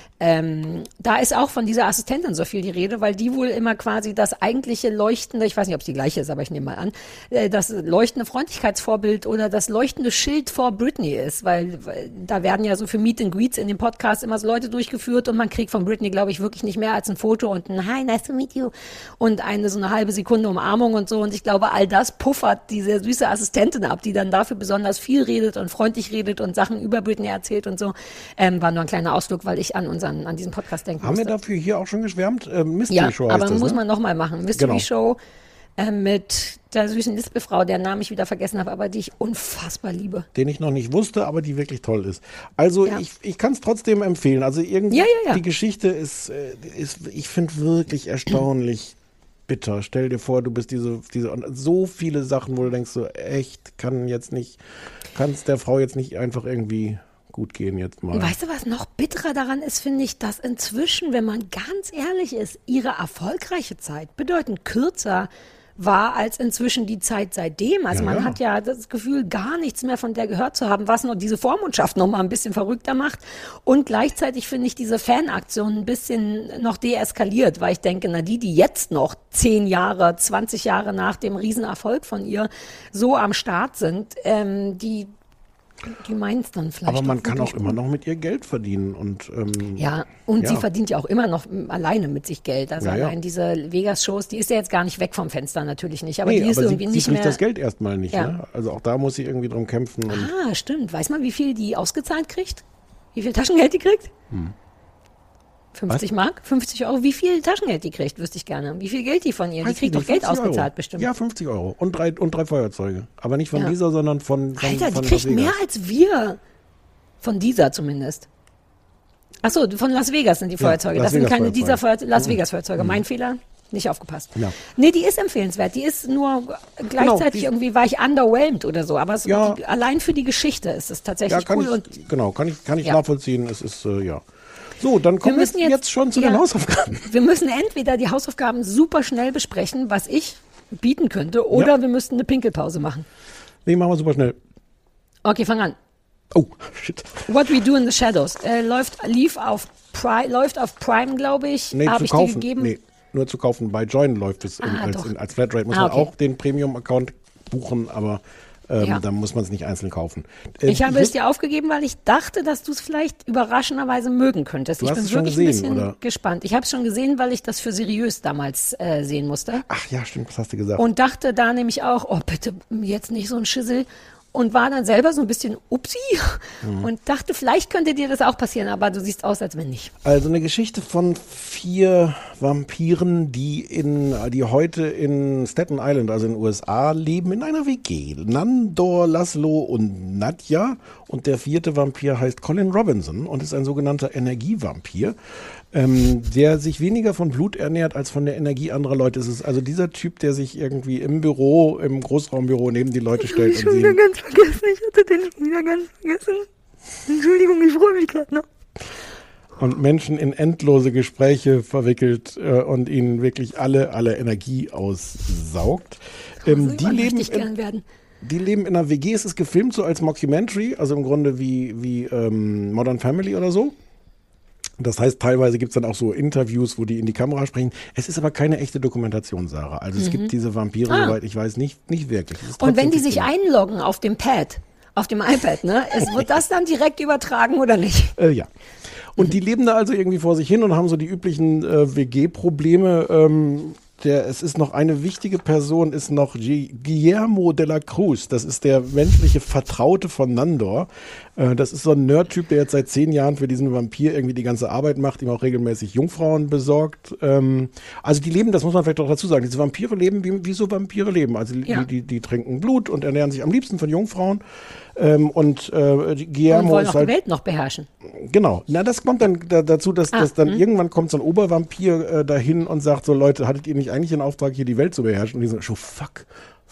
Da ist auch von dieser Assistentin so viel die Rede, weil die wohl immer quasi das eigentliche leuchtende, ich weiß nicht, ob es die gleiche ist, aber ich nehme mal an, das leuchtende Freundlichkeitsvorbild oder das leuchtende Schild vor Britney ist, weil da werden ja so für Meet and Greets in dem Podcast immer so Leute durchgeführt und man kriegt von Britney, glaube ich, wirklich nicht mehr als ein Foto und ein Hi, nice to meet you und so eine halbe Sekunde Umarmung und so und ich glaube, all das puffert diese süße Assistentin ab, die dann dafür besonders viel redet und freundlich redet und Sachen über Britney erzählt und so. War nur ein kleiner Ausflug, weil ich an diesen Podcast denken musste. Haben wir dafür hier auch schon geschwärmt? Mystery Show heißt aber das, muss ne? man nochmal machen. Mystery Show mit der süßen Lispelfrau, deren Namen ich wieder vergessen habe, aber die ich unfassbar liebe. Den ich noch nicht wusste, aber die wirklich toll ist. Also ich kann es trotzdem empfehlen. Also irgendwie die Geschichte ist ich finde wirklich erstaunlich bitter. Stell dir vor, du bist diese so viele Sachen, wo du denkst so, echt, kann es der Frau jetzt nicht einfach irgendwie gut gehen jetzt mal. Weißt du, was noch bitterer daran ist, finde ich, dass inzwischen, wenn man ganz ehrlich ist, ihre erfolgreiche Zeit bedeutend kürzer war als inzwischen die Zeit seitdem. Also man hat ja das Gefühl, gar nichts mehr von der gehört zu haben, was nur diese Vormundschaft noch mal ein bisschen verrückter macht. Und gleichzeitig finde ich diese Fanaktion ein bisschen noch deeskaliert, weil ich denke, die jetzt noch 10 Jahre, 20 Jahre nach dem Riesenerfolg von ihr so am Start sind, die meinen es dann vielleicht. Aber man kann auch immer noch mit ihr Geld verdienen. Und, sie verdient ja auch immer noch alleine mit sich Geld. Also allein diese Vegas-Shows, die ist ja jetzt gar nicht weg vom Fenster, natürlich nicht. Aber die ist irgendwie nicht mehr... Sie kriegt das Geld erstmal nicht. Ja. Ne? Also auch da muss sie irgendwie drum kämpfen. Und Stimmt. Weiß man, wie viel die ausgezahlt kriegt? Wie viel Taschengeld die kriegt? 50 Mark? 50 Euro? Wie viel Taschengeld die kriegt, wüsste ich gerne. Wie viel Geld die von ihr? Die kriegt doch Geld ausgezahlt bestimmt. Ja, 50 Euro. Und drei Feuerzeuge. Aber nicht von dieser, sondern von Alter, die kriegt mehr als wir. Von dieser zumindest. Achso, von Las Vegas sind die Feuerzeuge. Das sind keine dieser Las Vegas Feuerzeuge. Mein Fehler. Nicht aufgepasst. Ja. Nee, die ist empfehlenswert. Die ist nur gleichzeitig irgendwie war ich underwhelmed oder so. Aber allein für die Geschichte ist es tatsächlich cool. Kann ich nachvollziehen. Es ist, So, dann kommen wir jetzt schon zu den Hausaufgaben. Wir müssen entweder die Hausaufgaben super schnell besprechen, was ich bieten könnte, oder wir müssten eine Pinkelpause machen. Nee, machen wir super schnell. Okay, fang an. Oh, shit. What We Do in the Shadows. Läuft auf Prime, glaube ich. Nee, zu kaufen. Nee, nur zu kaufen. Bei Join läuft es als Flatrate. Muss man auch den Premium-Account buchen, aber da muss man es nicht einzeln kaufen. Ich habe es dir aufgegeben, weil ich dachte, dass du es vielleicht überraschenderweise mögen könntest. Ich bin wirklich ein bisschen gespannt. Ich habe es schon gesehen, weil ich das für seriös damals sehen musste. Ach ja, stimmt, das hast du gesagt. Und dachte da nämlich auch, oh bitte, jetzt nicht so ein Schissel. Und war dann selber so ein bisschen upsi und dachte, vielleicht könnte dir das auch passieren, aber du siehst aus, als wenn nicht. Also eine Geschichte von 4 Vampiren, die heute in Staten Island, also in den USA, leben in einer WG. Nandor, Laszlo und Nadja. Und der 4. Vampir heißt Colin Robinson und ist ein sogenannter Energievampir, der sich weniger von Blut ernährt als von der Energie anderer Leute. Es ist also dieser Typ, der sich irgendwie im Großraumbüro neben die Leute stellt. Ich habe schon wieder ganz vergessen. Ich hatte den schon wieder ganz vergessen. Entschuldigung, ich freue mich gerade noch. Und Menschen in endlose Gespräche verwickelt und ihnen wirklich alle Energie aussaugt. Die leben in einer WG, es ist gefilmt so als Mockumentary, also im Grunde wie Modern Family oder so. Das heißt, teilweise gibt es dann auch so Interviews, wo die in die Kamera sprechen. Es ist aber keine echte Dokumentation, Sarah. Also es gibt diese Vampire, soweit ich weiß, nicht wirklich. Und wenn die sich einloggen auf dem iPad, ne? Wird das dann direkt übertragen oder nicht? Ja. Und die leben da also irgendwie vor sich hin und haben so die üblichen WG-Probleme. Es ist noch eine wichtige Person, ist noch Guillermo de la Cruz. Das ist der menschliche Vertraute von Nandor. Das ist so ein Nerd-Typ, der jetzt seit 10 Jahren für diesen Vampir irgendwie die ganze Arbeit macht, ihm auch regelmäßig Jungfrauen besorgt. Also die leben, das muss man vielleicht auch dazu sagen, diese Vampire leben, wie so Vampire leben. Also die trinken Blut und ernähren sich am liebsten von Jungfrauen. Guillermo und wollen auch die Welt noch beherrschen. Genau. Na, das kommt dann dazu, dass dann irgendwann kommt so ein Obervampir dahin und sagt so, Leute, hattet ihr nicht eigentlich den Auftrag, hier die Welt zu beherrschen? Und die sagen, fuck.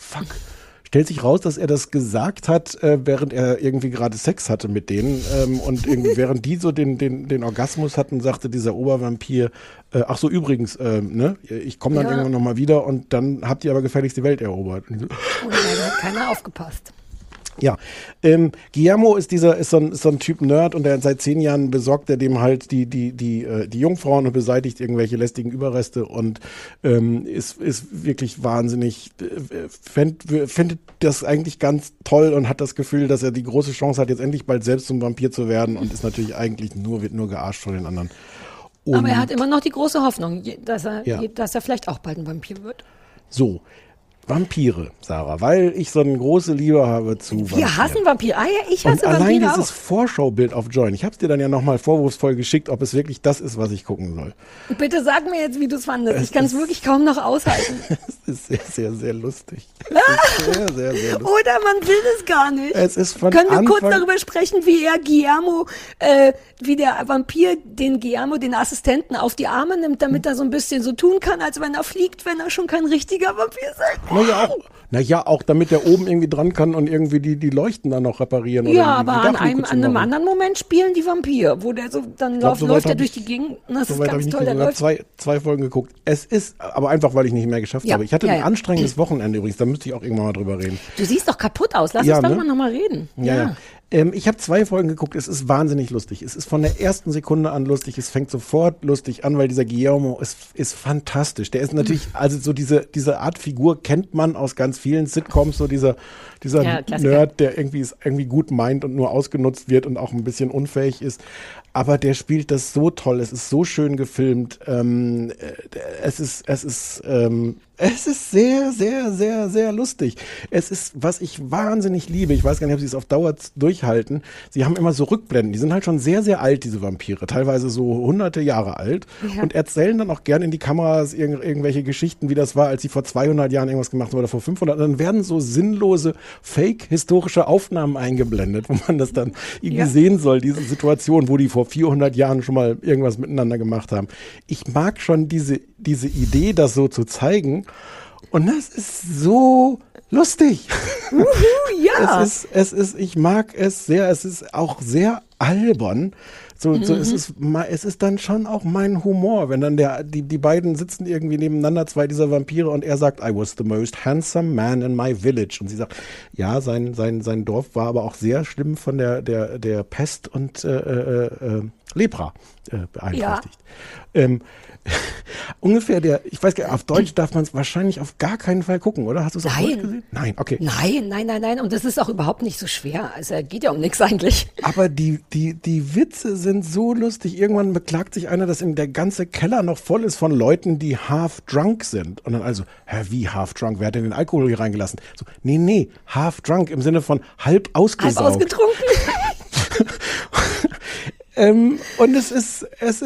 Stellt sich raus, dass er das gesagt hat, während er irgendwie gerade Sex hatte mit denen. Und irgendwie, während die so den Orgasmus hatten, sagte dieser Obervampir, ach so, übrigens, ne, ich komme dann irgendwann nochmal wieder und dann habt ihr aber gefälligst die Welt erobert. Und da hat keiner aufgepasst. Ja, Guillermo ist so ein Typ Nerd und seit 10 Jahren besorgt er dem halt die Jungfrauen und beseitigt irgendwelche lästigen Überreste und ist wirklich wahnsinnig, findet das eigentlich ganz toll und hat das Gefühl, dass er die große Chance hat, jetzt endlich bald selbst zum Vampir zu werden und ist natürlich eigentlich wird nur gearscht von den anderen. Aber er hat immer noch die große Hoffnung, dass er vielleicht auch bald ein Vampir wird. So. Vampire, Sarah, weil ich so eine große Liebe habe zu Vampiren. Wir hassen Vampire. Ah ja, ich hasse Vampire auch. Allein dieses Vorschaubild auf Join. Ich habe es dir dann ja nochmal vorwurfsvoll geschickt, ob es wirklich das ist, was ich gucken soll. Bitte sag mir jetzt, wie du es fandest. Ich kann es wirklich kaum noch aushalten. Es ist sehr, sehr, sehr lustig. Sehr, sehr, sehr lustig. Oder man will es gar nicht. Es ist von Können wir kurz darüber sprechen, wie wie der Vampir den Guillermo, den Assistenten, auf die Arme nimmt, damit er so ein bisschen so tun kann, als wenn er fliegt, wenn er schon kein richtiger Vampir sein Naja, auch damit der oben irgendwie dran kann und irgendwie die Leuchten dann noch reparieren. Ja, oder aber an einem anderen Moment spielen die Vampir, wo der so, dann läuft er durch die Gegend. Das ist ganz toll. Ich habe zwei Folgen geguckt. Es ist, aber einfach, weil ich nicht mehr geschafft habe. Ich hatte ein anstrengendes Wochenende übrigens, da müsste ich auch irgendwann mal drüber reden. Du siehst doch kaputt aus, lass uns darüber nochmal reden. Ja. Ich habe 2 Folgen geguckt, es ist wahnsinnig lustig. Es ist von der ersten Sekunde an lustig, es fängt sofort lustig an, weil dieser Guillermo ist fantastisch. Der ist natürlich, also so diese Art Figur kennt man aus ganz vielen Sitcoms, so dieser Nerd, der irgendwie gut meint und nur ausgenutzt wird und auch ein bisschen unfähig ist. Aber der spielt das so toll, es ist so schön gefilmt. Es ist sehr, sehr, sehr, sehr lustig. Es ist, was ich wahnsinnig liebe, ich weiß gar nicht, ob sie es auf Dauer durchhalten, sie haben immer so Rückblenden, die sind halt schon sehr, sehr alt, diese Vampire, teilweise so hunderte Jahre alt und erzählen dann auch gerne in die Kameras irgendwelche Geschichten, wie das war, als sie vor 200 Jahren irgendwas gemacht haben oder vor 500, und dann werden so sinnlose, fake-historische Aufnahmen eingeblendet, wo man das dann irgendwie sehen soll, diese Situation, wo die vor 400 Jahren schon mal irgendwas miteinander gemacht haben. Ich mag schon diese Idee, das so zu zeigen. Und das ist so lustig. Ja. Ich mag es sehr. Es ist auch sehr albern. Es ist dann schon auch mein Humor, wenn dann die beiden sitzen irgendwie nebeneinander, 2 dieser Vampire, und er sagt, I was the most handsome man in my village. Und sie sagt, ja, sein Dorf war aber auch sehr schlimm von der Pest und Lepra beeinträchtigt. Ja. Ungefähr ich weiß gar nicht, auf Deutsch darf man es wahrscheinlich auf gar keinen Fall gucken, oder? Hast du es auf Deutsch gesehen? Nein, okay. Nein. Und das ist auch überhaupt nicht so schwer. Also geht ja um nichts eigentlich. Aber die Witze sind so lustig. Irgendwann beklagt sich einer, dass der ganze Keller noch voll ist von Leuten, die half drunk sind. Und dann also, wie half drunk? Wer hat denn den Alkohol hier reingelassen? So, nee, half drunk im Sinne von halb ausgesaugt. Halb ausgetrunken. Und es ist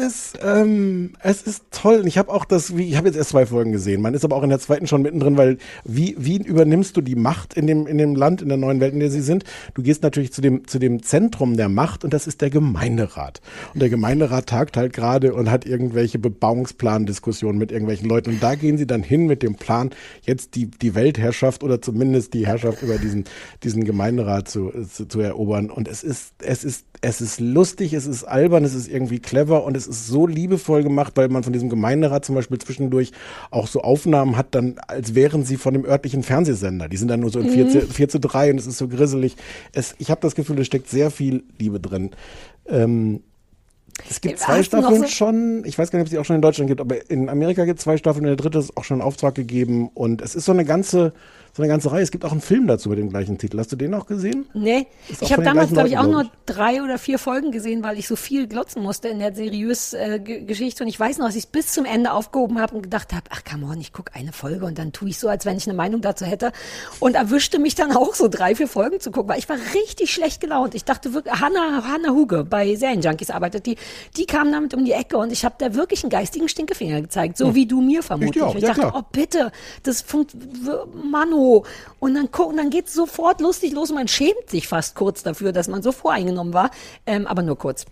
toll. Und ich habe ich habe jetzt erst 2 Folgen gesehen. Man ist aber auch in der zweiten schon mittendrin, weil wie übernimmst du die Macht in dem Land, in der neuen Welt, in der sie sind? Du gehst natürlich zu dem Zentrum der Macht, und das ist der Gemeinderat. Und der Gemeinderat tagt halt gerade und hat irgendwelche Bebauungsplan-Diskussionen mit irgendwelchen Leuten. Und da gehen sie dann hin mit dem Plan, jetzt die Weltherrschaft oder zumindest die Herrschaft über diesen Gemeinderat zu erobern. Und es ist lustig, es ist albern, es ist irgendwie clever, und es ist so liebevoll gemacht, weil man von diesem Gemeinderat zum Beispiel zwischendurch auch so Aufnahmen hat, dann als wären sie von dem örtlichen Fernsehsender. Die sind dann nur so in 4:3 und es ist so grisselig. Ich habe das Gefühl, es steckt sehr viel Liebe drin. Es gibt 2 Staffeln schon, ich weiß gar nicht, ob es die auch schon in Deutschland gibt, aber in Amerika gibt es 2 Staffeln, in der 3. ist auch schon in Auftrag gegeben, und es ist so eine ganze Reihe. Es gibt auch einen Film dazu mit dem gleichen Titel. Hast du den auch gesehen? Nee, ich habe damals, glaube ich, auch nur 3 oder 4 Folgen gesehen, weil ich so viel glotzen musste in der seriös Geschichte, und ich weiß noch, dass ich es bis zum Ende aufgehoben habe und gedacht habe, ach come on, ich gucke eine Folge und dann tue ich so, als wenn ich eine Meinung dazu hätte, und erwischte mich dann auch so 3, 4 Folgen zu gucken, weil ich war richtig schlecht gelaunt. Ich dachte wirklich, Hannah Huge bei Serienjunkies arbeitet, die kam damit um die Ecke, und ich habe da wirklich einen geistigen Stinkefinger gezeigt, so wie du mir vermutlich. Ich dachte, klar. Oh bitte, das Mano. Und dann geht es sofort lustig los, und man schämt sich fast kurz dafür, dass man so voreingenommen war, aber nur kurz.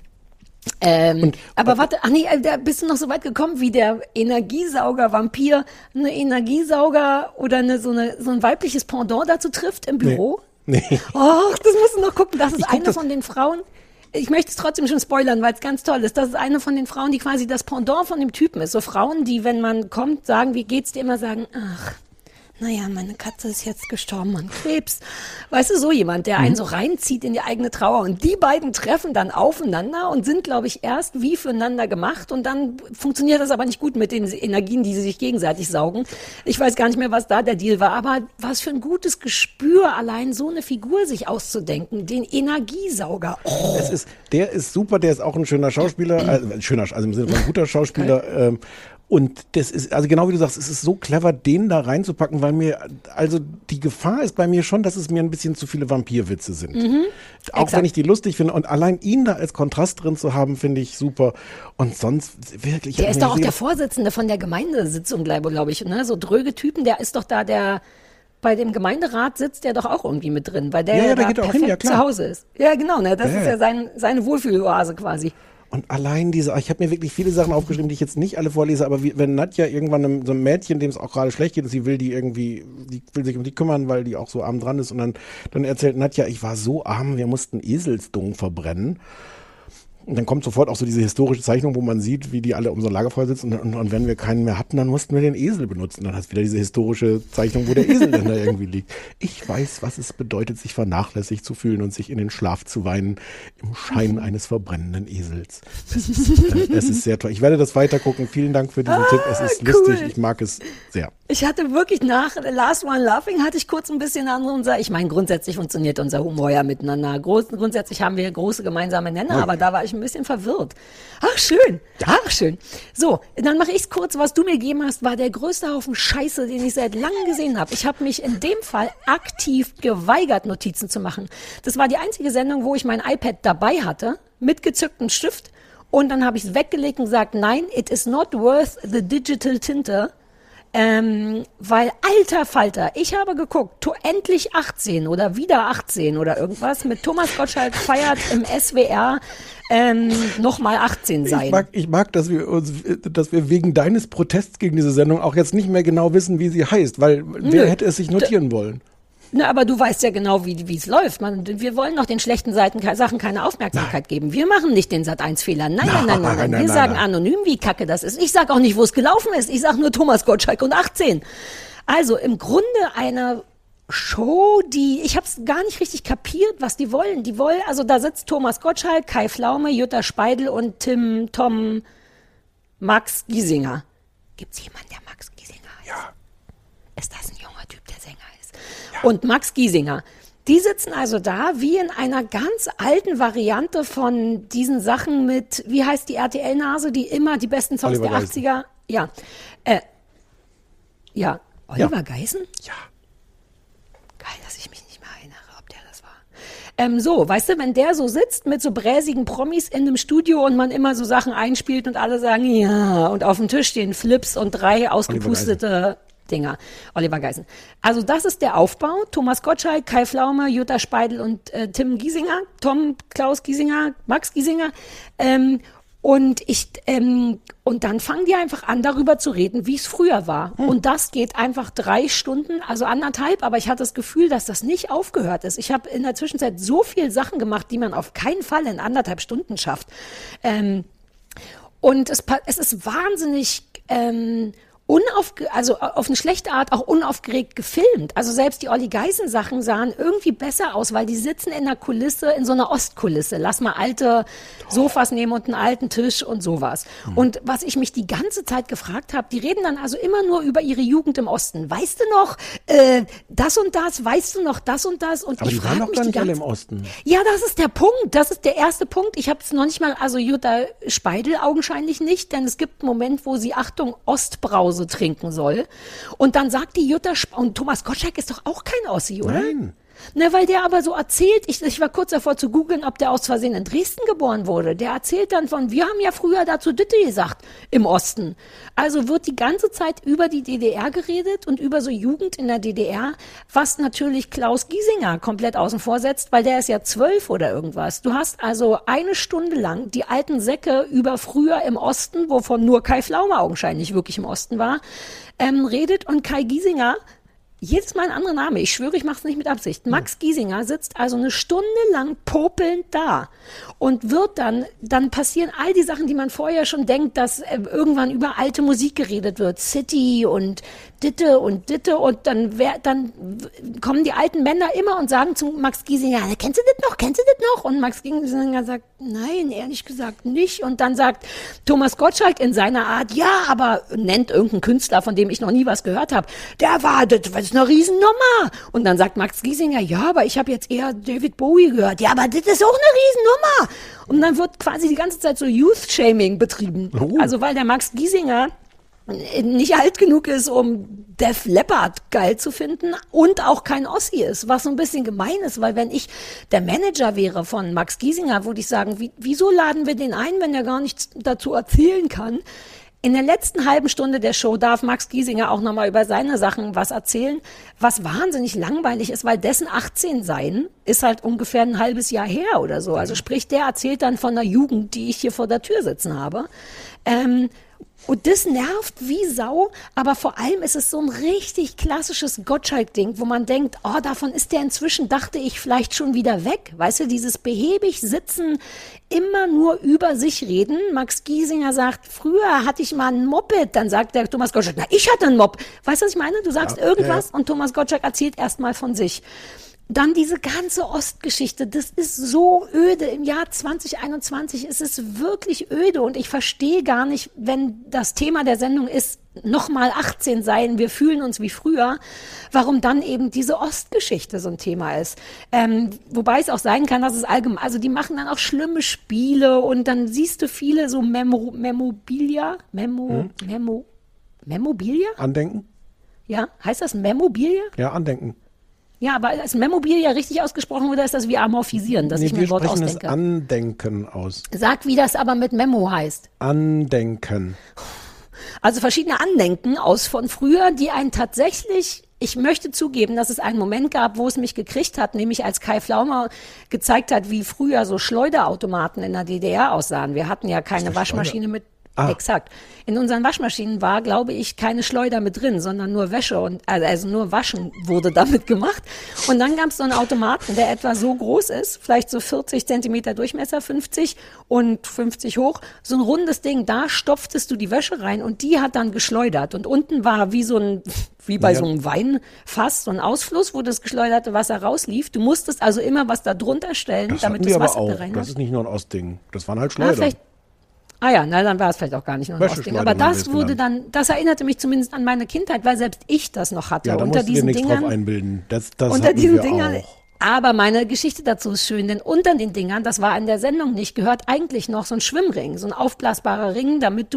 Aber warte, da bist du noch so weit gekommen, wie der Energiesauger-Vampir eine Energiesauger oder so ein weibliches Pendant dazu trifft im Büro? Nee. Oh, das musst du noch gucken. Das ist eine von den Frauen. Ich möchte es trotzdem schon spoilern, weil es ganz toll ist. Das ist eine von den Frauen, die quasi das Pendant von dem Typen ist. So Frauen, die, wenn man kommt, sagen, wie geht's dir, immer sagen, ach, naja, meine Katze ist jetzt gestorben an Krebs. Weißt du, so jemand, der einen so reinzieht in die eigene Trauer. Und die beiden treffen dann aufeinander und sind, glaube ich, erst wie füreinander gemacht. Und dann funktioniert das aber nicht gut mit den Energien, die sie sich gegenseitig saugen. Ich weiß gar nicht mehr, was da der Deal war. Aber was für ein gutes Gespür, allein so eine Figur sich auszudenken. Den Energiesauger. Oh. Der ist super, der ist auch ein schöner Schauspieler. Also im Sinne von ein guter Schauspieler. Okay. Und das ist, also genau wie du sagst, es ist so clever, den da reinzupacken, weil also die Gefahr ist bei mir schon, dass es mir ein bisschen zu viele Vampirwitze sind. Auch wenn ich die lustig finde, und allein ihn da als Kontrast drin zu haben, finde ich super. Und sonst wirklich. Der ist doch auch der Vorsitzende von der Gemeindesitzung, glaube ich, ne? So dröge Typen, der ist doch da bei dem Gemeinderat sitzt der doch auch irgendwie mit drin, weil der da perfekt zu Hause ist. Ja, genau, ne? Das ist ja seine Wohlfühloase quasi. Und allein ich habe mir wirklich viele Sachen aufgeschrieben, die ich jetzt nicht alle vorlese, aber wenn Nadja irgendwann so einem Mädchen, dem es auch gerade schlecht geht, und sie will die will sich um die kümmern, weil die auch so arm dran ist, und dann erzählt Nadja, ich war so arm, wir mussten Eselsdung verbrennen. Und dann kommt sofort auch so diese historische Zeichnung, wo man sieht, wie die alle um so ein Lagerfeuer sitzen und wenn wir keinen mehr hatten, dann mussten wir den Esel benutzen. Dann hast du wieder diese historische Zeichnung, wo der Esel dann da irgendwie liegt. Ich weiß, was es bedeutet, sich vernachlässigt zu fühlen und sich in den Schlaf zu weinen im Schein eines verbrennenden Esels. Es ist sehr toll. Ich werde das weiter gucken. Vielen Dank für diesen Tipp. Es ist lustig. Ich mag es sehr. Ich hatte wirklich nach Last One Laughing hatte ich kurz ein bisschen ich meine, grundsätzlich funktioniert unser Humor ja miteinander. Grundsätzlich haben wir große gemeinsame Nenner, aber da war ich ein bisschen verwirrt. Ach, schön. Ach, schön. So, dann mache ich's kurz. Was du mir gegeben hast, war der größte Haufen Scheiße, den ich seit langem gesehen habe. Ich habe mich in dem Fall aktiv geweigert, Notizen zu machen. Das war die einzige Sendung, wo ich mein iPad dabei hatte, mit gezücktem Stift. Und dann habe ich es weggelegt und gesagt, nein, it is not worth the digital Tinte. Weil, alter Falter, ich habe geguckt, endlich 18 oder wieder 18 oder irgendwas, mit Thomas Gottschalk feiert im SWR nochmal 18 sein. Ich mag, dass wir wegen deines Protests gegen diese Sendung auch jetzt nicht mehr genau wissen, wie sie heißt, weil wer hätte es sich notieren wollen? Na, aber du weißt ja genau, wie es läuft. Wir wollen doch den schlechten Sachen keine Aufmerksamkeit geben. Wir machen nicht den Sat.1-Fehler. Nein. Wir sagen anonym, wie kacke das ist. Ich sag auch nicht, wo es gelaufen ist. Ich sag nur Thomas Gottschalk und 18. Also im Grunde eine Show, ich habe es gar nicht richtig kapiert, was die wollen. Also da sitzt Thomas Gottschalk, Kai Pflaume, Jutta Speidel und Max Giesinger. Gibt's jemanden, der Max Giesinger heißt? Ja. Ist das ein junger Typ, der Sänger ist? Ja. Und Max Giesinger. Die sitzen also da wie in einer ganz alten Variante von diesen Sachen mit, wie heißt die RTL-Nase, die immer die besten Songs Oliver der Geißen. 80er. Ja. Oliver Geißen? Ja. Geil, dass ich mich nicht mehr erinnere, ob der das war. So, weißt du, wenn der so sitzt mit so bräsigen Promis in einem Studio und man immer so Sachen einspielt und alle sagen, ja, und auf dem Tisch stehen Flips und 3 ausgepustete Dinger. Oliver Geißen. Also das ist der Aufbau. Thomas Gottschalk, Kai Pflaume, Jutta Speidel und Klaus Giesinger, Max Giesinger. Und dann fangen die einfach an, darüber zu reden, wie es früher war. Und das geht einfach 3 Stunden, also 1,5, aber ich hatte das Gefühl, dass das nicht aufgehört ist. Ich habe in der Zwischenzeit so viel Sachen gemacht, die man auf keinen Fall in 1,5 Stunden schafft. Und es ist wahnsinnig also auf eine schlechte Art auch unaufgeregt gefilmt. Also selbst die Olli Geißen Sachen sahen irgendwie besser aus, weil die sitzen in einer Kulisse, in so einer Ostkulisse. Lass mal alte Sofas nehmen und einen alten Tisch und sowas. Und was ich mich die ganze Zeit gefragt habe, die reden dann also immer nur über ihre Jugend im Osten. Weißt du noch das und das? Weißt du noch das und das? Und aber die waren doch gar nicht alle im Osten. Ja, das ist der Punkt. Das ist der erste Punkt. Ich habe es noch nicht mal, also Jutta Speidel augenscheinlich nicht, denn es gibt einen Moment, wo sie, Achtung, Ostbrause trinken soll. Und dann sagt die Jutta und Thomas Gottschalk ist doch auch kein Ossi, oder? Nein. Na, weil der aber so erzählt, ich war kurz davor zu googeln, ob der aus Versehen in Dresden geboren wurde. Der erzählt dann wir haben ja früher dazu Ditte gesagt, im Osten. Also wird die ganze Zeit über die DDR geredet und über so Jugend in der DDR, was natürlich Klaus Giesinger komplett außen vor setzt, weil der ist ja 12 oder irgendwas. Du hast also 1 Stunde lang die alten Säcke über früher im Osten, wovon nur Kai Pflaume augenscheinlich wirklich im Osten war, redet, und Kai Giesinger, jedes Mal ein anderer Name, ich schwöre, ich mache es nicht mit Absicht. Max Giesinger sitzt also 1 Stunde lang popelnd da und wird dann passieren all die Sachen, die man vorher schon denkt, dass irgendwann über alte Musik geredet wird. City und Ditte und dann kommen die alten Männer immer und sagen zu Max Giesinger, kennst du das noch? Und Max Giesinger sagt, nein, ehrlich gesagt nicht. Und dann sagt Thomas Gottschalk in seiner Art, ja, aber nennt irgendeinen Künstler, von dem ich noch nie was gehört habe. Das ist eine Riesennummer. Und dann sagt Max Giesinger, ja, aber ich habe jetzt eher David Bowie gehört. Ja, aber das ist auch eine Riesennummer. Und dann wird quasi die ganze Zeit so Youth-Shaming betrieben. Oh. Also weil der Max Giesinger nicht alt genug ist, um Def Leppard geil zu finden und auch kein Ossi ist, was so ein bisschen gemein ist, weil wenn ich der Manager wäre von Max Giesinger, würde ich sagen, wieso laden wir den ein, wenn er gar nichts dazu erzählen kann? In der letzten halben Stunde der Show darf Max Giesinger auch nochmal über seine Sachen was erzählen, was wahnsinnig langweilig ist, weil dessen 18 sein ist halt ungefähr ein halbes Jahr her oder so. Also sprich, der erzählt dann von der Jugend, die ich hier vor der Tür sitzen habe. Und das nervt wie Sau, aber vor allem ist es so ein richtig klassisches Gottschalk-Ding, wo man denkt, oh, davon ist der inzwischen, dachte ich, vielleicht schon wieder weg. Weißt du, dieses behäbig sitzen, immer nur über sich reden. Max Giesinger sagt, früher hatte ich mal ein Moped, dann sagt der Thomas Gottschalk, na, ich hatte ein Moped. Weißt du, was ich meine? Du sagst irgendwas und Thomas Gottschalk erzählt erstmal von sich. Dann diese ganze Ostgeschichte, das ist so öde. Im Jahr 2021 ist es wirklich öde und ich verstehe gar nicht, wenn das Thema der Sendung ist, nochmal 18 sein, wir fühlen uns wie früher, warum dann eben diese Ostgeschichte so ein Thema ist. Wobei es auch sein kann, dass es allgemein, also die machen dann auch schlimme Spiele und dann siehst du viele so Memobilia? Andenken? Ja, heißt das Memobilia? Ja, Andenken. Ja, aber ist Memobilia richtig ausgesprochen oder ist das wie amorphisieren, dass ich mir ein Wort ausdenke? Wir sprechen es Andenken aus. Sag, wie das aber mit Memo heißt. Andenken. Also verschiedene Andenken aus von früher, die einen tatsächlich, ich möchte zugeben, dass es einen Moment gab, wo es mich gekriegt hat, nämlich als Kai Pflaume gezeigt hat, wie früher so Schleuderautomaten in der DDR aussahen. Wir hatten ja keine Waschmaschine mit. Exakt. In unseren Waschmaschinen war, glaube ich, keine Schleuder mit drin, sondern nur Wäsche und also nur Waschen wurde damit gemacht. Und dann gab es so einen Automaten, der etwa so groß ist, vielleicht so 40 Zentimeter Durchmesser, 50 und 50 hoch, so ein rundes Ding. Da stopftest du die Wäsche rein und die hat dann geschleudert. Und unten war wie bei so einem Weinfass, so ein Ausfluss, wo das geschleuderte Wasser rauslief. Du musstest also immer was da drunter stellen, damit das Wasser da rein. Das ist nicht nur ein Ostding. Das waren halt Schleuder. Dann war es vielleicht auch gar nicht nur ein Ostding. Aber das wurde dann, das erinnerte mich zumindest an meine Kindheit, weil selbst ich das noch hatte. Ja, da unter diesen nichts Dingern. Drauf einbilden. Das unter diesen Dingern. Auch. Aber meine Geschichte dazu ist schön, denn unter den Dingern, das war in der Sendung nicht, gehört eigentlich noch so ein Schwimmring, so ein aufblasbarer Ring, damit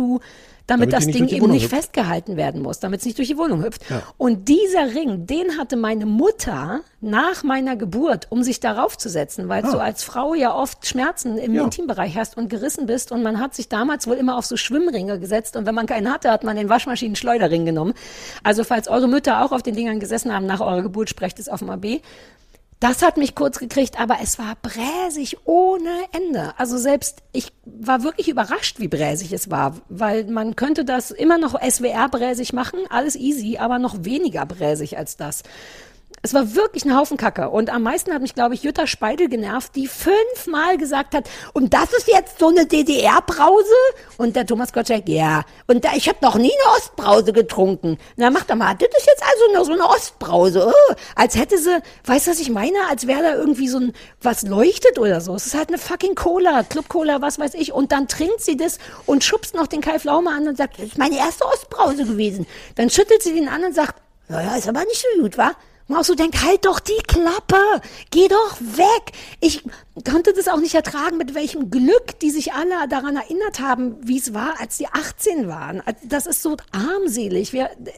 das Ding eben nicht festgehalten werden muss, damit es nicht durch die Wohnung hüpft. Ja. Und dieser Ring, den hatte meine Mutter nach meiner Geburt, um sich darauf zu setzen, weil du als Frau ja oft Schmerzen im Intimbereich hast und gerissen bist und man hat sich damals wohl immer auf so Schwimmringe gesetzt und wenn man keinen hatte, hat man den Waschmaschinen-Schleuderring genommen. Also falls eure Mütter auch auf den Dingern gesessen haben nach eurer Geburt, sprecht es auf dem AB. Das hat mich kurz gekriegt, aber es war bräsig ohne Ende. Also selbst ich war wirklich überrascht, wie bräsig es war, weil man könnte das immer noch SWR-bräsig machen, alles easy, aber noch weniger bräsig als das. Es war wirklich ein Haufen Kacke. Und am meisten hat mich, glaube ich, Jutta Speidel genervt, die 5-mal gesagt hat, und das ist jetzt so eine DDR-Brause? Und der Thomas Gottschalk, ja. Und ich habe noch nie eine Ostbrause getrunken. Na, mach doch mal, das ist jetzt also nur so eine Ostbrause. Oh, als hätte sie, weißt du, was ich meine? Als wäre da irgendwie so ein, was leuchtet oder so. Es ist halt eine fucking Cola, Club-Cola, was weiß ich. Und dann trinkt sie das und schubst noch den Kai Pflaume an und sagt, das ist meine erste Ostbrause gewesen. Dann schüttelt sie den an und sagt, naja, ist aber nicht so gut, wa? Man auch so denkt, halt doch die Klappe, geh doch weg. Ich konnte das auch nicht ertragen, mit welchem Glück die sich alle daran erinnert haben, wie es war, als die 18 waren. Das ist so armselig,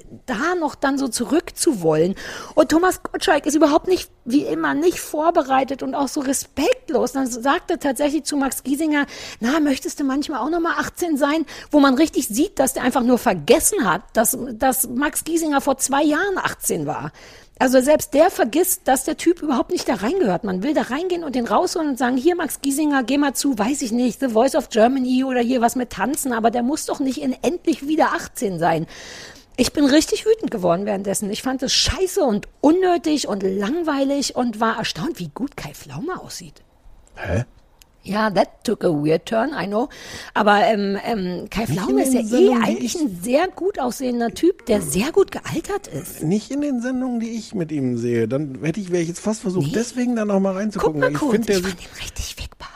da noch dann so zurückzuwollen. Und Thomas Gottschalk ist überhaupt nicht, wie immer, nicht vorbereitet und auch so respektlos. Dann sagte tatsächlich zu Max Giesinger, na, möchtest du manchmal auch nochmal 18 sein? Wo man richtig sieht, dass der einfach nur vergessen hat, dass Max Giesinger vor 2 Jahren 18 war. Also selbst der vergisst, dass der Typ überhaupt nicht da reingehört. Man will da reingehen und den rausholen und sagen, hier Max Giesinger, geh mal zu, weiß ich nicht, The Voice of Germany oder hier was mit Tanzen, aber der muss doch nicht endlich wieder 18 sein. Ich bin richtig wütend geworden währenddessen. Ich fand es scheiße und unnötig und langweilig und war erstaunt, wie gut Kai Pflaume aussieht. Hä? Ja, that took a weird turn, I know. Aber Kai Pflaume ist ja eigentlich ein sehr gut aussehender Typ, der sehr gut gealtert ist. Nicht in den Sendungen, die ich mit ihm sehe. Dann wäre ich jetzt fast versucht, deswegen da noch mal reinzugucken. Guck mal kurz, ich fand ihn richtig fickbar.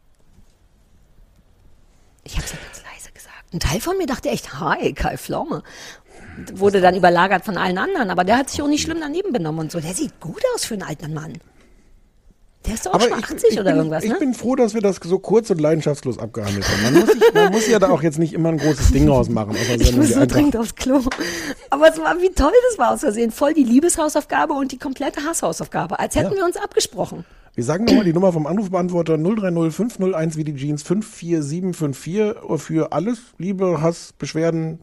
Ich hab's ja ganz leise gesagt. Ein Teil von mir dachte echt, hi, Kai Pflaume. Wurde dann überlagert von allen anderen, aber der hat sich auch nicht schlimm daneben benommen und so. Der sieht gut aus für einen alten Mann. Der ist doch auch schon 80 oder irgendwas, ne? Ich bin froh, dass wir das so kurz und leidenschaftslos abgehandelt haben. Man muss ja da auch jetzt nicht immer ein großes Ding rausmachen. Ich muss so dringend aufs Klo. Aber es war, wie toll das war aus Versehen. Voll die Liebeshausaufgabe und die komplette Hasshausaufgabe. Als hätten wir uns abgesprochen. Wir sagen nochmal die Nummer vom Anrufbeantworter 030 501 wie die Jeans 54754 für alles, Liebe, Hass, Beschwerden.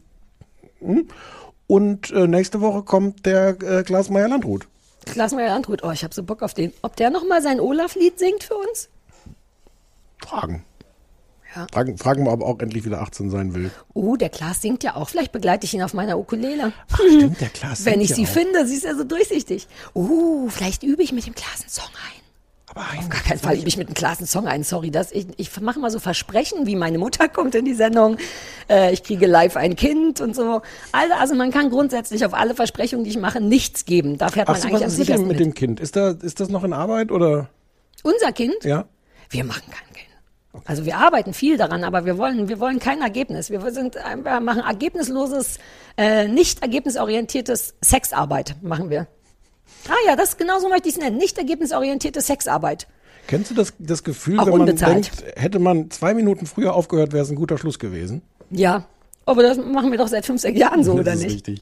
Und nächste Woche kommt der Klaas Meyer-Landrut. Klaas Meyer-Landrut, ich habe so Bock auf den. Ob der nochmal sein Olaf-Lied singt für uns? Fragen. Ja. Fragen wir, ob er auch endlich wieder 18 sein will. Der Klaas singt ja auch. Vielleicht begleite ich ihn auf meiner Ukulele. Ach stimmt, der Klaas singt Wenn ich ja sie auch. finde, sie ist ja so durchsichtig. Vielleicht übe ich mit dem Klaas einen Song ein. Aber auf gar keinen Fall übe ich mit dem Klaas einen Song ein. Sorry, ich mache mal so Versprechen, wie meine Mutter kommt in die Sendung. Ich kriege live ein Kind und so. Also man kann grundsätzlich auf alle Versprechungen, die ich mache, nichts geben. Da fährt man eigentlich am Was ist denn sichersten mit dem Kind? Ist das noch in Arbeit oder? Unser Kind? Ja. Wir machen kein Kind. Also wir arbeiten viel daran, aber wir wollen kein Ergebnis. Wir machen ergebnisloses, nicht ergebnisorientiertes Sexarbeit, machen wir. Ja, genau so möchte ich es nennen. Nicht ergebnisorientierte Sexarbeit. Kennst du das Gefühl, auch wenn man unbezahlt. denkt, hätte man 2 Minuten früher aufgehört, wäre es ein guter Schluss gewesen? Ja, aber das machen wir doch seit 5, 6 Jahren so, oder Das ist nicht? richtig.